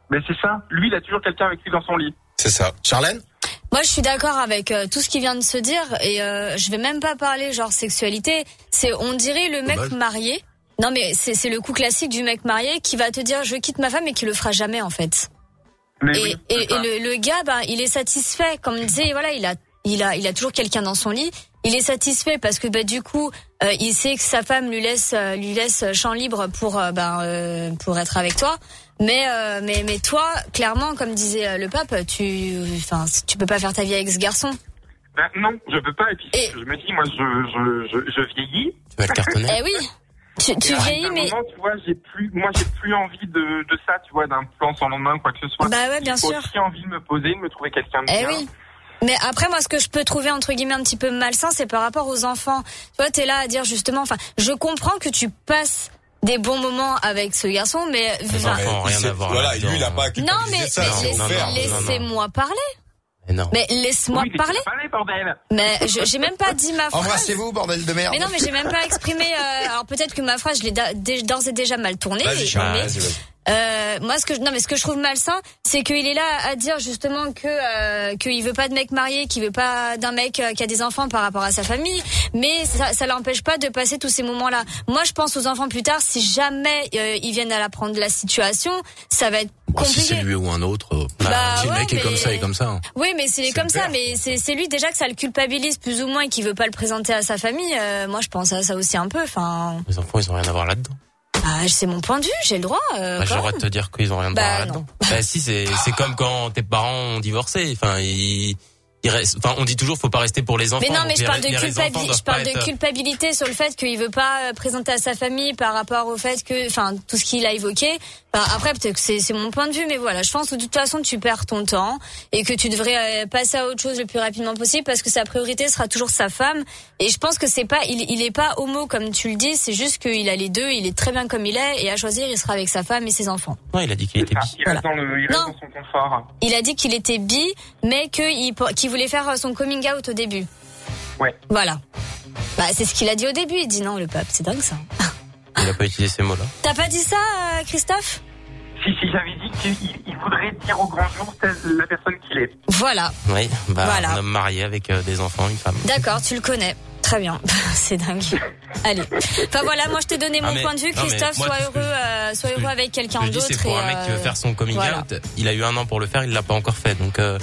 S13: Mais c'est ça. Lui, il a toujours quelqu'un avec lui dans son lit.
S5: C'est ça. Charlène?
S4: Moi, je suis d'accord avec euh, tout ce qui vient de se dire et euh, je vais même pas parler genre sexualité. C'est, on dirait le mec
S5: Dommage.
S4: marié. Non, mais c'est, c'est le coup classique du mec marié qui va te dire je quitte ma femme et qui le fera jamais en fait.
S13: Mais
S4: Et,
S13: oui,
S4: et,
S13: c'est
S4: et
S13: ça.
S4: le, le gars, ben, il est satisfait. Comme on disait, voilà, il a, il a, il a toujours quelqu'un dans son lit. Il est satisfait parce que bah du coup, euh, il sait que sa femme lui laisse, euh, lui laisse champ libre pour, euh, ben, euh, pour être avec toi. Mais, euh, mais, mais toi, clairement, comme disait euh, le pape, tu, enfin, tu peux pas faire ta vie avec ce garçon.
S13: Ben, non, je peux pas. Et puis,
S4: Et-
S13: je me dis, moi, je, je, je, je vieillis.
S6: Tu vas le cartonner.
S4: Eh oui, tu, tu
S13: Et à
S4: vieillis,
S13: un
S4: mais
S13: moment, tu vois, j'ai plus, moi, j'ai plus envie de, de ça, tu vois, d'un plan sans lendemain, quoi que ce soit.
S4: bah ouais, bien
S13: J'ai
S4: sûr.
S13: aussi envie de me poser, de me trouver quelqu'un de
S4: Eh
S13: bien.
S4: oui. Mais après, moi, ce que je peux trouver, entre guillemets, un petit peu malsain, c'est par rapport aux enfants. Tu vois, t'es là à dire, justement, enfin, je comprends que tu passes des bons moments avec ce garçon, mais...
S6: Les
S4: enfin,
S6: enfants, rien à voir.
S5: Voilà,
S6: là-dedans.
S5: lui, il a pas à
S4: non, mais,
S5: culpabiliser ça.
S4: mais
S5: c'est
S4: laisse-
S5: offert.
S6: non,
S4: laissez-moi parler.
S6: Mais non.
S4: Mais laisse-moi
S13: Oui,
S4: parler.
S13: laissez-moi parler, bordel.
S4: Mais je- j'ai même pas dit ma phrase.
S5: Embrassez-vous, bordel de merde.
S4: Mais non, mais j'ai même pas exprimé... euh, alors peut-être que ma phrase, je l'ai da- dé- d'ores et déjà mal tournée.
S5: Vas-y,
S4: mais-
S5: Charles,
S4: mais-
S5: vas-y, vas-y.
S4: Euh, moi, ce que je, non, mais ce que je trouve malsain, c'est qu'il est là à dire justement que euh, qu'il veut pas de mec marié, qu'il veut pas d'un mec euh, qui a des enfants par rapport à sa famille, mais ça, ça l'empêche pas de passer tous ces moments-là. Moi, je pense aux enfants plus tard. Si jamais euh, ils viennent à l'apprendre la situation, ça va être
S3: Bon, si
S4: compliqué.
S3: c'est lui ou un autre, euh,
S4: Bah,
S3: si le
S4: ouais,
S3: mec est
S4: mais-
S3: comme ça, il est comme ça. hein.
S4: Oui, mais c'est
S5: C'est
S4: comme
S5: le
S4: ça.
S5: père.
S4: Mais c'est c'est lui déjà que ça le culpabilise plus ou moins et qu'il veut pas le présenter à sa famille. Euh, moi, je pense à ça aussi un peu. Enfin,
S6: Les enfants, ils ont rien à voir là-dedans.
S4: ah, c'est mon point de vue. J'ai le droit. Euh,
S6: Bah, j'ai
S4: quand
S6: le droit
S4: même.
S6: de te dire qu'ils ont rien à
S4: Bah,
S6: voir
S4: non.
S6: là-dedans. Bah, si, c'est, c'est comme quand tes parents ont divorcé. Enfin, ils, ils restent, enfin, on dit toujours, faut pas rester pour les enfants.
S4: Mais non,
S6: donc
S4: mais je
S6: les-
S4: parle de,
S6: les
S4: culpabi-
S6: enfants doivent
S4: je parle
S6: pas
S4: de
S6: être-
S4: culpabilité sur le fait qu'il veut pas euh, présenter à sa famille par rapport au fait que, enfin, tout ce qu'il a évoqué. Enfin, après, peut-être que c'est, c'est mon point de vue, mais voilà, je pense que de toute façon, tu perds ton temps et que tu devrais euh, passer à autre chose le plus rapidement possible parce que sa priorité sera toujours sa femme. Et je pense que c'est pas, il, il est pas homo comme tu le dis, c'est juste qu'il a les deux, il est très bien comme il est et à choisir, il sera avec sa femme et ses enfants.
S6: Non, il a dit qu'il était
S13: Ah,
S6: bi.
S13: il reste dans le, il reste
S4: Non.
S13: dans son confort.
S4: Il a dit qu'il était bi, mais qu'il, qu'il voulait faire son coming out au début.
S13: Ouais.
S4: Voilà. Bah, c'est ce qu'il a dit au début, il dit non, le pape, c'est dingue ça.
S6: Il a pas utilisé ces mots-là.
S4: T'as pas dit ça, euh, Christophe?
S13: Si, si, j'avais dit qu'il il voudrait dire au grand jour telle la personne qu'il est.
S4: Voilà.
S6: Oui, bah,
S4: Voilà.
S6: un homme marié avec euh, des enfants, une femme.
S4: D'accord, tu le connais. Très bien. C'est dingue. Allez. Enfin voilà, moi je t'ai donné mon
S6: Ah, mais-
S4: point de vue.
S6: non, mais
S4: Christophe,
S6: moi,
S4: sois
S6: tout ce
S4: heureux,
S6: que je-
S4: euh, sois heureux avec
S6: Ce
S4: quelqu'un
S6: que je dis,
S4: d'autre.
S6: c'est pour
S4: et,
S6: un mec qui veut
S4: euh,
S6: faire son coming
S4: voilà.
S6: out. Il a eu un an pour le faire, il l'a pas encore fait. Donc, euh,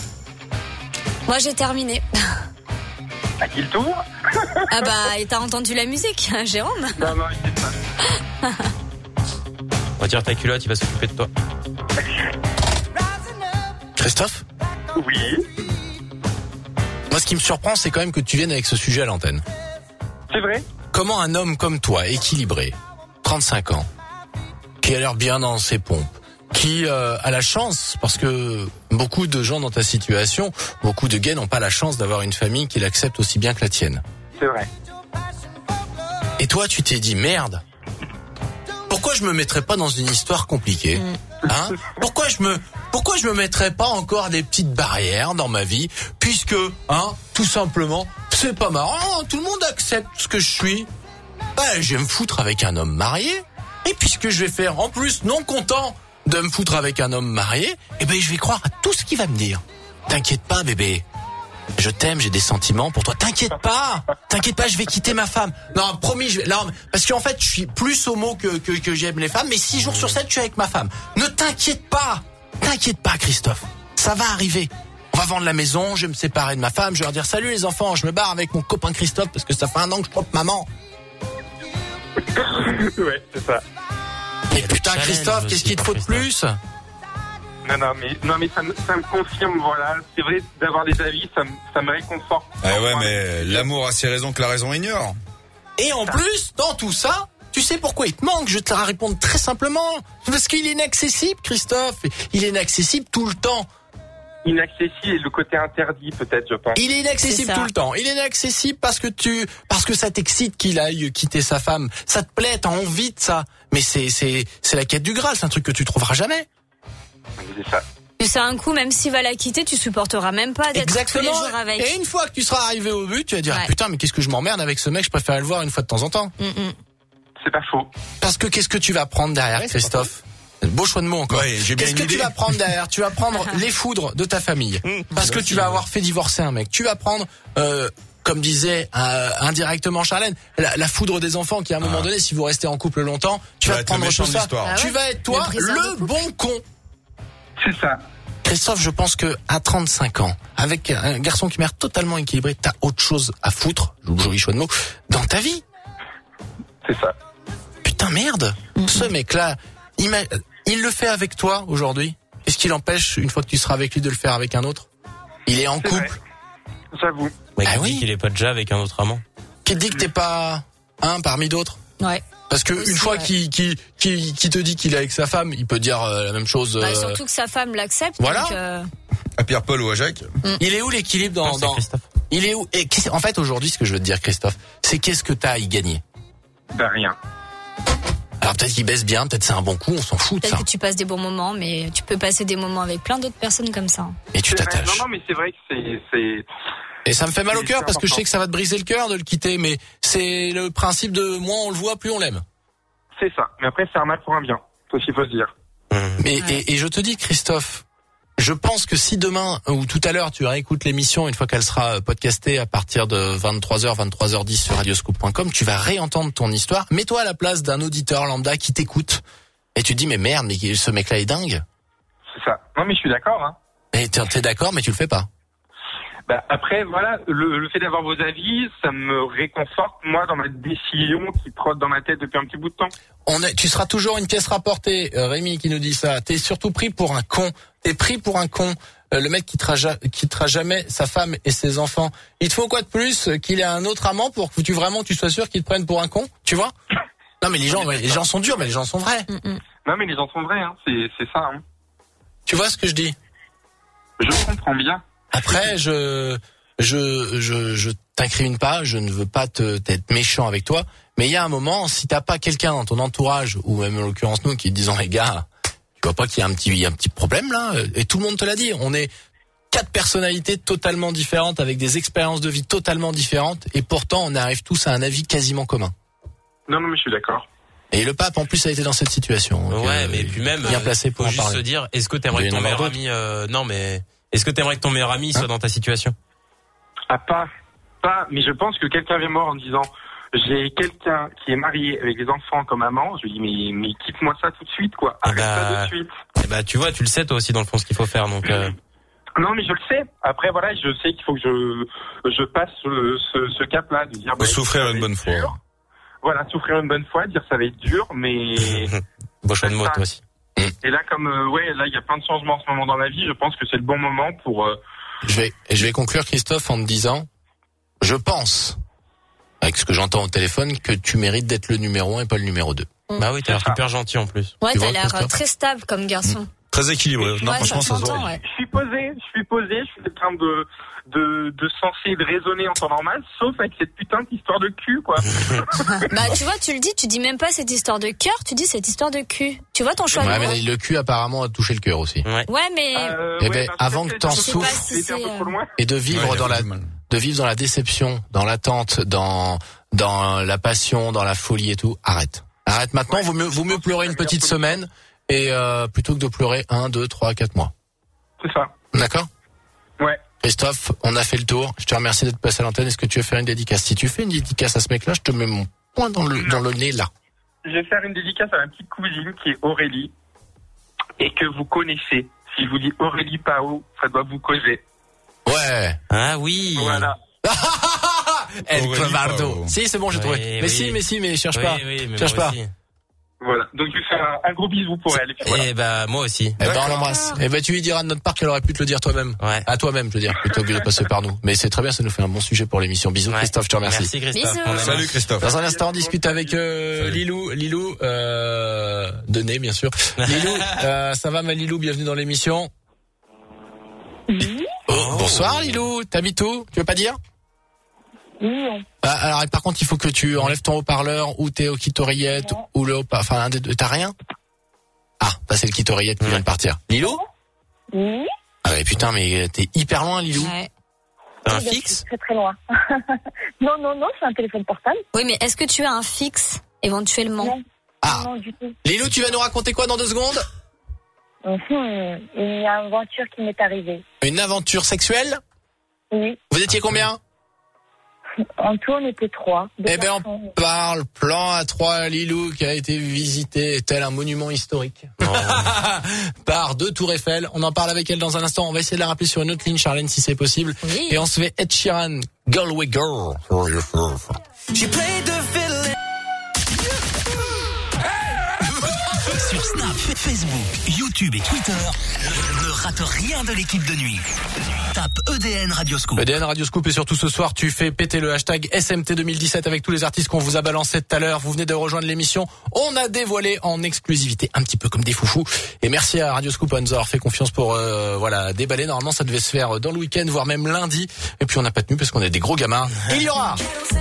S4: Moi j'ai terminé.
S13: À qui le tour?
S4: Ah bah, et t'as entendu la musique, Jérôme?
S13: Non, non, il sait pas.
S6: retire ta culotte, il va s'occuper de toi.
S3: Christophe?
S13: Oui.
S3: Moi, ce qui me surprend, c'est quand même que tu viennes avec ce sujet à l'antenne.
S13: C'est vrai?
S3: Comment un homme comme toi, équilibré, trente-cinq ans, qui a l'air bien dans ses pompes, qui euh, a la chance, parce que beaucoup de gens dans ta situation, beaucoup de gays n'ont pas la chance d'avoir une famille qui l'accepte aussi bien que la tienne.
S13: C'est vrai.
S3: Et toi, tu t'es dit, merde, pourquoi je me mettrais pas dans une histoire compliquée, hein? Pourquoi je me, pourquoi je me mettrais pas encore des petites barrières dans ma vie, puisque, hein, tout simplement, c'est pas marrant, tout le monde accepte ce que je suis. Ben, je vais me foutre avec un homme marié, et puisque je vais faire, en plus, non content de me foutre avec un homme marié, eh ben, je vais croire à tout ce qu'il va me dire. T'inquiète pas, bébé. Je t'aime, j'ai des sentiments pour toi. T'inquiète pas, t'inquiète pas, je vais quitter ma femme. Non, promis, je vais. Non, parce qu'en fait, je suis plus homo que que, que j'aime les femmes, mais six jours sur sept, je suis avec ma femme. Ne t'inquiète pas, t'inquiète pas, Christophe. Ça va arriver. On va vendre la maison, je vais me séparer de ma femme, je vais leur dire salut les enfants, je me barre avec mon copain Christophe parce que ça fait un an que je trompe maman.
S13: Ouais, c'est ça.
S3: Et putain, Christophe, qu'est-ce qu'il te faut de plus?
S13: Non, non, mais, non, mais ça, me, ça me confirme, voilà. C'est vrai, d'avoir des avis, ça me, ça me réconforte.
S5: Eh ouais, mais l'amour a ses raisons que la raison ignore.
S3: Et en plus, dans tout ça, tu sais pourquoi il te manque? Je te la répondre très simplement. Parce qu'il est inaccessible, Christophe. Il est inaccessible tout le temps.
S13: Inaccessible et le côté interdit, peut-être, je pense.
S3: Il est inaccessible tout le temps. Il est inaccessible parce que tu, parce que ça t'excite qu'il aille quitter sa femme. Ça te plaît, t'as envie de ça. Mais c'est, c'est, c'est la quête du Graal. C'est un truc que tu trouveras jamais.
S13: C'est ça.
S4: Et c'est un coup, même s'il va la quitter, tu supporteras même pas d'être tous les
S3: Exactement.
S4: jours avec.
S3: Et une fois que tu seras arrivé au but, tu vas dire,
S4: Ouais.
S3: ah, putain, mais qu'est-ce que je m'emmerde avec ce mec, je préfère le voir une fois de temps en temps.
S4: Mm, mm.
S13: C'est pas faux.
S3: Parce que qu'est-ce que tu vas prendre derrière,
S6: Ouais, c'est
S3: Christophe? Beau choix de mots encore.
S5: Ouais, j'ai bien
S3: Qu'est-ce
S5: une
S3: que
S5: idée.
S3: tu vas prendre derrière? Tu vas prendre les foudres de ta famille. Parce que tu vas avoir fait divorcer un mec. Tu vas prendre, euh, comme disait euh, indirectement Charlène, la, la foudre des enfants qui à un moment
S5: Ah.
S3: donné, si vous restez en couple longtemps, tu
S5: Tu
S3: vas
S5: vas être le
S3: prendre
S5: méchant
S3: tout
S5: de
S3: ça.
S5: l'histoire.
S4: Ah ouais.
S3: Tu vas être toi
S4: Le briseur de
S3: le
S4: couple.
S3: bon con.
S13: C'est ça.
S3: Christophe, je pense que à trente-cinq ans, avec un garçon qui m'a l'air totalement équilibré, t'as autre chose à foutre, joli choix de mots, dans ta vie.
S13: C'est ça.
S3: Putain, merde. Ce mec-là, il, m'a- il le fait avec toi aujourd'hui. Est-ce qu'il empêche, une fois que tu seras avec lui, de le faire avec un autre? Il est en
S13: C'est
S3: couple.
S13: vrai. J'avoue.
S6: Mais
S3: Ah
S6: qui
S3: oui.
S6: dit qu'il est pas déjà avec un autre amant.
S3: Qui te dit que t'es pas un parmi d'autres?
S4: Ouais.
S3: Parce que
S4: Aussi,
S3: une fois
S4: ouais.
S3: qu'il qu'il qu'il qu'il te dit qu'il est avec sa femme, il peut dire euh, la même chose.
S4: Bah,
S3: euh,
S4: surtout que sa femme l'accepte.
S3: voilà.
S4: donc, euh,
S5: À Pierre-Paul ou à Jacques.
S3: Il est où l'équilibre dans,
S6: Non, c'est
S3: dans
S6: Christophe.
S3: il est où et qu'est-ce- en fait aujourd'hui ce que je veux te dire Christophe, c'est qu'est-ce que t'as à y gagner?
S13: Ben rien.
S3: Alors peut-être qu'il baisse bien, peut-être c'est un bon coup, on s'en fout de
S4: Peut-être
S3: ça.
S4: que tu passes des bons moments, mais tu peux passer des moments avec plein d'autres personnes comme ça.
S3: Et tu
S13: C'est vrai.
S3: t'attaches.
S13: Non, non, mais c'est vrai que c'est, c'est,
S3: Et ça me fait mal au
S13: c'est
S3: cœur parce que je
S13: important.
S3: sais que ça va te briser le cœur de le quitter, mais c'est le principe de moins on le voit, plus on l'aime.
S13: c'est ça. Mais après, c'est un mal pour un bien. C'est ce qu'il faut se dire.
S3: Mais et, et je te dis Christophe, je pense que si demain ou tout à l'heure tu réécoutes l'émission une fois qu'elle sera podcastée à partir de vingt-trois heures, vingt-trois heures dix sur radioscoop point com, tu vas réentendre ton histoire. Mets-toi à la place d'un auditeur lambda qui t'écoute et tu te dis mais merde, mais ce mec-là est dingue.
S13: C'est ça. Non, mais je suis d'accord, hein.
S3: Et t'es t'es d'accord mais tu le fais pas.
S13: Bah, après, voilà, le, le fait d'avoir vos avis, ça me réconforte, moi, dans ma décision qui trotte dans ma tête depuis un petit bout de temps.
S3: On est, tu seras toujours une pièce rapportée, euh, Rémi qui nous dit ça. T'es surtout pris pour un con. T'es pris pour un con. Euh, le mec quittera, ja- quittera jamais sa femme et ses enfants. Il te faut quoi de plus euh, qu'il ait un autre amant pour que tu vraiment tu sois sûr qu'il te prenne pour un con? Tu vois? Non mais les gens, ouais, les gens sont durs, mais les gens sont vrais.
S13: Non, mais les gens sont vrais, hein. C'est, c'est ça, hein.
S3: Tu vois ce que je dis?
S13: Je comprends bien.
S3: Après, je, je, je, je t'incrimine pas. Je ne veux pas te, t'être méchant avec toi. Mais il y a un moment, si t'as pas quelqu'un dans ton entourage, ou même en l'occurrence nous, qui te disons, les gars, tu vois pas qu'il y a un petit, il y a un petit problème là? Et tout le monde te l'a dit. On est quatre personnalités totalement différentes, avec des expériences de vie totalement différentes, et pourtant on arrive tous à un avis quasiment commun.
S13: Non, non, mais je suis d'accord.
S3: Et le pape, en plus, a été dans cette situation. Donc,
S6: Ouais,
S3: euh,
S6: mais puis même,
S3: bien
S6: euh,
S3: placé pour
S6: faut
S3: en
S6: juste
S3: parler.
S6: se dire, est-ce que
S3: Il
S6: t'aimerais
S3: doit
S6: que
S3: y en
S6: ton
S3: avoir
S6: meilleur
S3: d'autres.
S6: ami, euh, non mais, est-ce que t'aimerais que ton meilleur ami soit
S3: Hein
S6: dans ta situation?
S13: Ah, pas, pas, mais je pense que quelqu'un vient mort en disant, j'ai quelqu'un qui est marié avec des enfants comme amant, je lui dis, mais, mais quitte-moi ça tout de suite, quoi.
S6: Ah
S13: Arrête ça
S6: bah,
S13: de suite.
S6: Eh bah, tu vois, tu le sais toi aussi dans le fond ce qu'il faut faire, donc. Euh...
S13: Non, mais je le sais. Après, voilà, je sais qu'il faut que je, je passe ce, ce, ce cap-là, de dire,
S5: Faut
S13: bah,
S5: souffrir
S13: ça
S5: une
S13: va
S5: bonne
S13: être
S5: fois.
S13: dur. Voilà, souffrir une bonne fois, dire ça va être dur, mais
S6: Beau choix de mots toi aussi.
S13: et là, comme euh, ouais, là, il y a plein de changements en ce moment dans ma vie. Je pense que c'est le bon moment pour. Euh,
S3: Je vais, je vais conclure, Christophe, en te disant, je pense, avec ce que j'entends au téléphone, que tu mérites d'être le numéro un et pas le numéro deux.
S6: Bah oui, t'as l'air super gentil en plus.
S4: Ouais,
S3: Tu
S4: t'as
S3: vois,
S4: l'air
S3: Christophe
S4: euh, très stable comme garçon.
S5: Très équilibré. Non,
S4: Ouais,
S5: franchement, ça se
S4: s'entend,
S5: voit.
S4: ouais.
S13: je suis posé, je suis posé, je suis en train de de de sensé de raisonner en temps normal, sauf avec cette putain d'histoire de cul, quoi.
S4: Bah, tu vois, tu le dis, tu dis même pas cette histoire de cœur, tu dis cette histoire de cul. Tu vois ton choix
S3: Ouais,
S4: de mots?
S3: mais le cul apparemment a touché le cœur aussi.
S6: Ouais.
S4: Ouais, mais
S13: Euh,
S3: Eh
S13: ouais,
S3: ben,
S13: bah,
S3: avant
S13: peut-être
S3: que t'en
S13: je sais
S3: souffres-
S13: pas si c'était un peu trop loin.
S3: Et de vivre
S5: Ouais, il
S3: dans
S5: a
S3: la,
S5: du mal.
S3: de vivre dans la déception, dans l'attente, dans, dans la passion, dans la folie et tout, arrête. Arrête maintenant, vaut mieux, vaut mieux pleurer une petite semaine, et, euh, plutôt que de pleurer un, deux, trois, quatre mois.
S13: C'est ça.
S3: D'accord?
S13: Ouais.
S3: Christophe, on a fait le tour. Je te remercie d'être passé à l'antenne. Est-ce que tu veux faire une dédicace? Si tu fais une dédicace à ce mec-là, je te mets mon poing dans le, dans le nez là.
S13: Je vais faire une dédicace à ma petite cousine qui est Aurélie et que vous connaissez. Si je vous dis Aurélie Pao, ça doit vous causer.
S3: Ouais.
S6: Ah oui.
S13: Voilà.
S3: El
S5: Aurélie
S3: Clemardo.
S5: Pao.
S3: Si, c'est bon, j'ai
S6: Oui,
S3: trouvé.
S6: oui.
S3: Mais si, mais si, mais cherche
S6: Oui,
S3: pas.
S6: oui, mais
S3: cherche
S6: moi
S3: pas.
S6: aussi.
S13: Voilà. Donc je vais faire un, un gros bisou pour elle. Et puis voilà.
S6: Eh bah, moi aussi.
S3: Eh ben, on l'embrasse. Eh ben, tu lui diras de notre part qu'elle aurait pu te le dire toi-même.
S6: Ouais.
S3: À toi-même, je veux dire, plutôt que de passer par nous. Mais c'est très bien, ça nous fait un bon sujet pour l'émission. Bisous,
S6: Ouais.
S3: Christophe, je te remercie.
S6: Merci Christophe.
S4: Bisous.
S6: On aime.
S5: Salut Christophe.
S3: Dans un instant, on discute avec euh,
S5: Salut.
S3: Lilou. Lilou, euh, de nez, bien sûr. Lilou, euh, ça va ma Lilou? Bienvenue dans l'émission. Oh, bonsoir Lilou, t'habites où? Tu veux pas dire?
S8: Non.
S3: Ah, alors, et par contre, il faut que tu enlèves ton haut-parleur ou tes kit-oreillettes ou le haut enfin, un des deux. T'as rien? Ah, bah, c'est le kit-oreillette qui vient de partir. Lilou?
S8: Oui.
S3: Ah ouais, putain, mais t'es hyper loin, Lilou.
S4: Ouais.
S6: T'as un
S8: Oui,
S6: fixe?
S8: Très très loin. non, non, non, c'est un téléphone portable.
S4: Oui, mais est-ce que tu as un fixe, éventuellement?
S8: Non.
S3: Ah.
S14: Non, du tout.
S3: Lilou, tu vas nous raconter quoi dans deux secondes?
S14: Hum, Il y a une aventure qui m'est arrivée.
S3: Une aventure sexuelle?
S14: Oui.
S3: Vous étiez combien?
S14: En tout, on était trois. Deux
S3: Eh ben, on
S14: garçons.
S3: parle plan à trois Lilou qui a été visité tel un monument historique par deux Tours Eiffel. On en parle avec elle dans un instant. On va essayer de la rappeler sur une autre ligne, Charlène, si c'est possible.
S4: Oui.
S3: Et on se fait Ed Sheeran, Galway Girl.
S7: She played the fiddle.
S2: Sur Snap, Facebook, YouTube et Twitter, ne rate rien de l'équipe de nuit. Tape E D N Radioscoop.
S3: E D N Radioscoop et surtout ce soir, tu fais péter le hashtag S M T deux mille dix-sept avec tous les artistes qu'on vous a balancés tout à l'heure. Vous venez de rejoindre l'émission. On a dévoilé en exclusivité, un petit peu comme des foufous. Et merci à Radioscoop à nous avoir fait confiance pour euh, voilà déballer. Normalement, ça devait se faire dans le week-end, voire même lundi. Et puis on n'a pas tenu parce qu'on est des gros gamins. Il y aura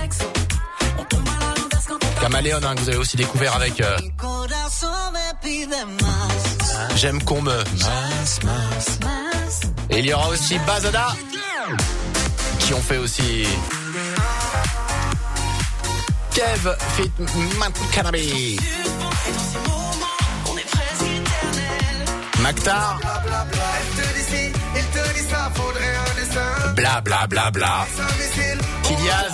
S3: Caméléon, hein, que vous avez aussi découvert avec euh, J'aime qu'on me masse, masse. Et il y aura aussi Bazada qui ont fait aussi Kev fit Cannabis, Maktar, bla bla bla bla, Kiliaz,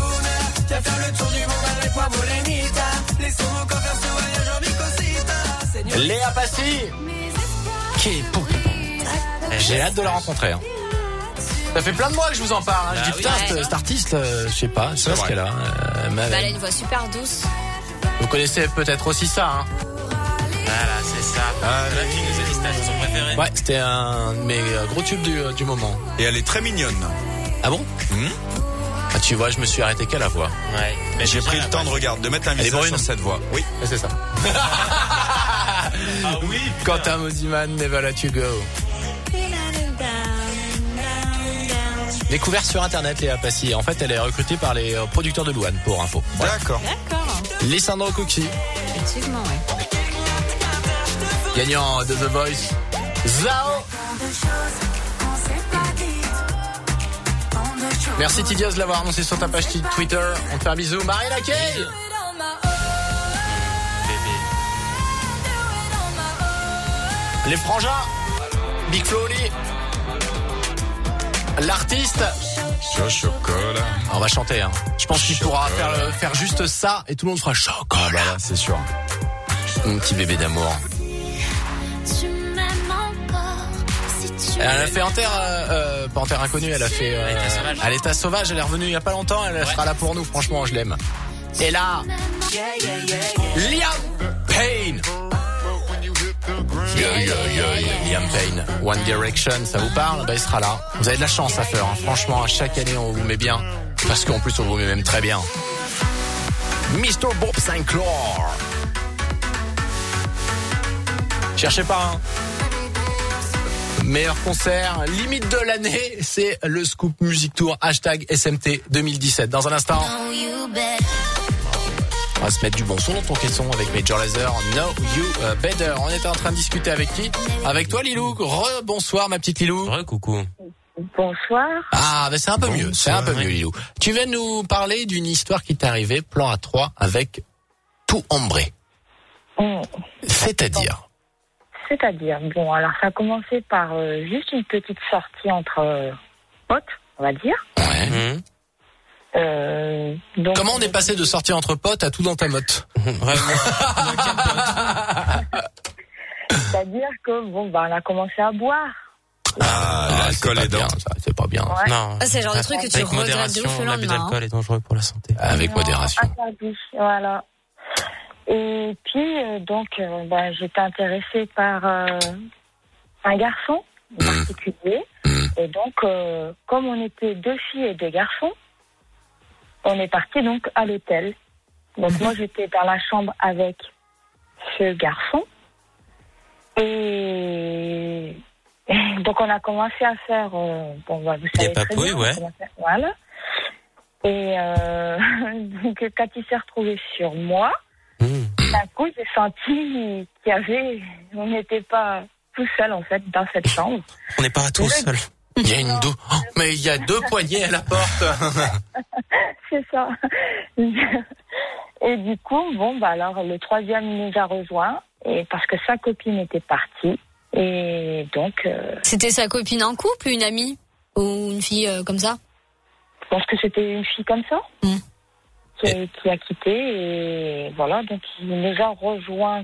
S3: Léa Passy, qui est pou- j'ai hâte de la rencontrer. Hein. Ça fait plein de mois que je vous en parle. Hein. Je
S4: Bah
S3: dis
S4: oui,
S3: putain,
S4: ouais.
S3: cet, cet artiste, euh, je sais pas, je sais pas ce qu'elle a. Euh, mais-
S4: Bah, elle a une voix super douce.
S3: Vous connaissez peut-être aussi ça. Hein.
S6: Voilà, c'est ça.
S5: Ah,
S6: La fille nous a dit c'était sa chanson préférée.
S3: Ouais, c'était un de mes euh, gros tubes du, du moment.
S5: Et elle est très mignonne.
S3: Ah bon?
S5: Mmh.
S3: Ah, tu vois, je me suis arrêté qu'à la voix.
S6: Ouais. Mais
S5: J'ai
S6: déjà,
S5: pris
S6: la
S5: le temps de
S6: base.
S5: regarder, de mettre un
S3: Elle est
S5: visage
S3: brune.
S5: sur cette voix. Oui.
S3: Ah, c'est ça.
S6: Ah oui.
S3: Quentin Mosiman, Never Let You Go. Découverte sur internet, Léa Passy. En fait, elle est recrutée par les euh, producteurs de Louane, pour info. Voilà.
S5: D'accord.
S4: D'accord.
S3: Lissandro Coxy,
S4: Effectivement, ouais.
S3: gagnant de The Voice. Zao. Merci Tidias de l'avoir annoncé sur ta page Twitter. On te fait un bisou. Marina Kaye.
S6: Bébé.
S3: Les frangins. Big Flo Oli. L'artiste.
S5: Au chocolat.
S3: On va chanter, hein. Je pense qu'il pourra
S5: Chocolat.
S3: faire, faire juste ça et tout le monde fera chocolat.
S5: Ah bah là, c'est sûr.
S3: Mon petit bébé d'amour. Elle a fait en terre, euh, euh, pas en terre inconnue, elle a fait euh,
S6: À l'état sauvage.
S3: à l'état sauvage, elle est revenue il y a pas longtemps, elle sera là pour nous, franchement, je l'aime. Et là, Liam Payne. Yeah, yeah, yeah, yeah. Liam Payne, One Direction, ça vous parle? Bah, il sera là. Vous avez de la chance à faire, hein. Franchement, à chaque année, on vous met bien. Parce qu'en plus, on vous met même très bien. mister Bob Sinclair. Cherchez pas, hein. Meilleur concert, limite de l'année, c'est le Scoop Music Tour, hashtag S M T deux mille dix-sept. Dans un instant, on va se mettre du bon son dans ton caisson avec Major Lazer, Know You Better. On était en train de discuter avec qui? Avec toi, Lilou. Re-bonsoir, ma petite Lilou.
S6: Re-coucou.
S14: Bonsoir.
S3: Ah, ben c'est un peu mieux, c'est un peu mieux, Lilou. Tu viens nous parler d'une histoire qui t'est arrivée, plan à trois, avec tout ombré.
S14: Hum,
S3: C'est-à-dire?
S14: C'est-à-dire, bon, alors ça a commencé par euh, juste une petite sortie entre euh, potes, on va dire.
S3: Ouais.
S6: Mmh.
S14: Euh, donc,
S3: Comment on est passé de sortir entre potes à tout dans ta motte?
S14: c'est-à-dire que, bon, bah, on a commencé à boire.
S5: Ah, l'alcool est
S3: bien,
S5: dans.
S3: ça, c'est pas bien.
S14: Ouais.
S6: Non.
S4: Ah, c'est le genre de truc que tu
S6: Avec
S4: regrettes de
S6: modération,
S4: ouf le
S6: l'abus
S4: lendemain.
S6: d'alcool est dangereux pour la santé.
S3: Avec
S14: Non,
S3: modération.
S14: interdit, voilà. Et puis, euh, donc, euh, bah, j'étais intéressée par euh, un garçon en
S3: Mmh.
S14: particulier.
S3: Mmh.
S14: Et donc, euh, comme on était deux filles et deux garçons, on est parti donc à l'hôtel. Donc, moi, j'étais dans la chambre avec ce garçon. Et donc, on a commencé à faire... euh, bon, bah, vous savez
S6: Des
S14: très
S6: papouilles,
S14: bien, on a
S6: ouais.
S14: commencé à- Voilà. Et euh, donc, quand il s'est retrouvé sur moi,
S6: Mmh.
S14: d'un coup, j'ai senti qu'il y avait... On n'était pas tout seul, en fait, dans cette chambre.
S6: On n'est pas tous seuls.
S3: Il y a une dou- oh, mais il y a deux poignées à la porte.
S14: C'est ça. Et Et du coup, bon, bah alors le troisième nous a rejoints et parce que sa copine était partie et donc. Euh,
S4: C'était sa copine en couple, une amie ou une fille euh, comme ça?
S14: Je pense que c'était une fille comme ça
S4: mmh.
S14: qui, a, qui a quitté et voilà, donc il nous a rejoints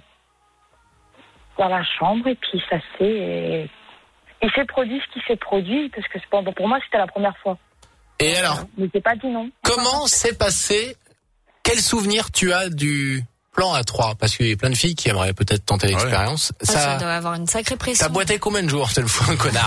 S14: dans la chambre et puis ça s'est. Il s'est produit ce qui s'est produit parce que bon, pour moi c'était la première fois.
S3: Et alors?
S14: Je n'ai pas dit non.
S3: Comment s'est passé? Quel souvenir tu as du plan A trois? Parce qu'il y a plein de filles qui aimeraient peut-être tenter l'expérience.
S4: Ah, ça... ça doit avoir une sacrée pression.
S3: T'as boité combien de jours? C'est le fou un connard.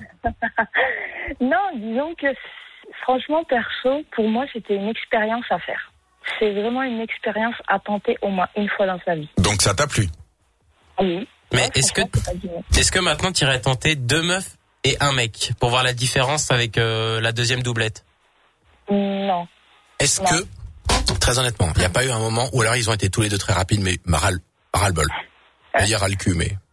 S14: Non, disons que franchement, perso, pour moi, c'était une expérience à faire. C'est vraiment une expérience à tenter au moins une fois dans sa vie.
S5: Donc ça t'a plu?
S14: Oui.
S6: Mais
S14: ouais,
S6: est-ce que est-ce que maintenant tu irais tenter deux meufs et un mec pour voir la différence avec euh, la deuxième doublette?
S14: Non.
S3: Est-ce non. que très honnêtement, il n'y a pas eu un moment où alors ils ont été tous les deux très rapides, mais ras le bol. Je veux dire ras le cul, mais.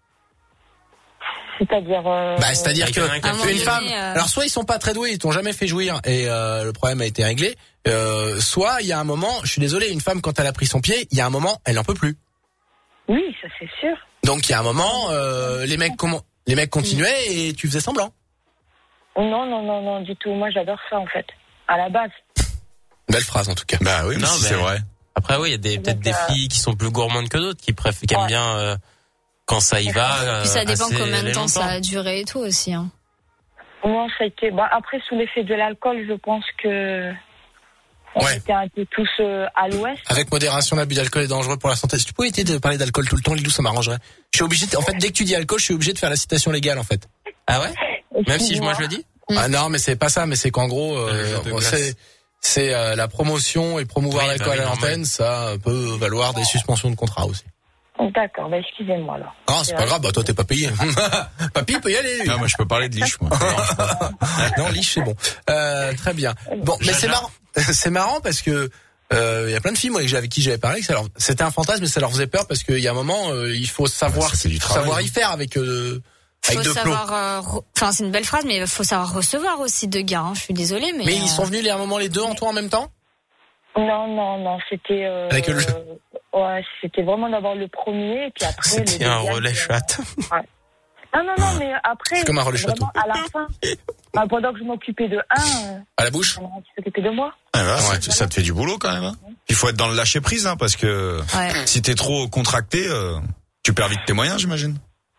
S14: C'est-à-dire. Euh...
S3: Bah, c'est-à-dire que une femme. Euh... Alors soit ils sont pas très doués, ils t'ont jamais fait jouir et euh, le problème a été réglé. Euh, soit il y a un moment, je suis désolé, une femme quand elle a pris son pied, il y a un moment, elle n'en peut plus.
S14: Oui, ça c'est sûr.
S3: Donc il y a un moment, euh, les mecs comment, les mecs continuaient et tu faisais semblant.
S14: Non, non, non, non, du tout. Moi, j'adore ça en fait. À la base.
S3: Belle phrase en tout cas.
S5: Bah oui, mais
S6: non,
S5: si
S6: mais
S5: c'est vrai.
S6: Après oui, il y a des, peut-être des filles qui sont plus gourmandes que d'autres, qui préfèrent, qui aiment
S14: ouais.
S6: bien euh, quand ça y va. Euh,
S4: Puis ça dépend
S6: assez,
S4: combien de temps
S6: longtemps.
S4: ça a duré et tout aussi. Hein.
S14: Non, ça a été. Bah, après, sous l'effet de l'alcool, je pense que. On
S3: ouais.
S14: était un peu tous euh, à l'ouest.
S3: Avec modération, l'abus d'alcool est dangereux pour la santé. Si tu pouvais éviter de parler d'alcool tout le temps, Lilou, ça m'arrangerait. Je suis obligé. De... En fait, dès que tu dis alcool, je suis obligé de faire la citation légale, en fait.
S6: Ah ouais? Même si moi je le dis?
S3: Ah non, mais c'est pas ça. Mais c'est qu'en gros, euh, c'est c'est euh, la promotion et promouvoir oui, l'alcool bah, à l'antenne, ça peut valoir des suspensions de contrat aussi.
S14: D'accord, bah excusez-moi là.
S3: Ah, c'est pas grave, bah toi t'es pas payé. Papy peut y aller.
S5: Non, moi je peux parler de liche, moi.
S3: Non, liche c'est bon. Euh, très bien. Bon, mais c'est marrant, c'est marrant parce que il euh, y a plein de filles moi avec qui j'avais parlé, que ça leur, c'était un fantasme, mais ça leur faisait peur parce qu'il y a un moment, euh, il faut savoir, ouais, savoir y faire avec. Euh, Avec
S4: faut
S3: de
S4: savoir, euh, enfin c'est une belle phrase, mais il faut savoir recevoir aussi deux gars. Hein. Je suis désolée, mais.
S3: Mais
S4: euh...
S3: ils sont venus les un moment les deux en toi en même temps?
S14: Non, non, non, c'était. Euh,
S3: Avec le jeu.
S14: Ouais, c'était vraiment d'abord le premier et puis après.
S6: C'était
S14: le
S6: un
S14: deuxième,
S6: relais chatte.
S14: Ouais. Non, non, non, mais après.
S3: C'est comme un relais château.
S14: À la fin, bah, pendant que je m'occupais de un.
S3: À la bouche.
S14: Tu t'occupais de moi.
S5: Ah bah, ouais, ça te fait du boulot quand même. Hein. Il faut être dans le lâcher prise, hein, parce que
S4: ouais.
S5: si t'es trop contracté, euh, tu perds vite tes moyens, j'imagine.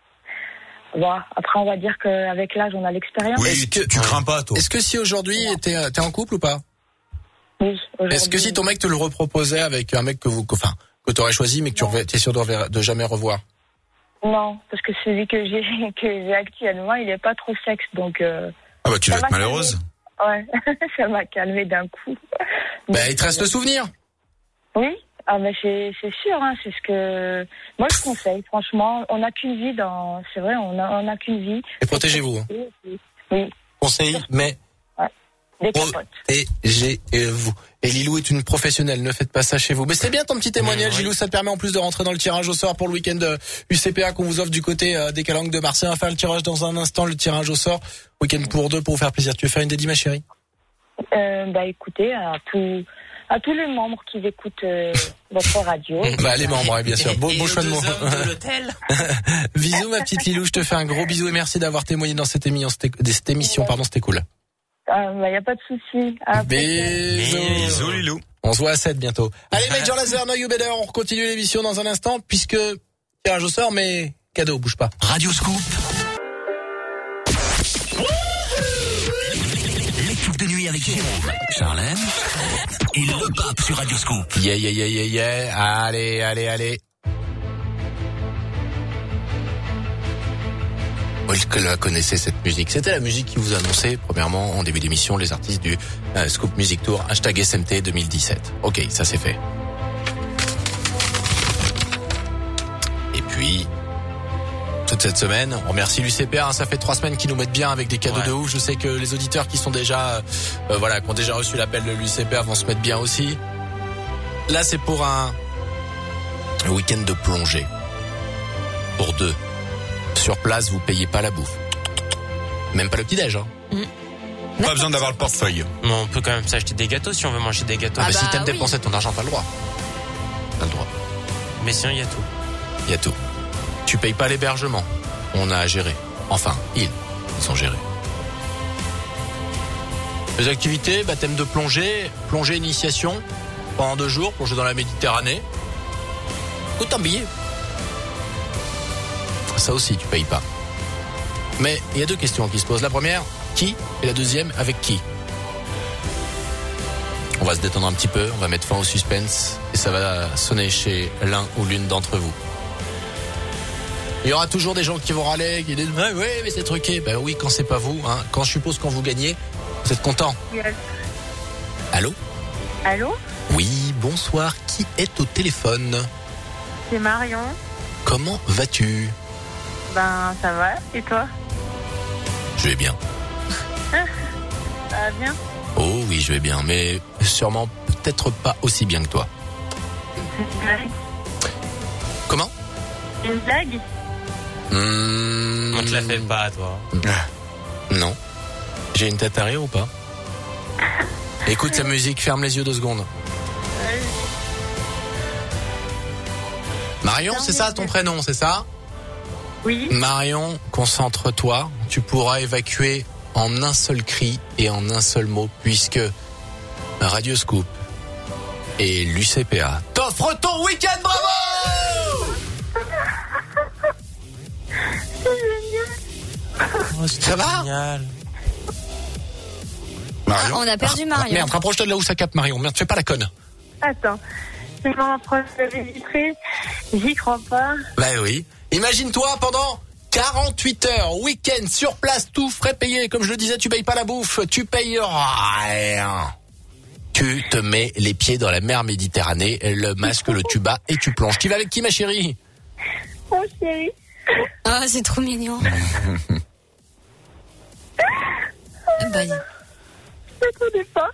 S14: Bon, après on va dire qu'avec l'âge on a l'expérience.
S5: Oui, tu, tu crains pas toi.
S3: Est-ce que si aujourd'hui t'es, t'es en couple ou pas?
S14: Oui.
S3: Est-ce que si ton mec te le reproposait avec un mec que vous, enfin, que t'aurais choisi mais que non. tu es sûr de, de jamais revoir?
S14: Non, parce que celui que j'ai que j'ai actuellement, il est pas trop sexe, donc. Euh,
S5: ah bah tu vas être malheureuse.
S14: Calmé. Ouais, ça m'a calmé d'un coup.
S3: Bah donc, il te reste le souvenir.
S14: Oui. Ah mais c'est c'est sûr, hein, c'est ce que moi je conseille. Franchement, on n'a qu'une vie dans, c'est vrai, on a on a qu'une vie.
S3: Et protégez-vous.
S14: Oui.
S3: Conseil, mais.
S14: Des capotes.
S3: Protégez-vous. Et Lilou est une professionnelle, ne faites pas ça chez vous. Mais c'est bien ton petit témoignage, mmh, Lilou, oui. Ça te permet en plus de rentrer dans le tirage au sort pour le week-end U C P A qu'on vous offre du côté euh, des Calanques de Marseille. On va faire le tirage dans un instant, le tirage au sort, week-end pour deux pour vous faire plaisir. Tu veux faire une dédie, ma chérie?
S14: euh, Bah écoutez, à tous à tous les membres qui écoutent euh, votre radio.
S3: Bah les membres, oui, bien sûr. Beau, beau choix de mots. Bisous ma petite Lilou, je te fais un gros bisou et merci d'avoir témoigné dans cette émission. C'était, cette émission, pardon, c'était cool.
S14: Ah, bah, y a pas de souci.
S3: Bisous.
S5: Bisous, Lilou.
S3: On se voit à sept bientôt. Allez, Major Lazer, No You Better. On continue l'émission dans un instant, puisque tirage au sort, mais cadeau, bouge pas.
S2: Radio Scoop. L'équipe de nuit avec Jérôme, Charlène et le pape sur Radio Scoop.
S3: Yeah, yeah, yeah, yeah, yeah. Allez, allez, allez. Est-ce que la connaissez cette musique? C'était la musique qui vous annonçait, premièrement, en début d'émission, les artistes du euh, Scoop Music Tour, hashtag S M T deux mille dix-sept. Ok, ça c'est fait. Et puis, toute cette semaine, on remercie l'U C P A, hein, ça fait trois semaines qu'ils nous mettent bien avec des cadeaux ouais. de ouf. Je sais que les auditeurs qui sont déjà, euh, voilà, qui ont déjà reçu l'appel de l'U C P A vont se mettre bien aussi. Là, c'est pour un week-end de plongée. Pour deux. Sur place, vous payez pas la bouffe. Même pas le petit-déj, hein.
S5: Mmh. Pas besoin d'avoir le portefeuille.
S6: Mais on peut quand même s'acheter des gâteaux si on veut manger des gâteaux.
S3: Ah,
S6: ah
S3: bah,
S6: bah
S3: si t'aimes
S6: oui.
S3: dépenser ton argent, t'as le droit. T'as le droit.
S6: Mais sinon, il y a tout.
S3: Il y a tout. Tu payes pas l'hébergement. On a à gérer. Enfin, ils, ils sont gérés. Les activités, baptême de plongée, plongée initiation, pendant deux jours, plongée dans la Méditerranée. Coûte un billet. Ça aussi, tu payes pas. Mais il y a deux questions qui se posent. La première, qui? Et la deuxième, avec qui? On va se détendre un petit peu, on va mettre fin au suspense et ça va sonner chez l'un ou l'une d'entre vous. Il y aura toujours des gens qui vont râler, qui disent ouais, ouais, mais c'est truqué. Ben oui, quand c'est pas vous, hein. Quand je suppose quand vous gagnez, vous êtes content.
S15: Yes.
S3: Allô?
S15: Allô?
S3: Oui, bonsoir. Qui est au téléphone?
S15: C'est Marion.
S3: Comment vas-tu?
S15: Ben, ça va. Et toi?
S3: Je vais bien.
S15: Ça va bien?
S3: Oh oui, je vais bien, mais sûrement peut-être pas aussi bien que toi.
S15: C'est une blague.
S3: Comment?
S15: Une blague?
S3: Mmh...
S6: On te la fait pas, toi.
S3: Non. J'ai une tête à rire ou pas? Écoute la musique, ferme les yeux deux secondes.
S15: Ouais.
S3: Marion, c'est ça ton prénom, c'est ça?
S15: Oui.
S3: Marion, concentre-toi. Tu pourras évacuer en un seul cri et en un seul mot, puisque Radio Scoop et l'U C P A t'offrent ton week-end, bravo!
S6: Oh,
S3: ça va?
S6: Génial.
S3: Marion.
S4: On a perdu Marion.
S3: Ah, merde, rapproche-toi de là où ça capte Marion. Merde, fais pas la conne.
S15: Attends. Je m'en approche de la vitrée. J'y crois pas.
S3: Bah oui. Imagine-toi pendant quarante-huit heures, week-end, sur place, tout frais payé. Comme je le disais, tu payes pas la bouffe, tu payes rien. Tu te mets les pieds dans la mer Méditerranée, le masque, le tuba et tu plonges. Tu vas avec qui, ma chérie?
S15: Oh, chérie.
S4: Ah, c'est trop mignon. Bah,
S15: Je ne connais pas.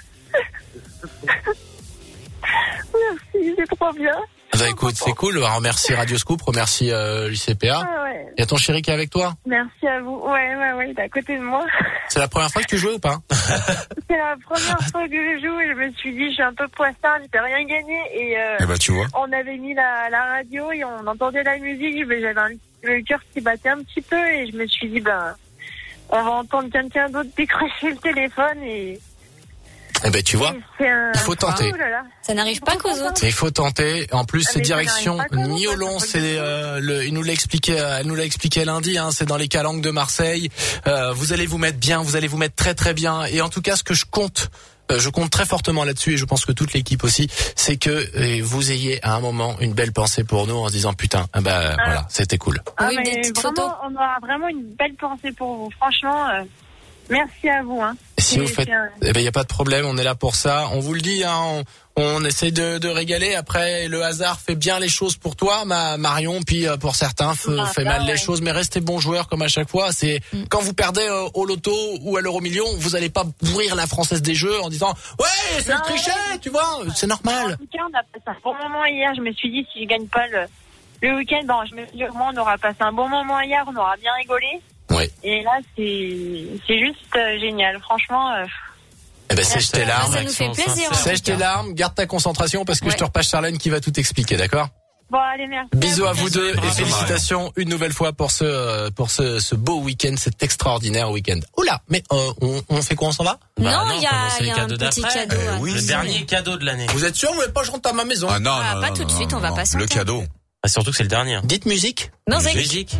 S15: Merci, c'est trop bien.
S3: Bah écoute, c'est cool. Remercie Radio Scoop, remercie euh, l'U C P A.
S15: Ah ouais.
S3: Il y a ton chéri qui est avec toi?
S15: Merci à vous. Ouais, ouais, ouais, il est à côté de moi.
S3: C'est la première fois que tu jouais ou pas?
S15: C'est la première fois que je joue et je me suis dit, je suis un peu poisson, je peux rien gagner. Et, euh,
S5: Eh ben, tu vois.
S15: on avait mis la, la radio et on entendait la musique, mais j'avais un, le cœur qui battait un petit peu et je me suis dit, ben, on va entendre quelqu'un d'autre décrocher le téléphone et...
S3: Eh ben tu vois,
S15: un...
S3: il faut tenter.
S15: Oh là là.
S4: Ça n'arrive pas qu'aux autres.
S3: Il faut tenter. En plus,
S15: Ah,
S3: c'est
S15: mais ça
S3: direction
S15: n'arrive pas qu'aux autres,
S3: Niolon.
S15: ça,
S3: C'est euh, le, il nous l'a expliqué, euh, elle nous l'a expliqué lundi. Hein, c'est dans les calanques de Marseille. Euh, vous allez vous mettre bien, vous allez vous mettre très très bien. Et en tout cas, ce que je compte, euh, je compte très fortement là-dessus, et je pense que toute l'équipe aussi, c'est que euh, vous ayez à un moment une belle pensée pour nous en se disant putain, ah bah
S15: Ah.
S3: voilà, c'était cool.
S15: Ah,
S4: Oui,
S15: mais
S4: des petites
S15: vraiment,
S4: photos.
S15: on aura vraiment une belle pensée pour vous. Franchement, euh, merci à vous. Hein.
S3: Si vous
S15: C'est-
S3: faites,
S15: c'est un-
S3: eh ben il y a pas de problème, on est là pour ça. On vous le dit, hein, on, on essaye de, de régaler. Après, le hasard fait bien les choses pour toi, ma Marion. Puis euh, pour certains, f-
S15: Ah,
S3: fait
S15: bah,
S3: mal les
S15: ouais.
S3: choses. Mais restez bons joueurs comme à chaque fois. C'est
S4: Mm.
S3: quand vous perdez euh, au loto ou à l'euro million, vous allez pas bourrir la Française des Jeux en disant ouais, c'est le
S15: Non,
S3: trichet,
S15: ouais.
S3: tu vois, c'est
S15: En
S3: normal.
S15: tout cas, on a passé un bon moment hier. Je me suis dit, si je gagne pas le, le week-end, bon, je me suis dit, au moins, on aura passé un bon moment hier, on aura bien rigolé.
S3: Ouais.
S15: Et là, c'est c'est juste euh, génial. Franchement, euh,
S3: Eh ben sèche tes larmes,
S4: Ça nous fait plaisir. en
S3: sèche
S4: tout cas.
S3: tes larmes, garde ta concentration parce que
S4: Ouais.
S3: je te repasse Charlène qui va tout expliquer, d'accord?
S15: bon, allez, merci.
S3: Bisous à vous
S6: Merci,
S3: deux et
S6: bravo,
S3: félicitations une nouvelle fois pour ce euh, pour ce, ce beau week-end, cet extraordinaire week-end. Oula, mais euh, on, on fait quoi, on s'en va?
S4: Non,
S6: Bah
S4: il y a,
S6: commencez
S4: il y
S6: les
S4: a un
S6: cadeaux
S4: petit
S6: d'après.
S4: cadeau.
S5: Eh
S4: à
S5: oui.
S6: Le
S4: nous.
S6: dernier cadeau de l'année.
S3: Vous êtes sûr, vous voulez pas que je rentre à ma maison?
S5: Ah non,
S4: Ah,
S5: non,
S4: pas
S5: non,
S4: tout de
S5: non,
S4: suite,
S5: non,
S4: on va
S5: non.
S4: pas
S5: Le
S4: s'entendre.
S5: cadeau.
S6: Ah, surtout que c'est le dernier.
S3: Dites musique.
S4: Musique.
S6: Musique.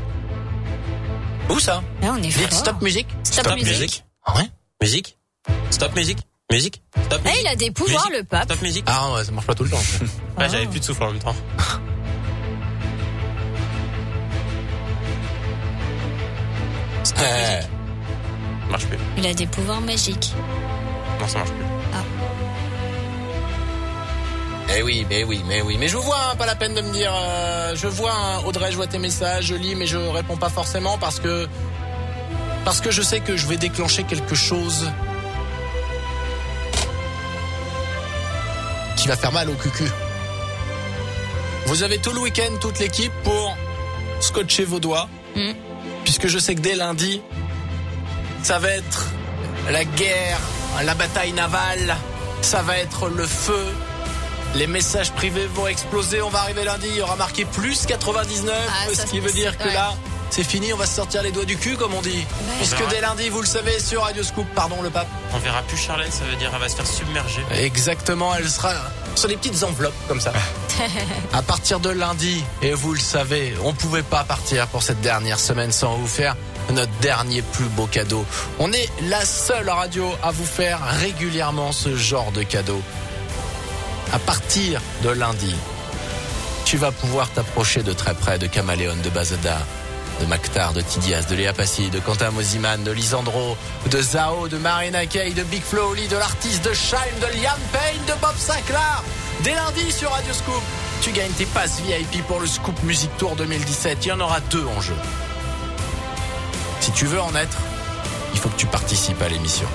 S3: Où ça?
S4: Là, on est
S3: Dites
S4: fort.
S3: stop musique.
S4: Stop,
S6: Stop
S4: musique.
S6: musique.
S3: Ah ouais?
S6: Musique. Stop musique. Musique. Stop
S4: Eh,
S6: musique.
S4: il a des pouvoirs,
S6: Musique.
S4: le pape.
S6: Stop musique.
S3: Ah ouais, ça marche pas tout le temps.
S6: Ouais, j'avais plus de souffle en même temps. Stop
S3: Eh.
S6: musique. Ça marche plus.
S4: Il a des pouvoirs magiques.
S6: Non, ça marche plus.
S3: Eh oui, mais oui, mais oui. Mais je vous vois, hein, pas la peine de me dire. euh, je vois, hein, Audrey, je vois tes messages, je lis, mais je réponds pas forcément parce que parce que je sais que je vais déclencher quelque chose qui va faire mal au cucu. Vous avez tout le week-end, toute l'équipe pour scotcher vos doigts,
S4: Mm.
S3: puisque je sais que dès lundi, ça va être la guerre, la bataille navale, ça va être le feu. Les messages privés vont exploser. On va arriver lundi. Il y aura marqué plus quatre-vingt-dix-neuf.
S4: Ah,
S3: ce
S4: ça,
S3: qui
S4: c'est
S3: veut dire
S4: possible,
S3: que là, c'est fini. On va se sortir les doigts du cul, comme on dit. Puisque
S6: verra.
S3: dès lundi, vous le savez, sur Radio Scoop, pardon le pape.
S6: On verra plus Charlène, ça veut dire elle va se faire submerger.
S3: Exactement, elle sera sur des petites enveloppes comme ça. À partir de lundi, et vous le savez, on pouvait pas partir pour cette dernière semaine sans vous faire notre dernier plus beau cadeau. On est la seule radio à vous faire régulièrement ce genre de cadeau. À partir de lundi, tu vas pouvoir t'approcher de très près de Caméléon, de Bazada, de Maktar, de Tidias, de Léa Passy, de Quentin Mosiman, de Lisandro, de Zao, de Marina Kaye, de Big Flo Oli, de l'artiste de Shine, de Liam Payne, de Bob Sinclair. Dès lundi sur Radio Scoop, tu gagnes tes passes V I P pour le Scoop Music Tour deux mille dix-sept. Il y en aura deux en jeu. Si tu veux en être, il faut que tu participes à l'émission.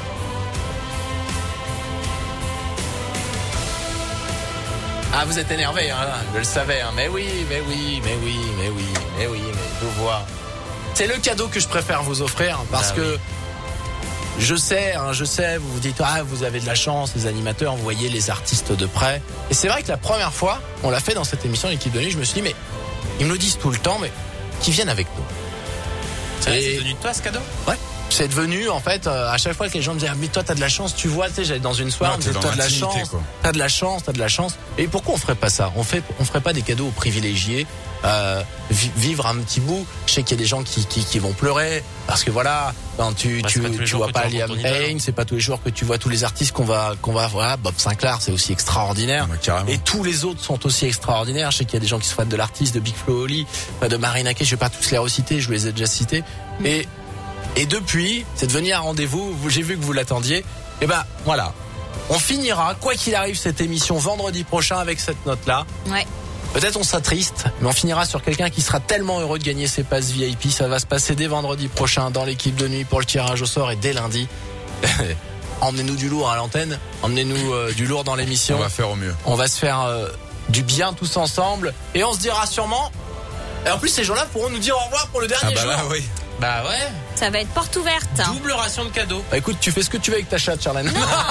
S3: Ah, vous êtes énervé, hein, je le savais, hein. Mais oui, mais oui, mais oui, mais oui, mais oui, mais je vous vois. C'est le cadeau que je préfère vous offrir parce
S6: Ah
S3: que
S6: oui.
S3: je sais, hein, je sais, vous vous dites, ah, vous avez de la chance, les animateurs, vous voyez les artistes de près. Et c'est vrai que la première fois, on l'a fait dans cette émission, l'équipe de nuit, je me suis dit, mais ils me le disent tout le temps, mais qu'ils viennent avec nous.
S6: C'est vrai,
S3: Et-
S6: c'est devenu de toi ce cadeau?
S3: Ouais. C'est devenu, en fait, euh, à chaque fois que les gens me disaient, ah, mais toi, t'as de la chance, tu vois, tu sais, j'allais dans une soirée,
S5: Ouais,
S3: on me
S5: t'es
S3: disait,
S5: dans
S3: t'as de la
S5: l'intimité,
S3: chance,
S5: quoi.
S3: t'as de la chance, t'as de la chance. Et pourquoi on ferait pas ça? On fait, on ferait pas des cadeaux aux privilégiés, euh, vi- vivre un petit bout. Je sais qu'il y a des gens qui, qui, qui vont pleurer, parce que voilà, quand tu,
S6: Bah,
S3: tu,
S6: c'est pas tous les
S3: tu
S6: jours
S3: vois
S6: que
S3: pas
S6: tu
S3: Liam
S6: rencontres ton idole,
S3: Payne, c'est pas tous les jours que tu vois tous les artistes qu'on va, qu'on va, voilà, Bob Sinclair, c'est aussi extraordinaire.
S5: Ouais, carrément.
S3: Et tous les autres sont aussi extraordinaires. Je sais qu'il y a des gens qui se fans de l'artiste, de Big Flo Oli, de Marina Kaye, je vais pas tous les reciter, je vous les ai déjà cités. Et, et depuis, c'est devenu un rendez-vous, vous- j'ai vu que vous l'attendiez. Et ben, voilà. On finira, quoi qu'il arrive, cette émission vendredi prochain avec cette note-là.
S4: Ouais.
S3: Peut-être on sera triste, mais on finira sur quelqu'un qui sera tellement heureux de gagner ses passes V I P. Ça va se passer dès vendredi prochain dans l'équipe de nuit pour le tirage au sort et dès lundi. Emmenez-nous du lourd à l'antenne, emmenez-nous euh, du lourd dans l'émission.
S5: On va faire au mieux.
S3: On va se faire euh, du bien tous ensemble et on se dira sûrement. Et en plus, ces gens-là pourront nous dire au revoir pour le dernier
S5: Ah bah
S3: jour.
S5: là, oui.
S6: Bah ouais,
S4: Ça va être porte ouverte.
S6: double ration de cadeaux.
S3: Bah écoute, tu fais ce que tu veux avec ta chatte, Charlène.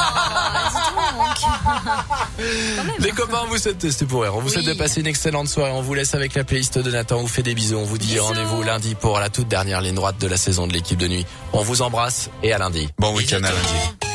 S3: Les copains, on vous souhaite, c'était pour rire. On vous souhaite
S4: Oui.
S3: de passer une excellente soirée. On vous laisse avec la playlist de Nathan. On vous fait des bisous. On vous dit
S4: Bisous.
S3: rendez-vous lundi pour la toute dernière ligne droite de la saison de l'équipe de nuit. On vous embrasse et à lundi.
S5: Bon week-end à lundi.